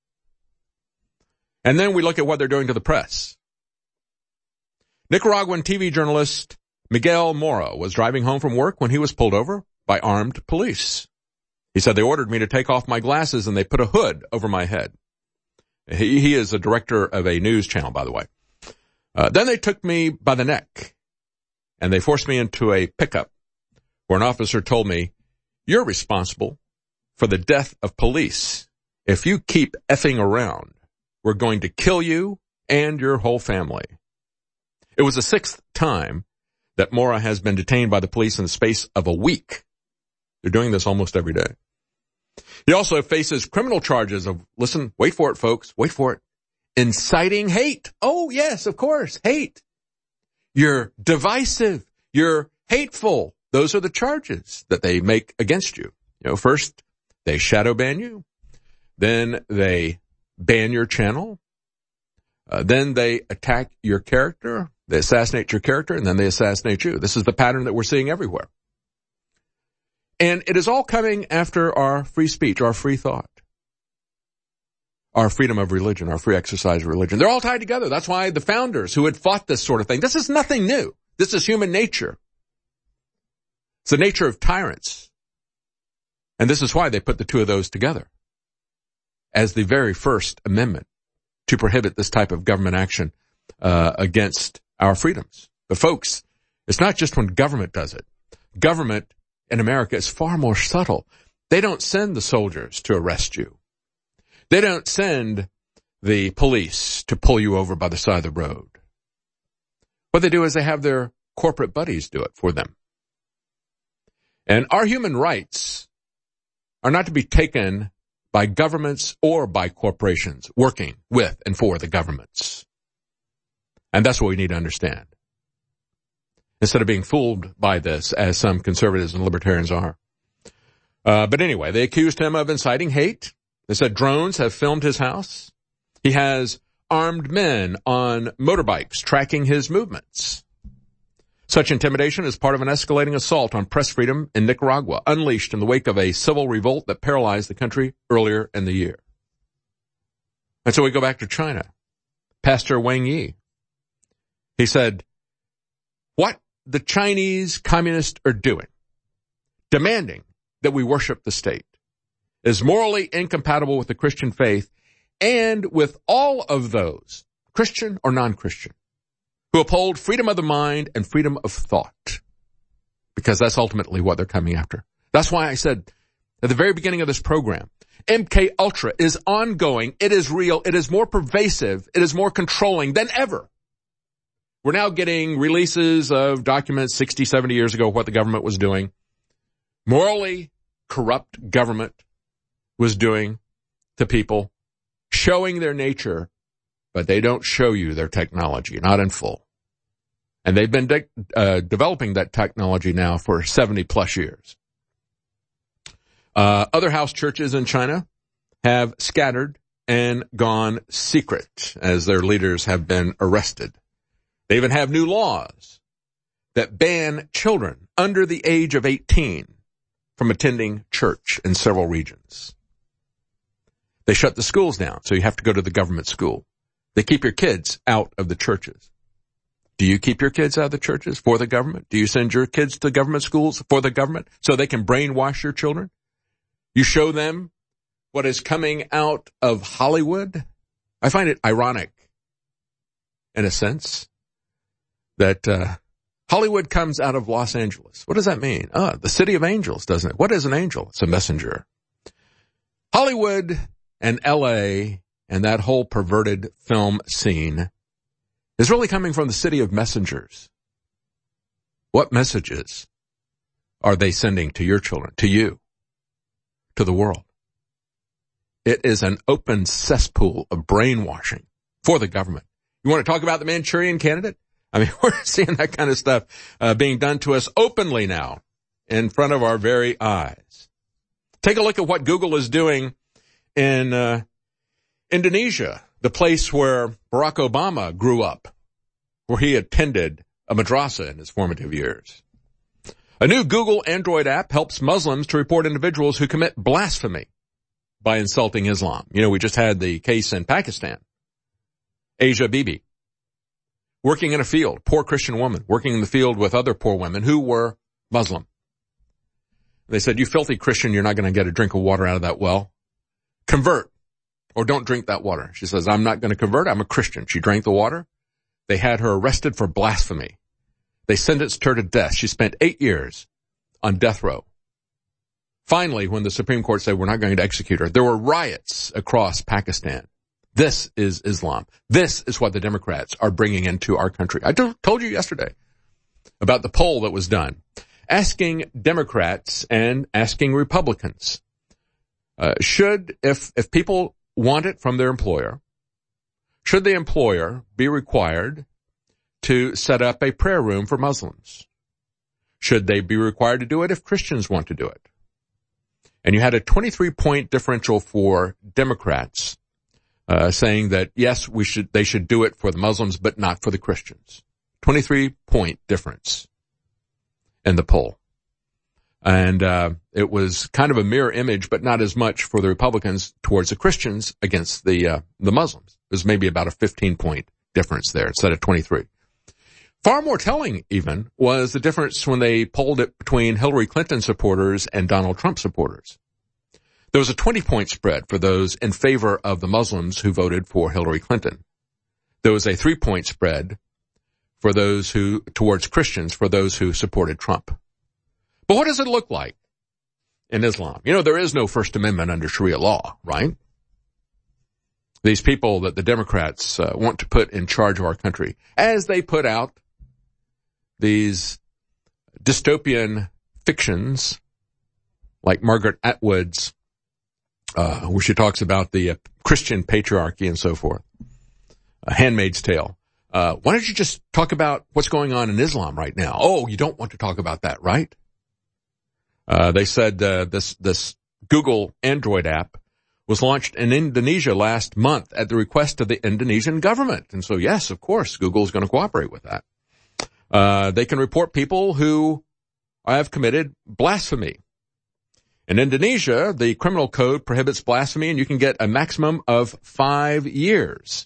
And then we look at what they're doing to the press. Nicaraguan TV journalist Miguel Mora was driving home from work when he was pulled over by armed police. He said, they ordered me to take off my glasses and they put a hood over my head. He is a director of a news channel, by the way. Then they took me by the neck and they forced me into a pickup where an officer told me, you're responsible for the death of police. If you keep effing around, we're going to kill you and your whole family. It was the 6th time that Mora has been detained by the police in the space of a week. They're doing this almost every day. He also faces criminal charges of, listen, wait for it, folks, wait for it. Inciting hate. Oh, yes, of course, hate. You're divisive. You're hateful. Those are the charges that they make against you. First, they shadow ban you. Then they ban your channel. Then they attack your character. They assassinate your character, and then they assassinate you. This is the pattern that we're seeing everywhere. And it is all coming after our free speech, our free thought, our freedom of religion, our free exercise of religion. They're all tied together. That's why the founders who had fought this sort of thing, this is nothing new. This is human nature. It's the nature of tyrants. And this is why they put the two of those together as the very first amendment to prohibit this type of government action against our freedoms. But folks, it's not just when government does it. Government in America is far more subtle. They don't send the soldiers to arrest you. They don't send the police to pull you over by the side of the road. What they do is they have their corporate buddies do it for them. And our human rights are not to be taken by governments or by corporations working with and for the governments. And that's what we need to understand. Instead of being fooled by this, as some conservatives and libertarians are. But anyway, they accused him of inciting hate. They said drones have filmed his house. He has armed men on motorbikes tracking his movements. Such intimidation is part of an escalating assault on press freedom in Nicaragua, unleashed in the wake of a civil revolt that paralyzed the country earlier in the year. And so we go back to China. Pastor Wang Yi. He said, what the Chinese communists are doing, demanding that we worship the state, is morally incompatible with the Christian faith and with all of those, Christian or non-Christian, who uphold freedom of the mind and freedom of thought, because that's ultimately what they're coming after. That's why I said at the very beginning of this program, MK Ultra is ongoing, it is real, it is more pervasive, it is more controlling than ever. We're now getting releases of documents 60, 70 years ago what the government was doing. Morally corrupt government was doing to people, showing their nature, but they don't show you their technology, not in full. And they've been developing that technology now for 70 plus years. Other house churches in China have scattered and gone secret as their leaders have been arrested. They even have new laws that ban children under the age of 18 from attending church in several regions. They shut the schools down, so you have to go to the government school. They keep your kids out of the churches. Do you keep your kids out of the churches for the government? Do you send your kids to government schools for the government so they can brainwash your children? You show them what is coming out of Hollywood? I find it ironic, in a sense, that Hollywood comes out of Los Angeles. What does that mean? The city of angels, doesn't it? What is an angel? It's a messenger. Hollywood and L.A. and that whole perverted film scene is really coming from the city of messengers. What messages are they sending to your children, to you, to the world? It is an open cesspool of brainwashing for the government. You want to talk about the Manchurian Candidate? I mean, we're seeing that kind of stuff being done to us openly now in front of our very eyes. Take a look at what Google is doing in Indonesia, the place where Barack Obama grew up, where he attended a madrasa in his formative years. A new Google Android app helps Muslims to report individuals who commit blasphemy by insulting Islam. You know, we just had the case in Pakistan. Asia Bibi, working in a field, poor Christian woman, working in the field with other poor women who were Muslim. They said, you filthy Christian, you're not going to get a drink of water out of that well. Convert, or don't drink that water. She says, I'm not going to convert, I'm a Christian. She drank the water. They had her arrested for blasphemy. They sentenced her to death. She spent 8 years on death row. Finally, when the Supreme Court said we're not going to execute her, there were riots across Pakistan. This is Islam. This is what the Democrats are bringing into our country. I told you yesterday about the poll that was done, asking Democrats and asking Republicans, if people want it from their employer, should the employer be required to set up a prayer room for Muslims? Should they be required to do it if Christians want to do it? And you had a 23-point differential for Democrats saying that, yes, they should do it for the Muslims, but not for the Christians. 23-point difference in the poll. And it was kind of a mirror image, but not as much for the Republicans towards the Christians against the Muslims. There's maybe about a 15-point difference there instead of 23. Far more telling, even, was the difference when they polled it between Hillary Clinton supporters and Donald Trump supporters. There was a 20-point spread for those in favor of the Muslims who voted for Hillary Clinton. There was a 3-point spread for those towards Christians, for those who supported Trump. But what does it look like in Islam? You know, there is no First Amendment under Sharia law, right? These people that the Democrats want to put in charge of our country, as they put out these dystopian fictions like Margaret Atwood's, where she talks about the Christian patriarchy and so forth, Handmaid's Tale. Why don't you just talk about what's going on in Islam right now? Oh, you don't want to talk about that, right? They said this Google Android app was launched in Indonesia last month at the request of the Indonesian government. And so, yes, of course, Google is going to cooperate with that. They can report people who have committed blasphemy. In Indonesia, the criminal code prohibits blasphemy, and you can get a maximum of 5 years.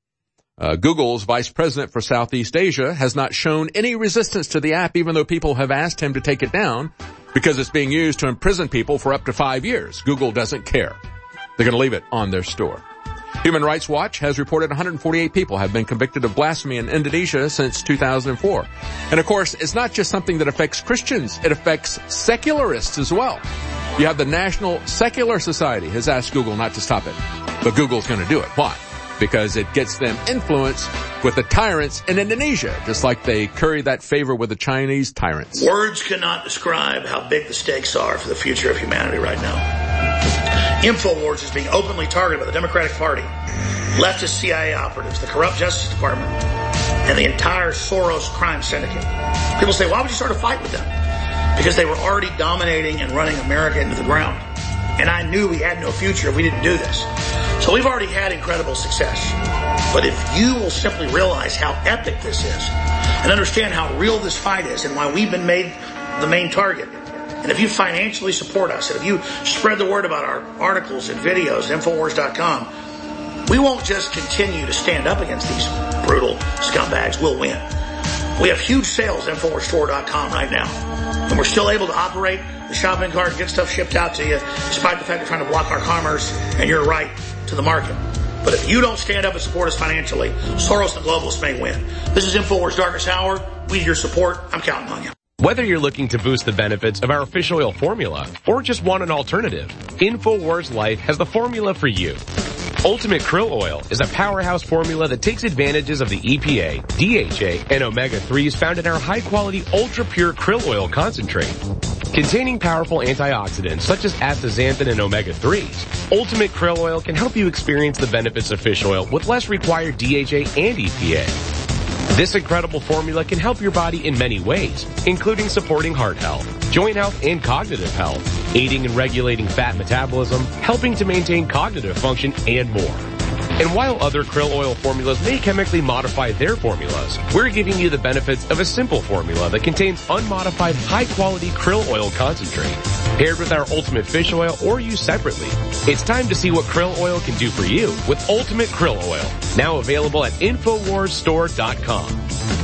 Google's vice president for Southeast Asia has not shown any resistance to the app, even though people have asked him to take it down because it's being used to imprison people for up to 5 years. Google doesn't care. They're going to leave it on their store. Human Rights Watch has reported 148 people have been convicted of blasphemy in Indonesia since 2004. And of course, it's not just something that affects Christians. It affects secularists as well. You have the National Secular Society has asked Google not to stop it. But Google's going to do it. Why? Because it gets them influence with the tyrants in Indonesia, just like they curry that favor with the Chinese tyrants. Words cannot describe how big the stakes are for the future of humanity right now. InfoWars is being openly targeted by the Democratic Party, leftist CIA operatives, the corrupt Justice Department, and the entire Soros crime syndicate. People say, why would you start a fight with them? Because they were already dominating and running America into the ground. And I knew we had no future if we didn't do this. So we've already had incredible success. But if you will simply realize how epic this is and understand how real this fight is and why we've been made the main target, and if you financially support us, and if you spread the word about our articles and videos at Infowars.com, we won't just continue to stand up against these brutal scumbags. We'll win. We have huge sales at InfoWarsStore.com right now. And we're still able to operate the shopping cart and get stuff shipped out to you, despite the fact they're trying to block our commerce and your right to the market. But if you don't stand up and support us financially, Soros and the globalists may win. This is InfoWars Darkest Hour. We need your support. I'm counting on you. Whether you're looking to boost the benefits of our fish oil formula or just want an alternative, InfoWars Life has the formula for you. Ultimate Krill Oil is a powerhouse formula that takes advantages of the EPA, DHA, and omega-3s found in our high-quality, ultra-pure krill oil concentrate. Containing powerful antioxidants such as astaxanthin and omega-3s, Ultimate Krill Oil can help you experience the benefits of fish oil with less required DHA and EPA. This incredible formula can help your body in many ways, including supporting heart health, joint health, and cognitive health, aiding and regulating fat metabolism, helping to maintain cognitive function, and more. And while other krill oil formulas may chemically modify their formulas, we're giving you the benefits of a simple formula that contains unmodified high-quality krill oil concentrate, paired with our Ultimate Fish Oil or used separately. It's time to see what krill oil can do for you with Ultimate Krill Oil, now available at InfoWarsStore.com.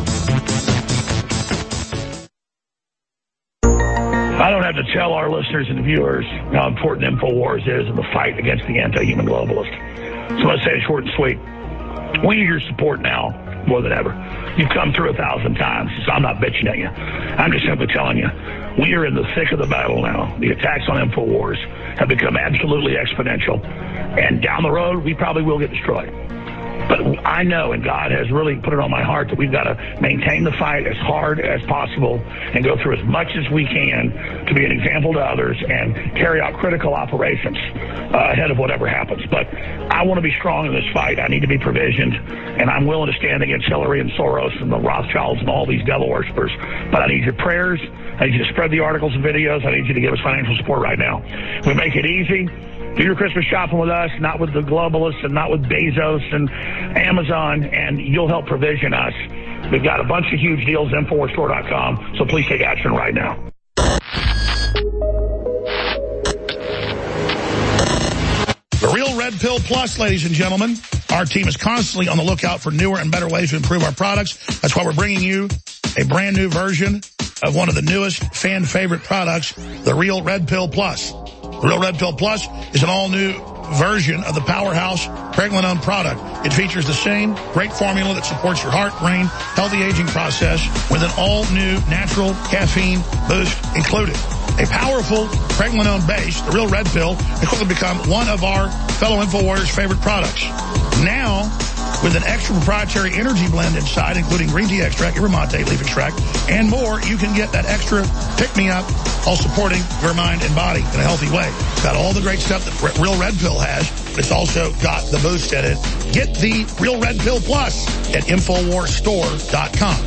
I don't have to tell our listeners and viewers how important InfoWars is in the fight against the anti-human globalist. So I'm going to say it short and sweet. We need your support now more than ever. You've come through 1,000 times, so I'm not bitching at you. I'm just simply telling you, we are in the thick of the battle now. The attacks on InfoWars have become absolutely exponential. And down the road, we probably will get destroyed. But I know, and God has really put it on my heart, that we've got to maintain the fight as hard as possible and go through as much as we can to be an example to others and carry out critical operations ahead of whatever happens. But I want to be strong in this fight. I need to be provisioned, and I'm willing to stand against Hillary and Soros and the Rothschilds and all these devil worshippers. But I need your prayers. I need you to spread the articles and videos. I need you to give us financial support right now. We make it easy. Do your Christmas shopping with us, not with the globalists and not with Bezos and Amazon, and you'll help provision us. We've got a bunch of huge deals, InfoWarsStore.com, so please take action right now. The Real Red Pill Plus, ladies and gentlemen. Our team is constantly on the lookout for newer and better ways to improve our products. That's why we're bringing you a brand new version of one of the newest fan favorite products, the Real Red Pill Plus. The Real Red Pill Plus is an all-new version of the powerhouse Pregnenolone product. It features the same great formula that supports your heart, brain, healthy aging process with an all-new natural caffeine boost included. A powerful Pregnenolone base, the Real Red Pill, has quickly become one of our fellow InfoWarriors' favorite products. Now, with an extra proprietary energy blend inside, including green tea extract, yerba mate leaf extract, and more, you can get that extra pick-me-up while supporting your mind and body in a healthy way. It's got all the great stuff that Real Red Pill has, but it's also got the boost in it. Get the Real Red Pill Plus at InfoWarsStore.com.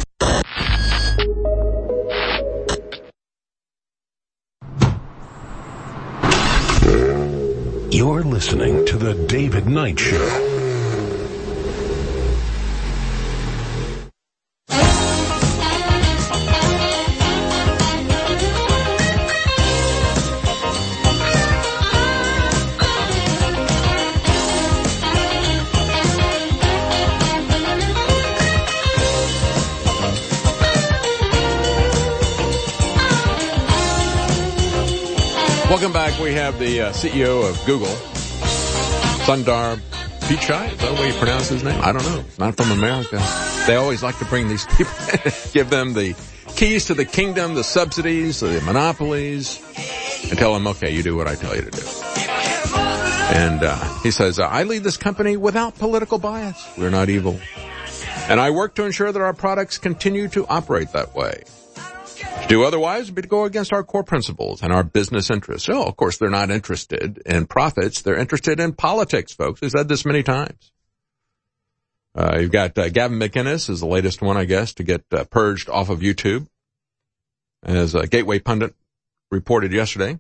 You're listening to The David Knight Show. Welcome back. We have the CEO of Google, Sundar Pichai. Is that the way you pronounce his name? I don't know. Not from America. They always like to bring these people, give them the keys to the kingdom, the subsidies, the monopolies, and tell them, okay, you do what I tell you to do. And he says, I lead this company without political bias. We're not evil. And I work to ensure that our products continue to operate that way. To do otherwise would be to go against our core principles and our business interests. Oh, of course, they're not interested in profits. They're interested in politics, folks. We've said this many times. You've got Gavin McInnes is the latest one, I guess, to get purged off of YouTube. As Gateway Pundit reported yesterday,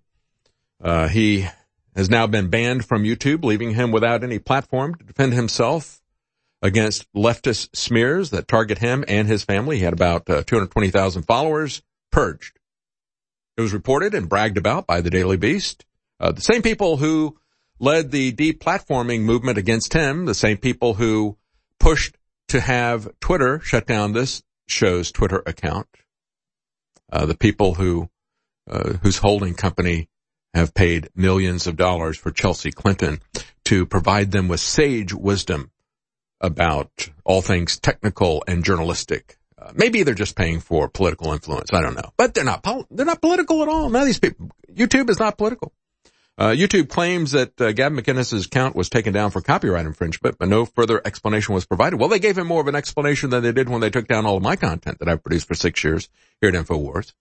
he has now been banned from YouTube, leaving him without any platform to defend himself against leftist smears that target him and his family. He had about 220,000 followers. Purged. It was reported and bragged about by the Daily Beast. The same people who led the deplatforming movement against him, the same people who pushed to have Twitter shut down this show's Twitter account, the people who whose holding company have paid millions of dollars for Chelsea Clinton to provide them with sage wisdom about all things technical and journalistic. Maybe they're just paying for political influence. I don't know. But they're not political at all. None of these people. YouTube is not political. YouTube claims that Gavin McInnes' account was taken down for copyright infringement, but no further explanation was provided. Well, they gave him more of an explanation than they did when they took down all of my content that I've produced for 6 years here at InfoWars.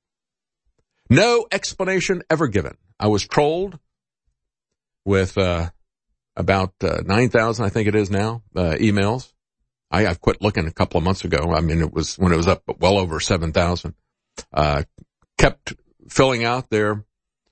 No explanation ever given. I was trolled with about 9,000, I think it is now, emails. I've quit looking a couple of months ago. I mean, it was when it was up well over 7,000. Kept filling out their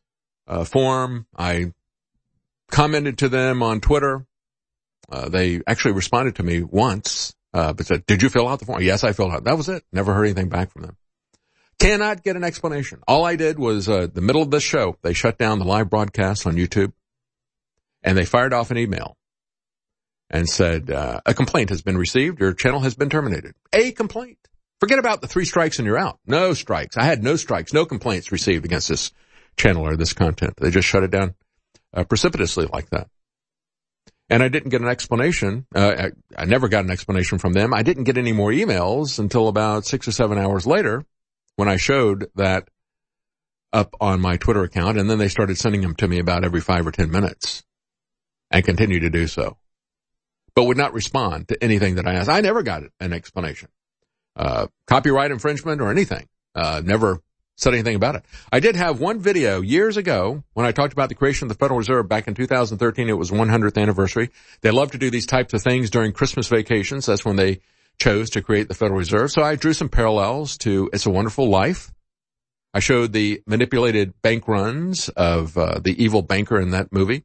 form. I commented to them on Twitter. They actually responded to me once, but said, did you fill out the form? Yes, I filled out. That was it. Never heard anything back from them. Cannot get an explanation. All I did was, the middle of this show, they shut down the live broadcast on YouTube and they fired off an email and said, a complaint has been received. Your channel has been terminated. A complaint. Forget about the 3 strikes and you're out. No strikes. I had no strikes, no complaints received against this channel or this content. They just shut it down precipitously like that. And I didn't get an explanation. I never got an explanation from them. I didn't get any more emails until about 6 or 7 hours later when I showed that up on my Twitter account. And then they started sending them to me about every 5 or 10 minutes and continue to do so, but would not respond to anything that I asked. I never got an explanation. Copyright infringement or anything. Never said anything about it. I did have one video years ago when I talked about the creation of the Federal Reserve back in 2013. It was 100th anniversary. They love to do these types of things during Christmas vacations. That's when they chose to create the Federal Reserve. So I drew some parallels to It's a Wonderful Life. I showed the manipulated bank runs of the evil banker in that movie.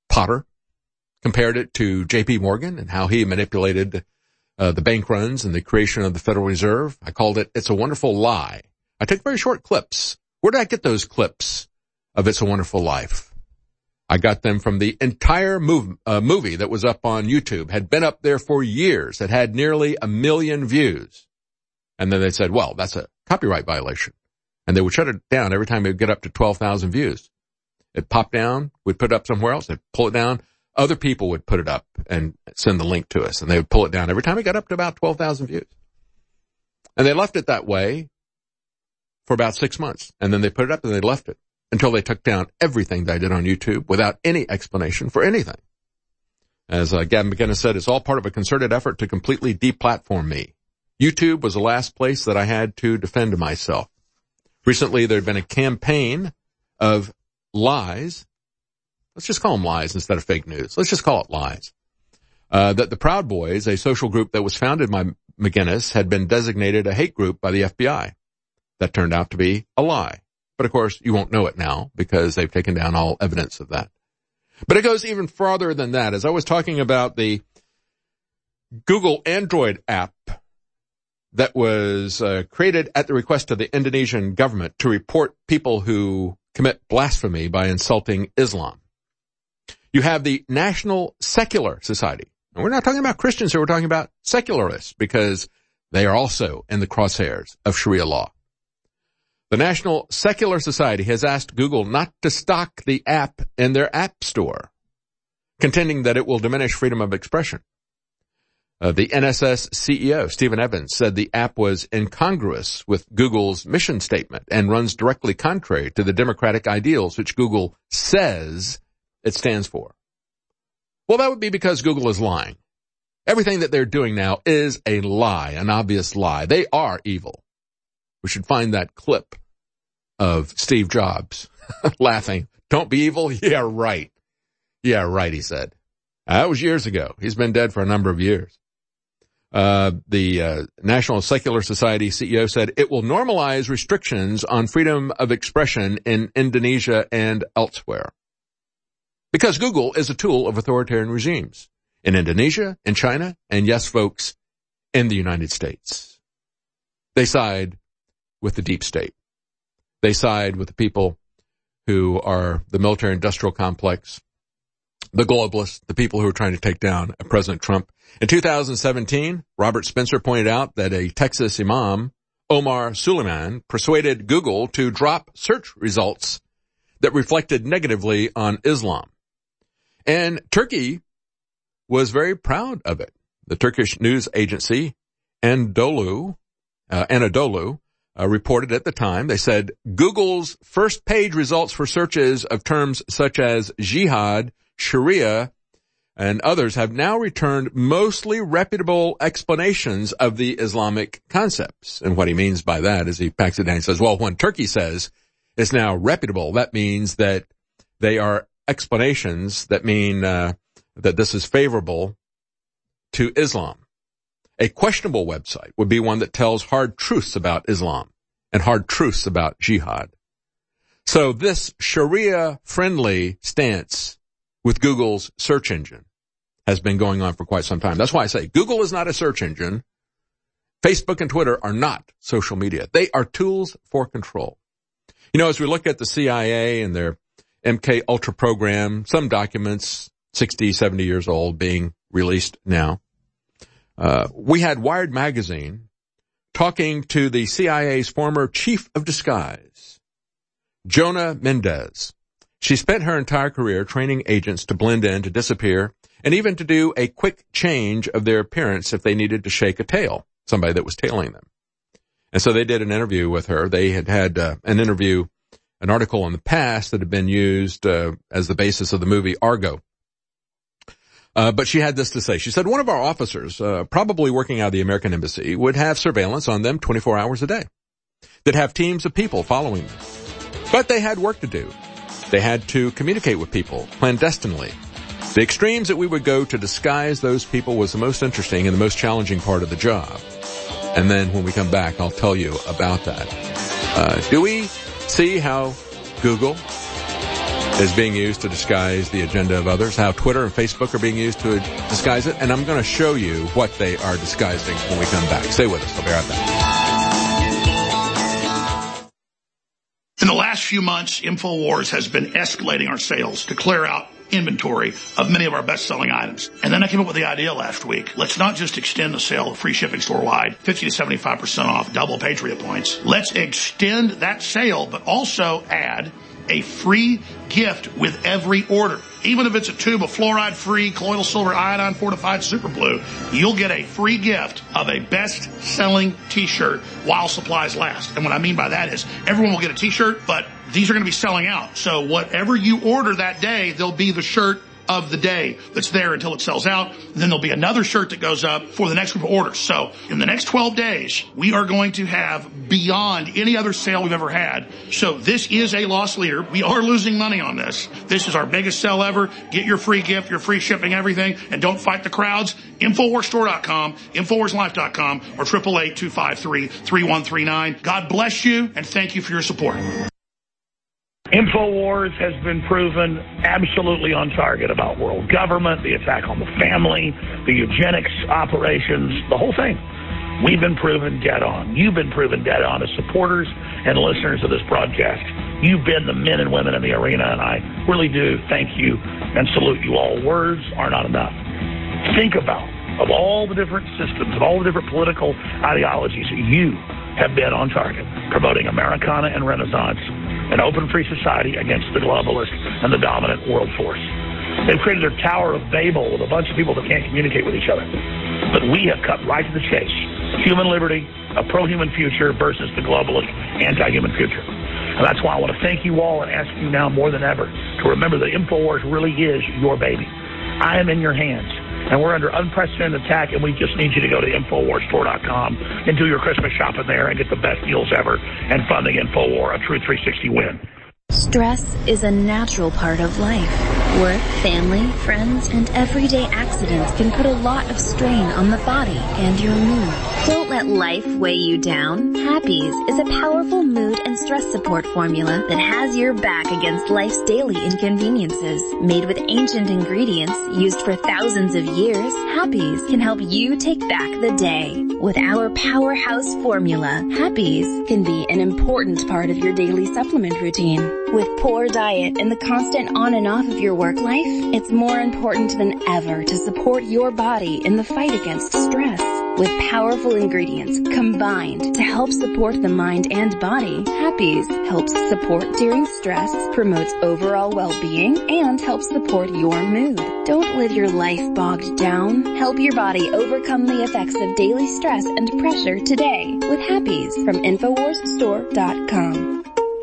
Potter, compared it to J.P. Morgan and how he manipulated the bank runs and the creation of the Federal Reserve. I called it It's a Wonderful Lie. I took very short clips. Where did I get those clips of It's a Wonderful Life? I got them from the entire movie that was up on YouTube, had been up there for years, that had nearly 1 million views. And then they said, well, that's a copyright violation. And they would shut it down every time it would get up to 12,000 views. It popped down, we'd put it up somewhere else, they'd pull it down. Other people would put it up and send the link to us, and they would pull it down every time it got up to about 12,000 views. And they left it that way for about 6 months. And then they put it up and they left it until they took down everything that I did on YouTube without any explanation for anything. As Gavin McInnes said, it's all part of a concerted effort to completely deplatform me. YouTube was the last place that I had to defend myself. Recently, there had been a campaign of lies. Let's just call them lies instead of fake news. Let's just call it lies. That the Proud Boys, a social group that was founded by McInnes, had been designated a hate group by the FBI. That turned out to be a lie. But of course, you won't know it now because they've taken down all evidence of that. But it goes even farther than that. As I was talking about the Google Android app that was created at the request of the Indonesian government to report people who commit blasphemy by insulting Islam. You have the National Secular Society. And we're not talking about Christians here, we're talking about secularists because they are also in the crosshairs of Sharia law. The National Secular Society has asked Google not to stock the app in their app store, contending that it will diminish freedom of expression. The NSS CEO, Stephen Evans, said the app was incongruous with Google's mission statement and runs directly contrary to the democratic ideals which Google says it stands for. Well, that would be because Google is lying. Everything that they're doing now is a lie, an obvious lie. They are evil. We should find that clip of Steve Jobs laughing. Don't be evil? Yeah, right. Yeah, right, he said. That was years ago. He's been dead for a number of years. The National Secular Society CEO said it will normalize restrictions on freedom of expression in Indonesia and elsewhere. Because Google is a tool of authoritarian regimes in Indonesia, in China, and yes, folks, in the United States. They side with the deep state. They side with the people who are the military-industrial complex, the globalists, the people who are trying to take down President Trump. In 2017, Robert Spencer pointed out that a Texas imam, Omar Suleiman, persuaded Google to drop search results that reflected negatively on Islam. And Turkey was very proud of it. The Turkish news agency Anadolu reported at the time, they said, Google's first page results for searches of terms such as jihad, Sharia, and others have now returned mostly reputable explanations of the Islamic concepts. And what he means by that is he packs it down and says, well, when Turkey says it's now reputable, that means that they are explanations that mean that this is favorable to Islam. A questionable website would be one that tells hard truths about Islam and hard truths about jihad. So this Sharia-friendly stance with Google's search engine has been going on for quite some time. That's why I say Google is not a search engine. Facebook and Twitter are not social media. They are tools for control. You know, as we look at the CIA and their MK Ultra program, some documents, 60, 70 years old, being released now, we had Wired magazine talking to the CIA's former chief of disguise, Jonah Mendez. She spent her entire career training agents to blend in, to disappear, and even to do a quick change of their appearance if they needed to shake a tail, somebody that was tailing them. And so they did an interview with her. They had an article in the past that had been used as the basis of the movie Argo. But she had this to say. She said, one of our officers, probably working out of the American Embassy, would have surveillance on them 24 hours a day. They'd have teams of people following them. But they had work to do. They had to communicate with people clandestinely. The extremes that we would go to disguise those people was the most interesting and the most challenging part of the job. And then when we come back, I'll tell you about that. Do we see how Google is being used to disguise the agenda of others, how Twitter and Facebook are being used to disguise it, and I'm going to show you what they are disguising when we come back. Stay with us. I'll be right back. In the last few months, InfoWars has been escalating our sales to clear out inventory of many of our best-selling items. And then I came up with the idea last week. Let's not just extend the sale of free shipping store-wide, 50 to 75% off, double Patriot points. Let's extend that sale, but also add a free gift with every order. Even if it's a tube of fluoride-free colloidal silver iodine fortified super blue, you'll get a free gift of a best-selling t-shirt while supplies last. And what I mean by that is everyone will get a t-shirt, but these are going to be selling out. So whatever you order that day, there'll be the shirt of the day that's there until it sells out. Then there'll be another shirt that goes up for the next group of orders. So in the next 12 days, we are going to have beyond any other sale we've ever had. So this is a loss leader. We are losing money on this. This is our biggest sale ever. Get your free gift, your free shipping, everything, and don't fight the crowds. InfoWarsStore.com, InfoWarsLife.com, or 888-253-3139. God bless you, and thank you for your support. InfoWars has been proven absolutely on target about world government, the attack on the family, the eugenics operations, the whole thing. We've been proven dead on. You've been proven dead on as supporters and listeners of this broadcast. You've been the men and women in the arena, and I really do thank you and salute you all. Words are not enough. Think about, of all the different systems, of all the different political ideologies, you have been on target, promoting Americana and Renaissance, an open free society against the globalist and the dominant world force. They've created their Tower of Babel with a bunch of people that can't communicate with each other. But we have cut right to the chase. Human liberty, a pro-human future versus the globalist anti-human future. And that's why I want to thank you all and ask you now more than ever to remember that InfoWars really is your baby. I am in your hands. And we're under unprecedented attack, and we just need you to go to InfoWarsStore.com and do your Christmas shopping there and get the best deals ever and fund the InfoWar, a true 360 win. Stress is a natural part of life. Work, family, friends, and everyday accidents can put a lot of strain on the body and your mood. Don't let life weigh you down. Happies is a powerful mood and stress support formula that has your back against life's daily inconveniences. Made with ancient ingredients used for thousands of years, Happies can help you take back the day. With our powerhouse formula, Happies can be an important part of your daily supplement routine. With poor diet and the constant on and off of your work life, it's more important than ever to support your body in the fight against stress. With powerful ingredients combined to help support the mind and body, Happies helps support during stress, promotes overall well-being, and helps support your mood. Don't live your life bogged down. Help your body overcome the effects of daily stress and pressure today with Happies from InfoWarsStore.com.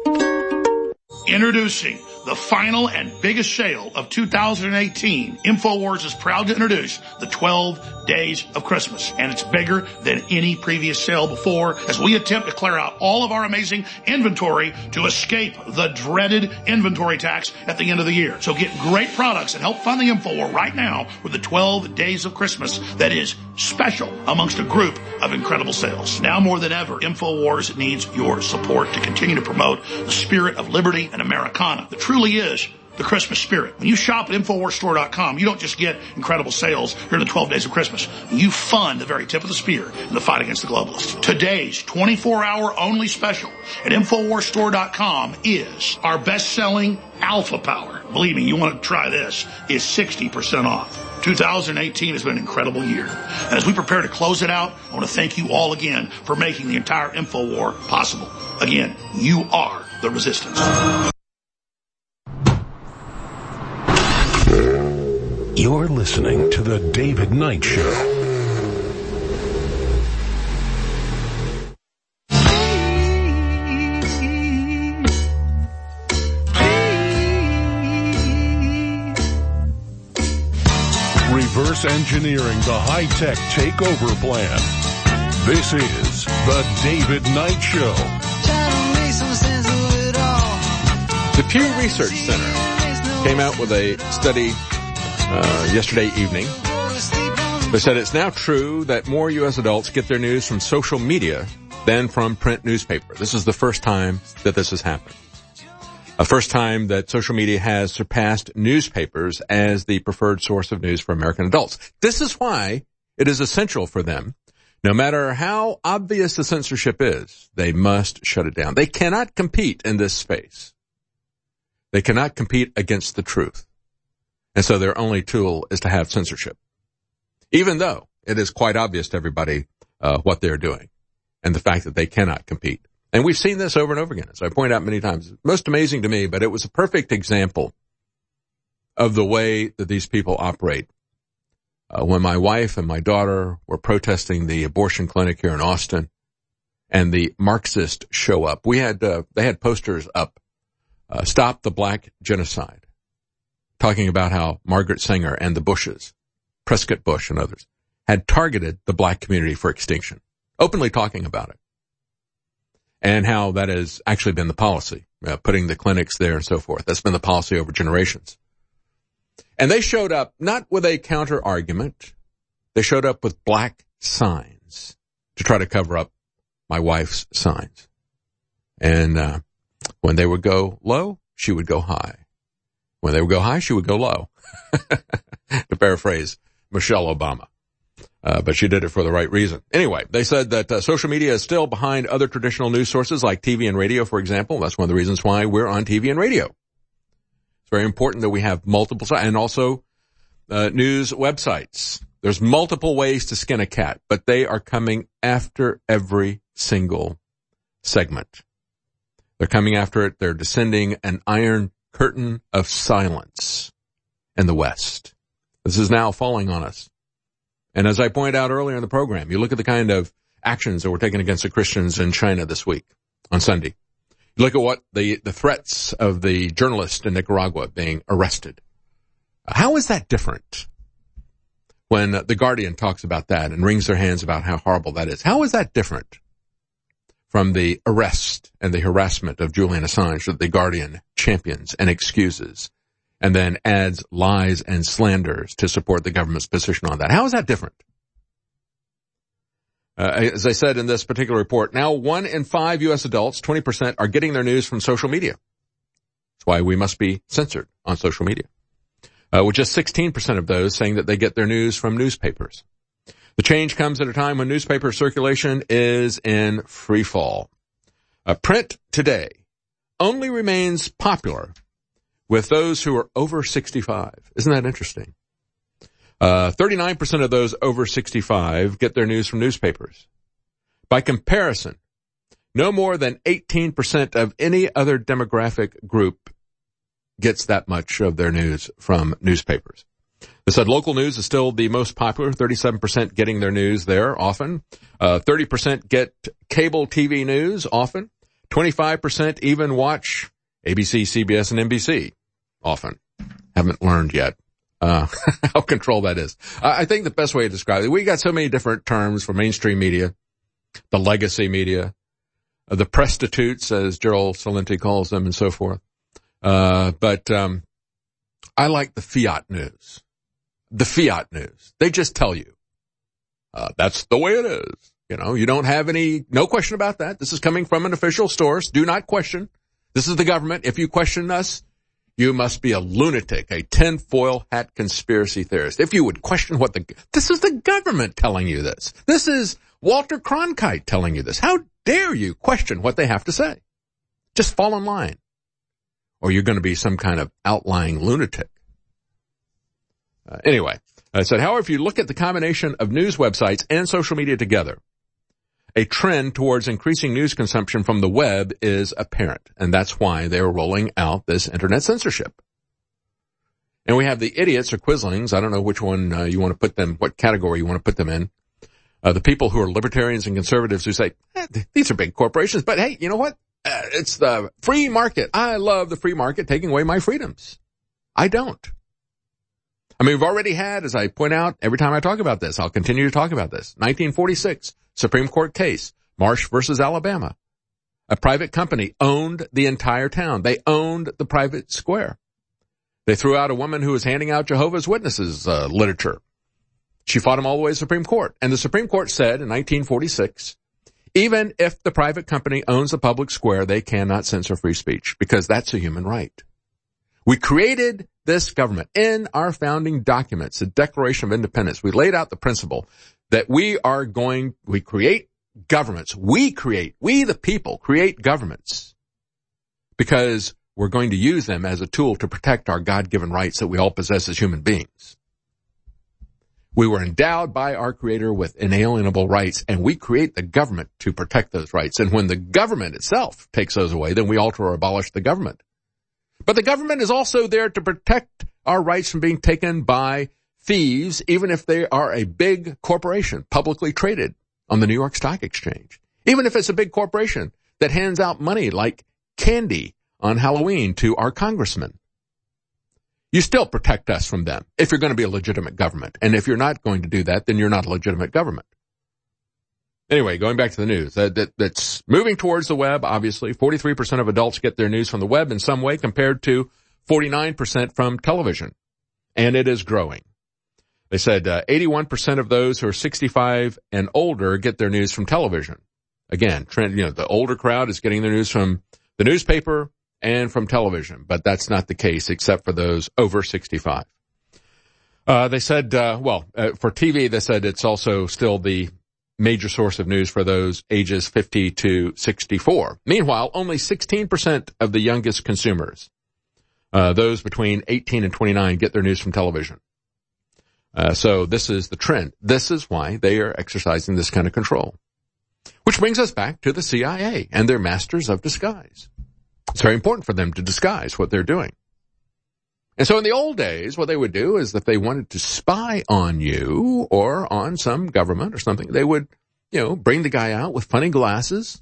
Introducing the final and biggest sale of 2018, InfoWars is proud to introduce the 12 Days of Christmas. And it's bigger than any previous sale before as we attempt to clear out all of our amazing inventory to escape the dreaded inventory tax at the end of the year. So get great products and help fund the InfoWar right now with the 12 Days of Christmas that is special amongst a group of incredible sales. Now more than ever, InfoWars needs your support to continue to promote the spirit of liberty and Americana that truly is the Christmas spirit. When you shop at InfoWarsStore.com, you don't just get incredible sales during the 12 Days of Christmas. You fund the very tip of the spear in the fight against the globalists. Today's 24-hour only special at InfoWarsStore.com is our best-selling Alpha Power. Believe me, you want to try this. It's 60% off. 2018 has been an incredible year. And as we prepare to close it out, I want to thank you all again for making the entire InfoWar possible. Again, you are the resistance. You're listening to The David Knight Show. Reverse engineering the high-tech takeover plan. This is The David Knight Show. The Pew Research Center came out with a study yesterday evening. They said it's now true that more U.S. adults get their news from social media than from print newspaper. This is the first time that this has happened. A first time that social media has surpassed newspapers as the preferred source of news for American adults. This is why it is essential for them, no matter how obvious the censorship is, they must shut it down. They cannot compete in this space. They cannot compete against the truth. And so their only tool is to have censorship, even though it is quite obvious to everybody what they're doing and the fact that they cannot compete. And we've seen this over and over again, as I point out many times. Most amazing to me, but it was a perfect example of the way that these people operate. When my wife and my daughter were protesting the abortion clinic here in Austin and the Marxists show up, they had posters up, Stop the Black Genocide, talking about how Margaret Sanger and the Bushes, Prescott Bush and others, had targeted the black community for extinction, openly talking about it. And how that has actually been the policy, putting the clinics there and so forth. That's been the policy over generations. And they showed up not with a counter argument. They showed up with black signs to try to cover up my wife's signs. And when they would go low, she would go high. When they would go high, she would go low. To paraphrase Michelle Obama. But she did it for the right reason. Anyway, they said that social media is still behind other traditional news sources like TV and radio, for example. That's one of the reasons why we're on TV and radio. It's very important that we have multiple, and also news websites. There's multiple ways to skin a cat, but they are coming after every single segment. They're coming after it. They're descending an iron curtain of silence in the West. This is now falling on us. And as I pointed out earlier in the program, you look at the kind of actions that were taken against the Christians in China this week, on Sunday. You look at what the threats of the journalist in Nicaragua being arrested. How is that different when The Guardian talks about that and wrings their hands about how horrible that is? How is that different from the arrest and the harassment of Julian Assange that The Guardian champions and excuses? And then adds lies and slanders to support the government's position on that. How is that different? As I said in this particular report, now 1 in 5 U.S. adults, 20%, are getting their news from social media. That's why we must be censored on social media. With just 16% of those saying that they get their news from newspapers. The change comes at a time when newspaper circulation is in free fall. Print today only remains popular with those who are over 65. Isn't that interesting? 39% of those over 65 get their news from newspapers. By comparison, no more than 18% of any other demographic group gets that much of their news from newspapers. They said local news is still the most popular, 37% getting their news there often. 30% get cable TV news often. 25% even watch ABC, CBS, and NBC often. Haven't learned yet how controlled that is. I think the best way to describe it, we got so many different terms for mainstream media, the legacy media, the prostitutes, as Gerald Celente calls them, and so forth. But I like the fiat news. The fiat news. They just tell you. That's the way it is. You know, you don't have no question about that. This is coming from an official source. Do not question. This is the government. If you question us, you must be a lunatic, a tinfoil hat conspiracy theorist. If you would question this is the government telling you this. This is Walter Cronkite telling you this. How dare you question what they have to say? Just fall in line. Or you're going to be some kind of outlying lunatic. Anyway, I said, however, if you look at the combination of news websites and social media together, a trend towards increasing news consumption from the web is apparent. And that's why they're rolling out this internet censorship. And we have the idiots or quislings. I don't know which one you want to put them, what category you want to put them in. The people who are libertarians and conservatives who say, these are big corporations, but hey, you know what? It's the free market. I love the free market taking away my freedoms. I don't. I mean, we've already had, as I point out every time I talk about this, I'll continue to talk about this, 1946 Supreme Court case, Marsh versus Alabama. A private company owned the entire town. They owned the private square. They threw out a woman who was handing out Jehovah's Witnesses literature. She fought them all the way to the Supreme Court. And the Supreme Court said in 1946, Even if the private company owns the public square, they cannot censor free speech because that's a human right. We created this government in our founding documents, the Declaration of Independence. We laid out the principle that we create governments. We the people create governments because we're going to use them as a tool to protect our God-given rights that we all possess as human beings. We were endowed by our Creator with inalienable rights, and we create the government to protect those rights. And when the government itself takes those away, then we alter or abolish the government. But the government is also there to protect our rights from being taken by thieves, even if they are a big corporation, publicly traded on the New York Stock Exchange. Even if it's a big corporation that hands out money like candy on Halloween to our congressmen. You still protect us from them if you're going to be a legitimate government. And if you're not going to do that, then you're not a legitimate government. Anyway, going back to the news, that's moving towards the web, obviously. 43% of adults get their news from the web in some way compared to 49% from television. And it is growing. They said 81% of those who are 65 and older get their news from television. Again, the older crowd is getting their news from the newspaper and from television, but that's not the case except for those over 65. They said, for TV, they said it's also still the major source of news for those ages 50 to 64. Meanwhile, only 16% of the youngest consumers, those between 18 and 29, get their news from television. So this is the trend. This is why they are exercising this kind of control. Which brings us back to the CIA and their masters of disguise. It's very important for them to disguise what they're doing. And so in the old days, what they would do is if they wanted to spy on you or on some government or something, they would, bring the guy out with funny glasses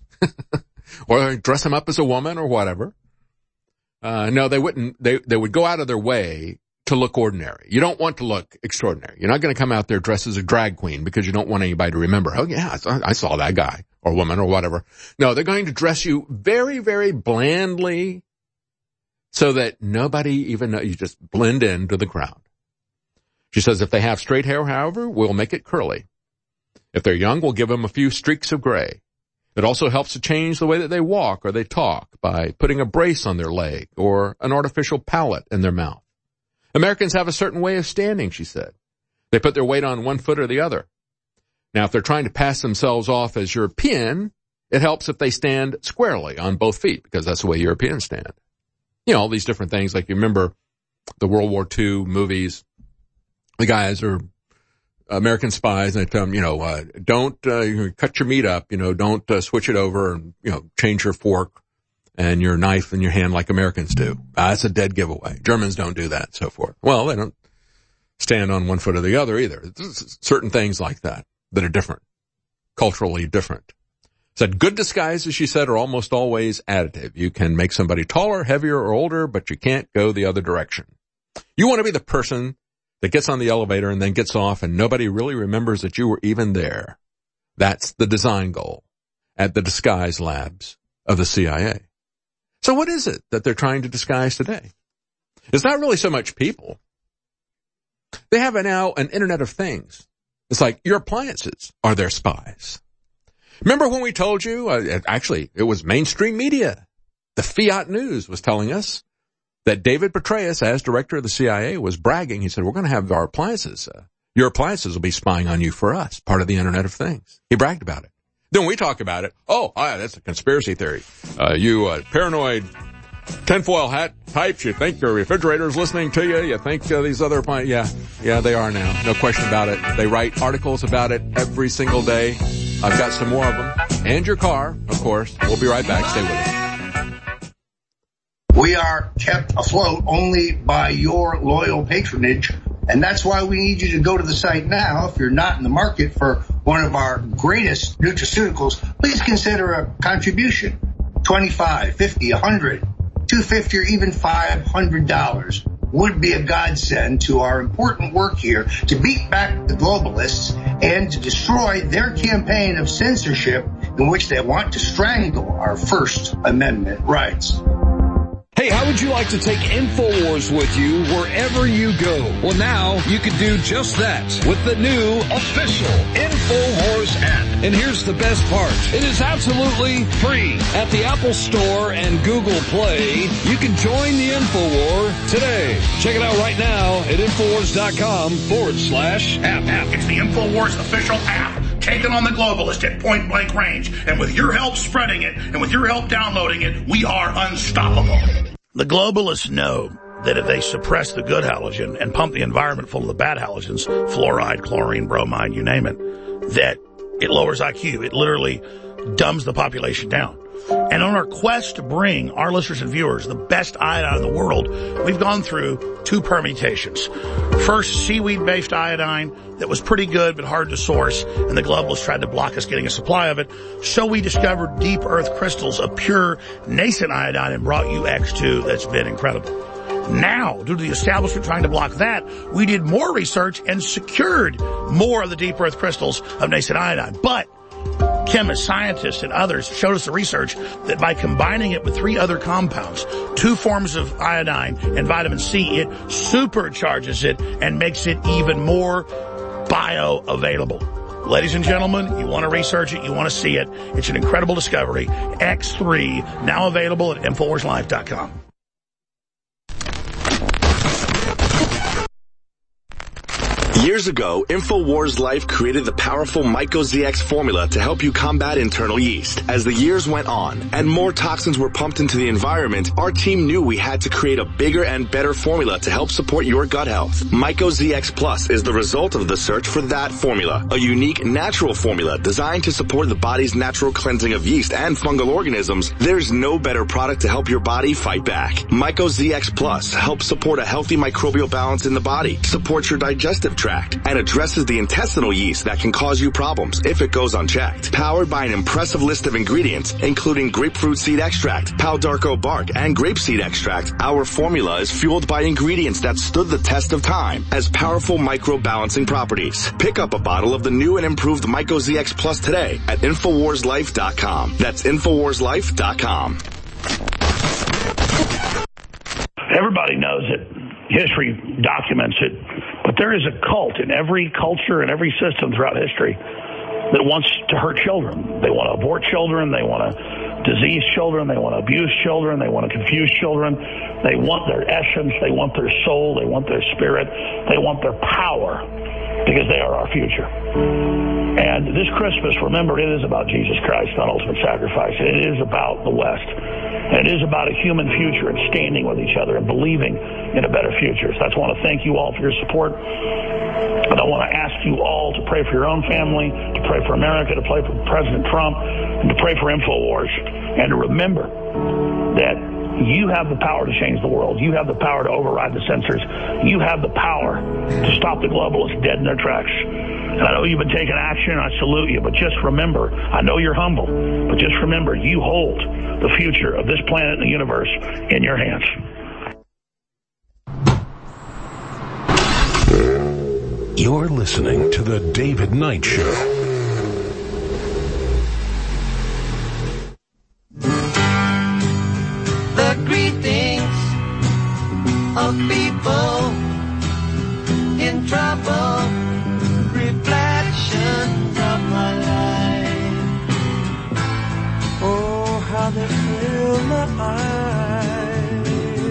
or dress him up as a woman or whatever. No, they wouldn't. They would go out of their way to look ordinary. You don't want to look extraordinary. You're not going to come out there dressed as a drag queen because you don't want anybody to remember, oh yeah, I saw that guy or woman or whatever. No, they're going to dress you very, very blandly so that nobody even knows. You just blend into the crowd. She says if they have straight hair, however, we'll make it curly. If they're young, we'll give them a few streaks of gray. It also helps to change the way that they walk or they talk by putting a brace on their leg or an artificial palate in their mouth. Americans have a certain way of standing, she said. They put their weight on one foot or the other. Now, if they're trying to pass themselves off as European, it helps if they stand squarely on both feet, because that's the way Europeans stand. All these different things, like you remember the World War II movies. The guys are American spies, and they tell them, don't cut your meat up, don't switch it over and, change your fork and your knife in your hand like Americans do. That's a dead giveaway. Germans don't do that, so forth. Well, they don't stand on one foot or the other either. There's certain things like that are different, culturally different. Said good disguises, she said, are almost always additive. You can make somebody taller, heavier, or older, but you can't go the other direction. You want to be the person that gets on the elevator and then gets off and nobody really remembers that you were even there. That's the design goal at the disguise labs of the CIA. So what is it that they're trying to disguise today? It's not really so much people. They have now an Internet of Things. It's like your appliances are their spies. Remember when we told you, actually, it was mainstream media. The Fiat News was telling us that David Petraeus, as director of the CIA, was bragging. He said, we're going to have our appliances. Your appliances will be spying on you for us, part of the Internet of Things. He bragged about it. Then we talk about it. Oh, that's a conspiracy theory. You paranoid tinfoil hat types, you think your refrigerator's listening to you. You think these other appliances, yeah, they are now. No question about it. They write articles about it every single day. I've got some more of them. And your car, of course. We'll be right back. Stay with us. We are kept afloat only by your loyal patronage. And that's why we need you to go to the site now. If you're not in the market for one of our greatest nutraceuticals, please consider a contribution. $25, $50, $100, $250, or even $500 would be a godsend to our important work here to beat back the globalists and to destroy their campaign of censorship in which they want to strangle our First Amendment rights. Hey, Hey, how would you like to take InfoWars with you wherever you go? Well, now you can do just that with the new official InfoWars app. And here's the best part. It is absolutely free. At the Apple Store and Google Play, you can join the InfoWar today. Check it out right now at InfoWars.com/app. It's the InfoWars official app. Taking on the globalist at point blank range. And with your help spreading it, and with your help downloading it, we are unstoppable. The globalists know that if they suppress the good halogen and pump the environment full of the bad halogens, fluoride, chlorine, bromine, you name it, that it lowers IQ. It literally dumbs the population down. And on our quest to bring our listeners and viewers the best iodine in the world, we've gone through 2 permutations. First, seaweed-based iodine that was pretty good but hard to source, and the globalists tried to block us getting a supply of it. So we discovered deep earth crystals of pure nascent iodine and brought you X2 that's been incredible. Now, due to the establishment trying to block that, we did more research and secured more of the deep earth crystals of nascent iodine. But chemists, scientists, and others showed us the research that by combining it with 3 other compounds, 2 forms of iodine and vitamin C, it supercharges it and makes it even more bioavailable. Ladies and gentlemen, you want to research it, you want to see it. It's an incredible discovery. X3, now available at InfoWarsLife.com. Years ago, InfoWars Life created the powerful MycoZX formula to help you combat internal yeast. As the years went on and more toxins were pumped into the environment, our team knew we had to create a bigger and better formula to help support your gut health. MycoZX Plus is the result of the search for that formula, a unique natural formula designed to support the body's natural cleansing of yeast and fungal organisms. There's no better product to help your body fight back. MycoZX Plus helps support a healthy microbial balance in the body, supports your digestive tract, and addresses the intestinal yeast that can cause you problems if it goes unchecked. Powered by an impressive list of ingredients, including grapefruit seed extract, pau d'arco bark, and grapeseed extract, our formula is fueled by ingredients that stood the test of time as powerful micro-balancing properties. Pick up a bottle of the new and improved MycoZX Plus today at InfoWarsLife.com. That's InfoWarsLife.com. Everybody knows it. History documents it. But there is a cult in every culture and every system throughout history that wants to hurt children. They want to abort children. They want to disease children. They want to abuse children. They want to confuse children. They want their essence. They want their soul. They want their spirit. They want their power because they are our future. And this Christmas, remember, it is about Jesus Christ, not ultimate sacrifice. It is about the West. And it is about a human future and standing with each other and believing in a better future. So I just want to thank you all for your support. And I want to ask you all to pray for your own family, to pray for America, to pray for President Trump, and to pray for InfoWars. And to remember that you have the power to change the world. You have the power to override the censors. You have the power to stop the globalists dead in their tracks. And I know you've been taking action, and I salute you, but just remember, I know you're humble, but just remember, you hold the future of this planet and the universe in your hands. You're listening to The David Knight Show. The greetings of people in trouble, reflections of my life. Oh, how they fill my eyes.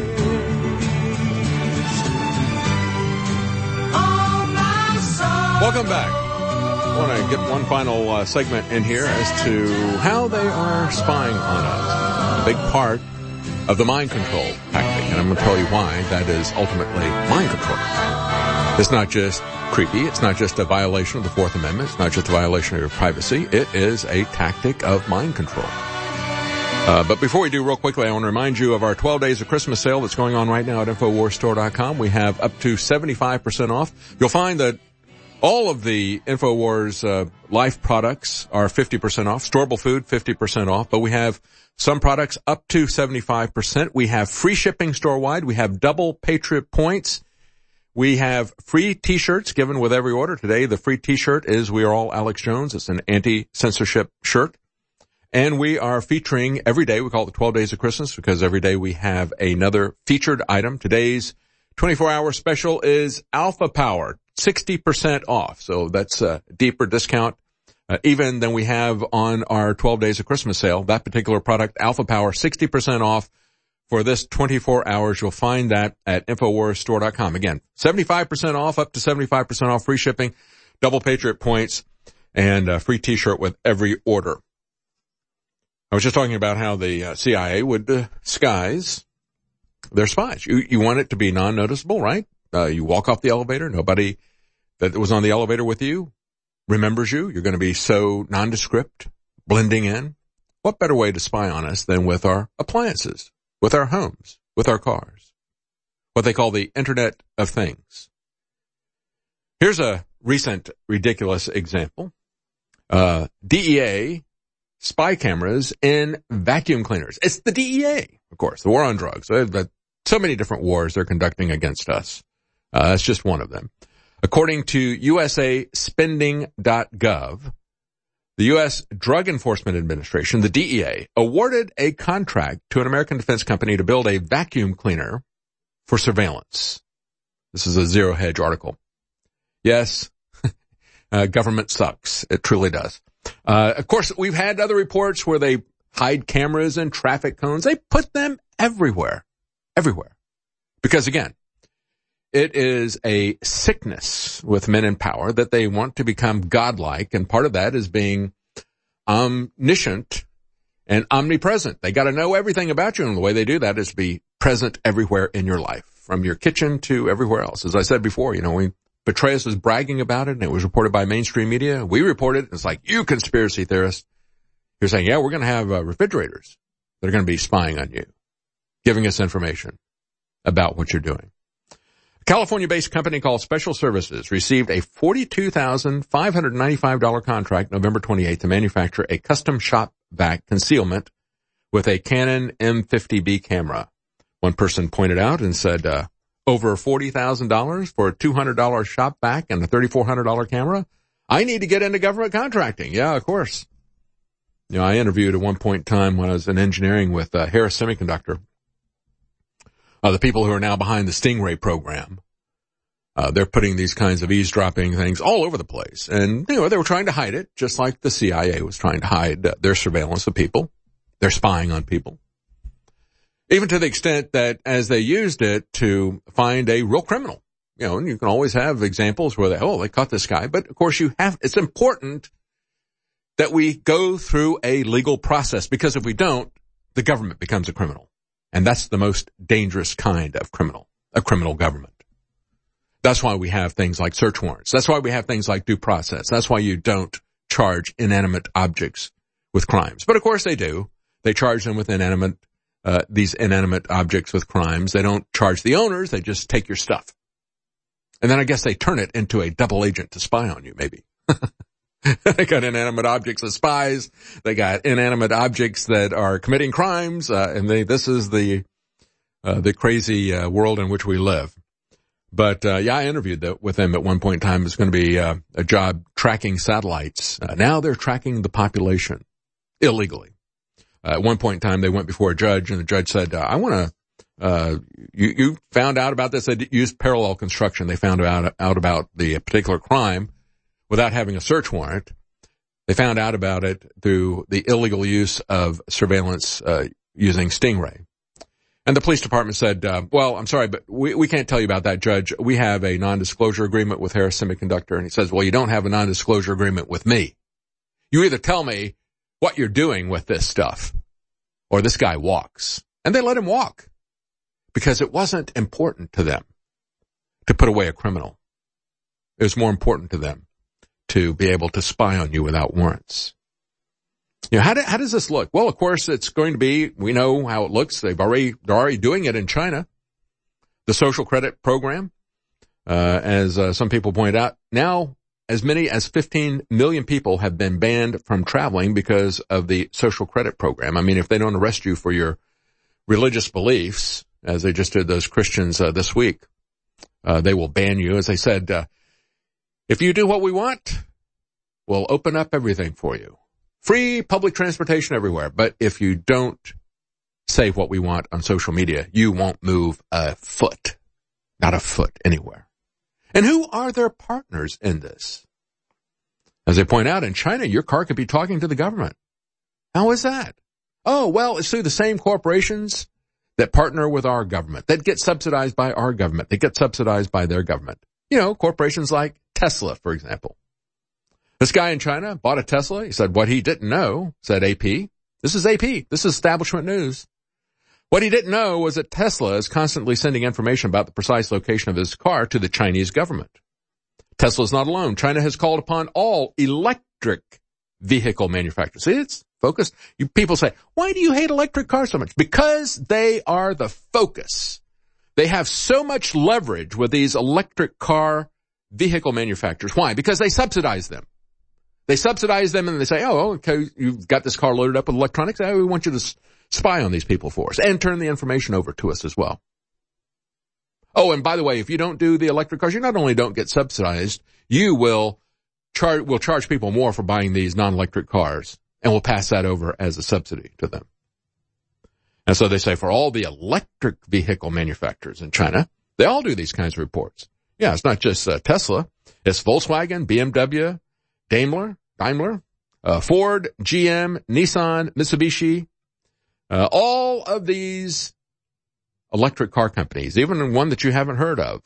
Oh, my soul. Welcome back. I want to get one final segment in here as to how they are spying on us. A big part of the mind control tactic, and I'm going to tell you why that is ultimately mind control. It's not just creepy. It's not just a violation of the Fourth Amendment. It's not just a violation of your privacy. It is a tactic of mind control. But before we do, real quickly, I want to remind you of our 12 Days of Christmas sale that's going on right now at InfoWarsStore.com. We have up to 75% off. You'll find that all of the InfoWars Life products are 50% off. Storable food, 50% off. But we have some products up to 75%. We have free shipping store-wide. We have double Patriot points. We have free T-shirts given with every order. Today, the free T-shirt is We Are All Alex Jones. It's an anti-censorship shirt. And we are featuring every day. We call it the 12 Days of Christmas because every day we have another featured item. Today's 24-hour special is Alpha Power, 60% off. So that's a deeper discount even than we have on our 12 Days of Christmas sale. That particular product, Alpha Power, 60% off for this 24 hours. You'll find that at InfoWarsStore.com. Again, 75% off, up to 75% off, free shipping, double Patriot points, and a free T-shirt with every order. I was just talking about how the CIA would disguise their spies. You want it to be non-noticeable, right? You walk off the elevator, nobody that was on the elevator with you remembers you. You're going to be so nondescript, blending in. What better way to spy on us than with our appliances, with our homes, with our cars? What they call the Internet of Things. Here's a recent ridiculous example. DEA spy cameras in vacuum cleaners. It's the DEA, of course, the war on drugs. So many different wars they're conducting against us. That's just one of them. According to USAspending.gov, the U.S. Drug Enforcement Administration, the DEA, awarded a contract to an American defense company to build a vacuum cleaner for surveillance. This is a Zero Hedge article. Yes, government sucks. It truly does. Of course, we've had other reports where they hide cameras and traffic cones. They put them everywhere. Because again, it is a sickness with men in power that they want to become godlike, and part of that is being omniscient and omnipresent. They got to know everything about you, and the way they do that is to be present everywhere in your life, from your kitchen to everywhere else. As I said before, Petraeus was bragging about it, and it was reported by mainstream media. We reported, it's like, you conspiracy theorists. You're saying, yeah, we're going to have refrigerators that are going to be spying on you, giving us information about what you're doing. A California-based company called Special Services received a $42,595 contract November 28th to manufacture a custom shop vac concealment with a Canon M50B camera. One person pointed out and said, over $40,000 for a $200 shop vac and a $3,400 camera? I need to get into government contracting. Yeah, of course. I interviewed at one point in time when I was in engineering with Harris Semiconductor. The people who are now behind the Stingray program. They're putting these kinds of eavesdropping things all over the place. And, they were trying to hide it, just like the CIA was trying to hide their surveillance of people. They're spying on people. Even to the extent that as they used it to find a real criminal. And you can always have examples where they caught this guy. But of course it's important that we go through a legal process, because if we don't, the government becomes a criminal. And that's the most dangerous kind of criminal, a criminal government. That's why we have things like search warrants. That's why we have things like due process. That's why you don't charge inanimate objects with crimes. But of course they do. They charge them with these inanimate objects with crimes. They don't charge the owners. They just take your stuff. And then I guess they turn it into a double agent to spy on you, maybe. They got inanimate objects as spies. They got inanimate objects that are committing crimes. This is the crazy world in which we live. But I interviewed with them at one point in time. It's going to be a job tracking satellites. Now they're tracking the population illegally. At one point in time, they went before a judge, and the judge said, I want to, you found out about this. They used parallel construction. They found out about the particular crime without having a search warrant. They found out about it through the illegal use of surveillance using Stingray. And the police department said, well, I'm sorry, but we can't tell you about that, Judge. We have a non-disclosure agreement with Harris Semiconductor. And he says, well, you don't have a non-disclosure agreement with me. You either tell me what you're doing with this stuff, or this guy walks. And they let him walk because it wasn't important to them to put away a criminal. It was more important to them to be able to spy on you without warrants. How does this look? Well, of course, it's going to be, we know how it looks. They're already doing it in China. The social credit program, as some people point out, now as many as 15 million people have been banned from traveling because of the social credit program. I mean, if they don't arrest you for your religious beliefs, as they just did those Christians this week, they will ban you. As they said, if you do what we want, we'll open up everything for you. Free public transportation everywhere. But if you don't say what we want on social media, you won't move a foot. Not a foot anywhere. And who are their partners in this? As they point out, in China, your car could be talking to the government. How is that? Oh, well, it's through the same corporations that partner with our government, that get subsidized by our government, that get subsidized by their government. You know, corporations like Tesla, for example. This guy in China bought a Tesla. He said what he didn't know, said AP. This is AP. This is establishment news. What he didn't know was that Tesla is constantly sending information about the precise location of his car to the Chinese government. Tesla's not alone. China has called upon all electric vehicle manufacturers. See, it's focused. People say, why do you hate electric cars so much? Because they are the focus. They have so much leverage with these electric car vehicle manufacturers. Why? Because they subsidize them. They subsidize them and they say, oh, okay, you've got this car loaded up with electronics. We want you to spy on these people for us and turn the information over to us as well. Oh, and by the way, if you don't do the electric cars, you not only don't get subsidized, you will charge people more for buying these non-electric cars, and will pass that over as a subsidy to them. And so they say for all the electric vehicle manufacturers in China, they all do these kinds of reports. Yeah, it's not just Tesla. It's Volkswagen, BMW, Daimler, Ford, GM, Nissan, Mitsubishi, all of these electric car companies, even one that you haven't heard of,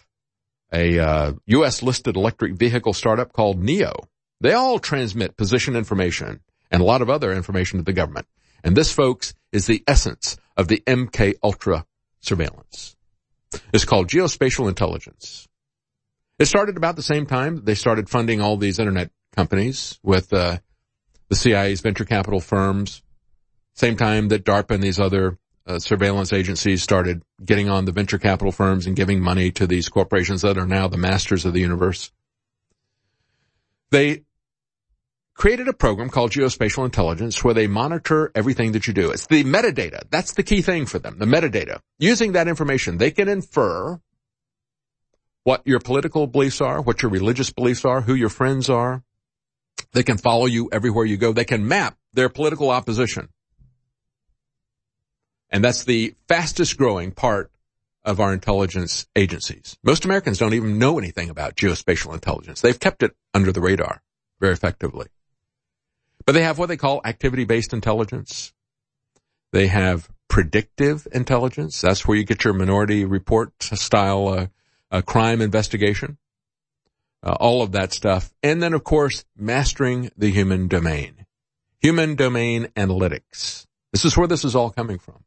a U.S.-listed electric vehicle startup called NIO. They all transmit position information and a lot of other information to the government. And this, folks, is the essence of the MK Ultra surveillance. It's called geospatial intelligence. It started about the same time they started funding all these internet companies with the CIA's venture capital firms, same time that DARPA and these other surveillance agencies started getting on the venture capital firms and giving money to these corporations that are now the masters of the universe. They created a program called geospatial intelligence where they monitor everything that you do. It's the metadata. That's the key thing for them, the metadata. Using that information, they can infer what your political beliefs are, what your religious beliefs are, who your friends are. They can follow you everywhere you go. They can map their political opposition. And that's the fastest growing part of our intelligence agencies. Most Americans don't even know anything about geospatial intelligence. They've kept it under the radar very effectively. But they have what they call activity-based intelligence. They have predictive intelligence. That's where you get your Minority Report style crime investigation. All of that stuff. And then, of course, mastering the human domain. Human domain analytics. This is where this is all coming from.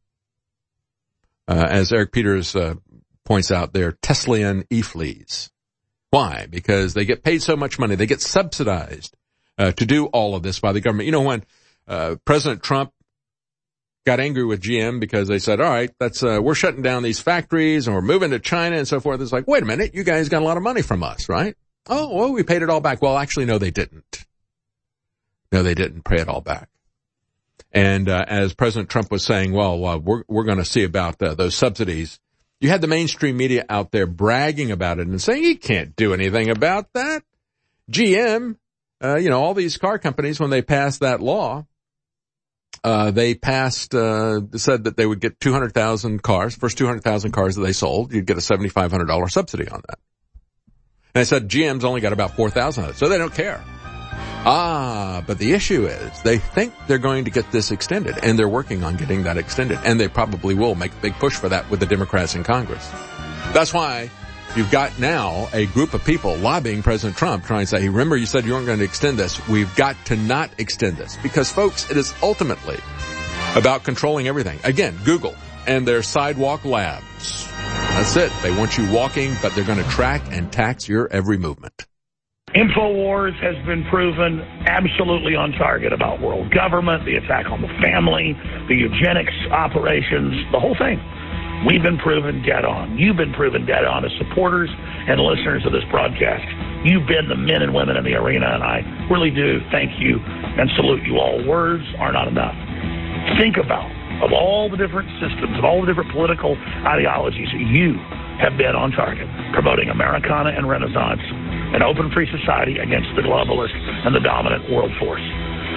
As Eric Peters points out, they're Teslian e-fleas. Why? Because they get paid so much money. They get subsidized to do all of this by the government. You know, when President Trump got angry with GM because they said, all right, we're shutting down these factories and we're moving to China and so forth. It's like, wait a minute, you guys got a lot of money from us, right? Oh, well, we paid it all back. Well, actually, no, they didn't. No, they didn't pay it all back. And as President Trump was saying, well, we're going to see about those subsidies, you had the mainstream media out there bragging about it and saying, you can't do anything about that. GM, all these car companies, when they passed that law, they said that they would get 200,000 cars, first 200,000 cars that they sold, you'd get a $7,500 subsidy on that. And they said GM's only got about 4,000 of it, so they don't care. But the issue is they think they're going to get this extended, and they're working on getting that extended, and they probably will make a big push for that with the Democrats in Congress. That's why you've got now a group of people lobbying President Trump trying to say, remember you said you weren't going to extend this. We've got to not extend this. Because, folks, it is ultimately about controlling everything. Again, Google and their sidewalk labs. That's it. They want you walking, but they're going to track and tax your every movement. InfoWars has been proven absolutely on target about world government, the attack on the family, the eugenics operations, the whole thing. We've been proven dead on. You've been proven dead on as supporters and listeners of this broadcast. You've been the men and women in the arena, and I really do thank you and salute you all. Words are not enough. Think about, of all the different systems, of all the different political ideologies, you have been on target, promoting Americana and Renaissance, an open free society against the globalist and the dominant world force.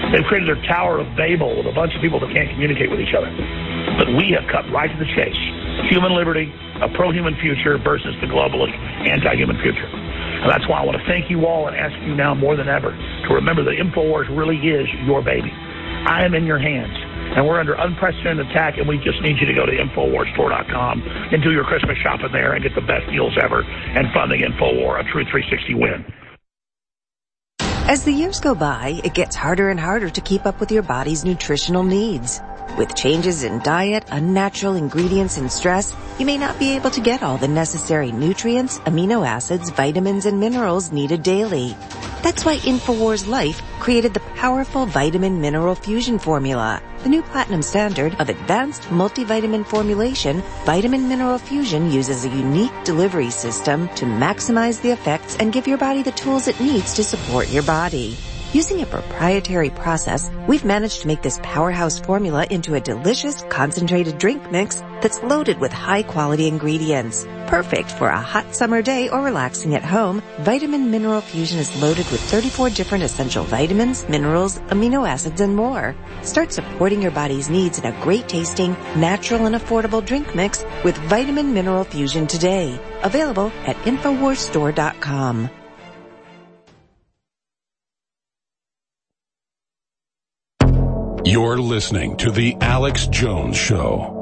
They've created their Tower of Babel with a bunch of people that can't communicate with each other. But we have cut right to the chase. Human liberty, a pro-human future versus the globalist anti-human future. And that's why I want to thank you all and ask you now more than ever to remember that InfoWars really is your baby. I am in your hands, and we're under unprecedented attack, and we just need you to go to InfoWarsStore.com and do your Christmas shopping there and get the best deals ever and fund the InfoWar, a true 360 win. As the years go by, it gets harder and harder to keep up with your body's nutritional needs. With changes in diet, unnatural ingredients, and stress, you may not be able to get all the necessary nutrients, amino acids, vitamins, and minerals needed daily. That's why InfoWars Life created the powerful Vitamin Mineral Fusion formula. The new platinum standard of advanced multivitamin formulation, Vitamin Mineral Fusion uses a unique delivery system to maximize the effects and give your body the tools it needs to support your body. Using a proprietary process, we've managed to make this powerhouse formula into a delicious, concentrated drink mix that's loaded with high-quality ingredients. Perfect for a hot summer day or relaxing at home, Vitamin Mineral Fusion is loaded with 34 different essential vitamins, minerals, amino acids, and more. Start supporting your body's needs in a great-tasting, natural, and affordable drink mix with Vitamin Mineral Fusion today. Available at InfoWarsStore.com. You're listening to The Alex Jones Show.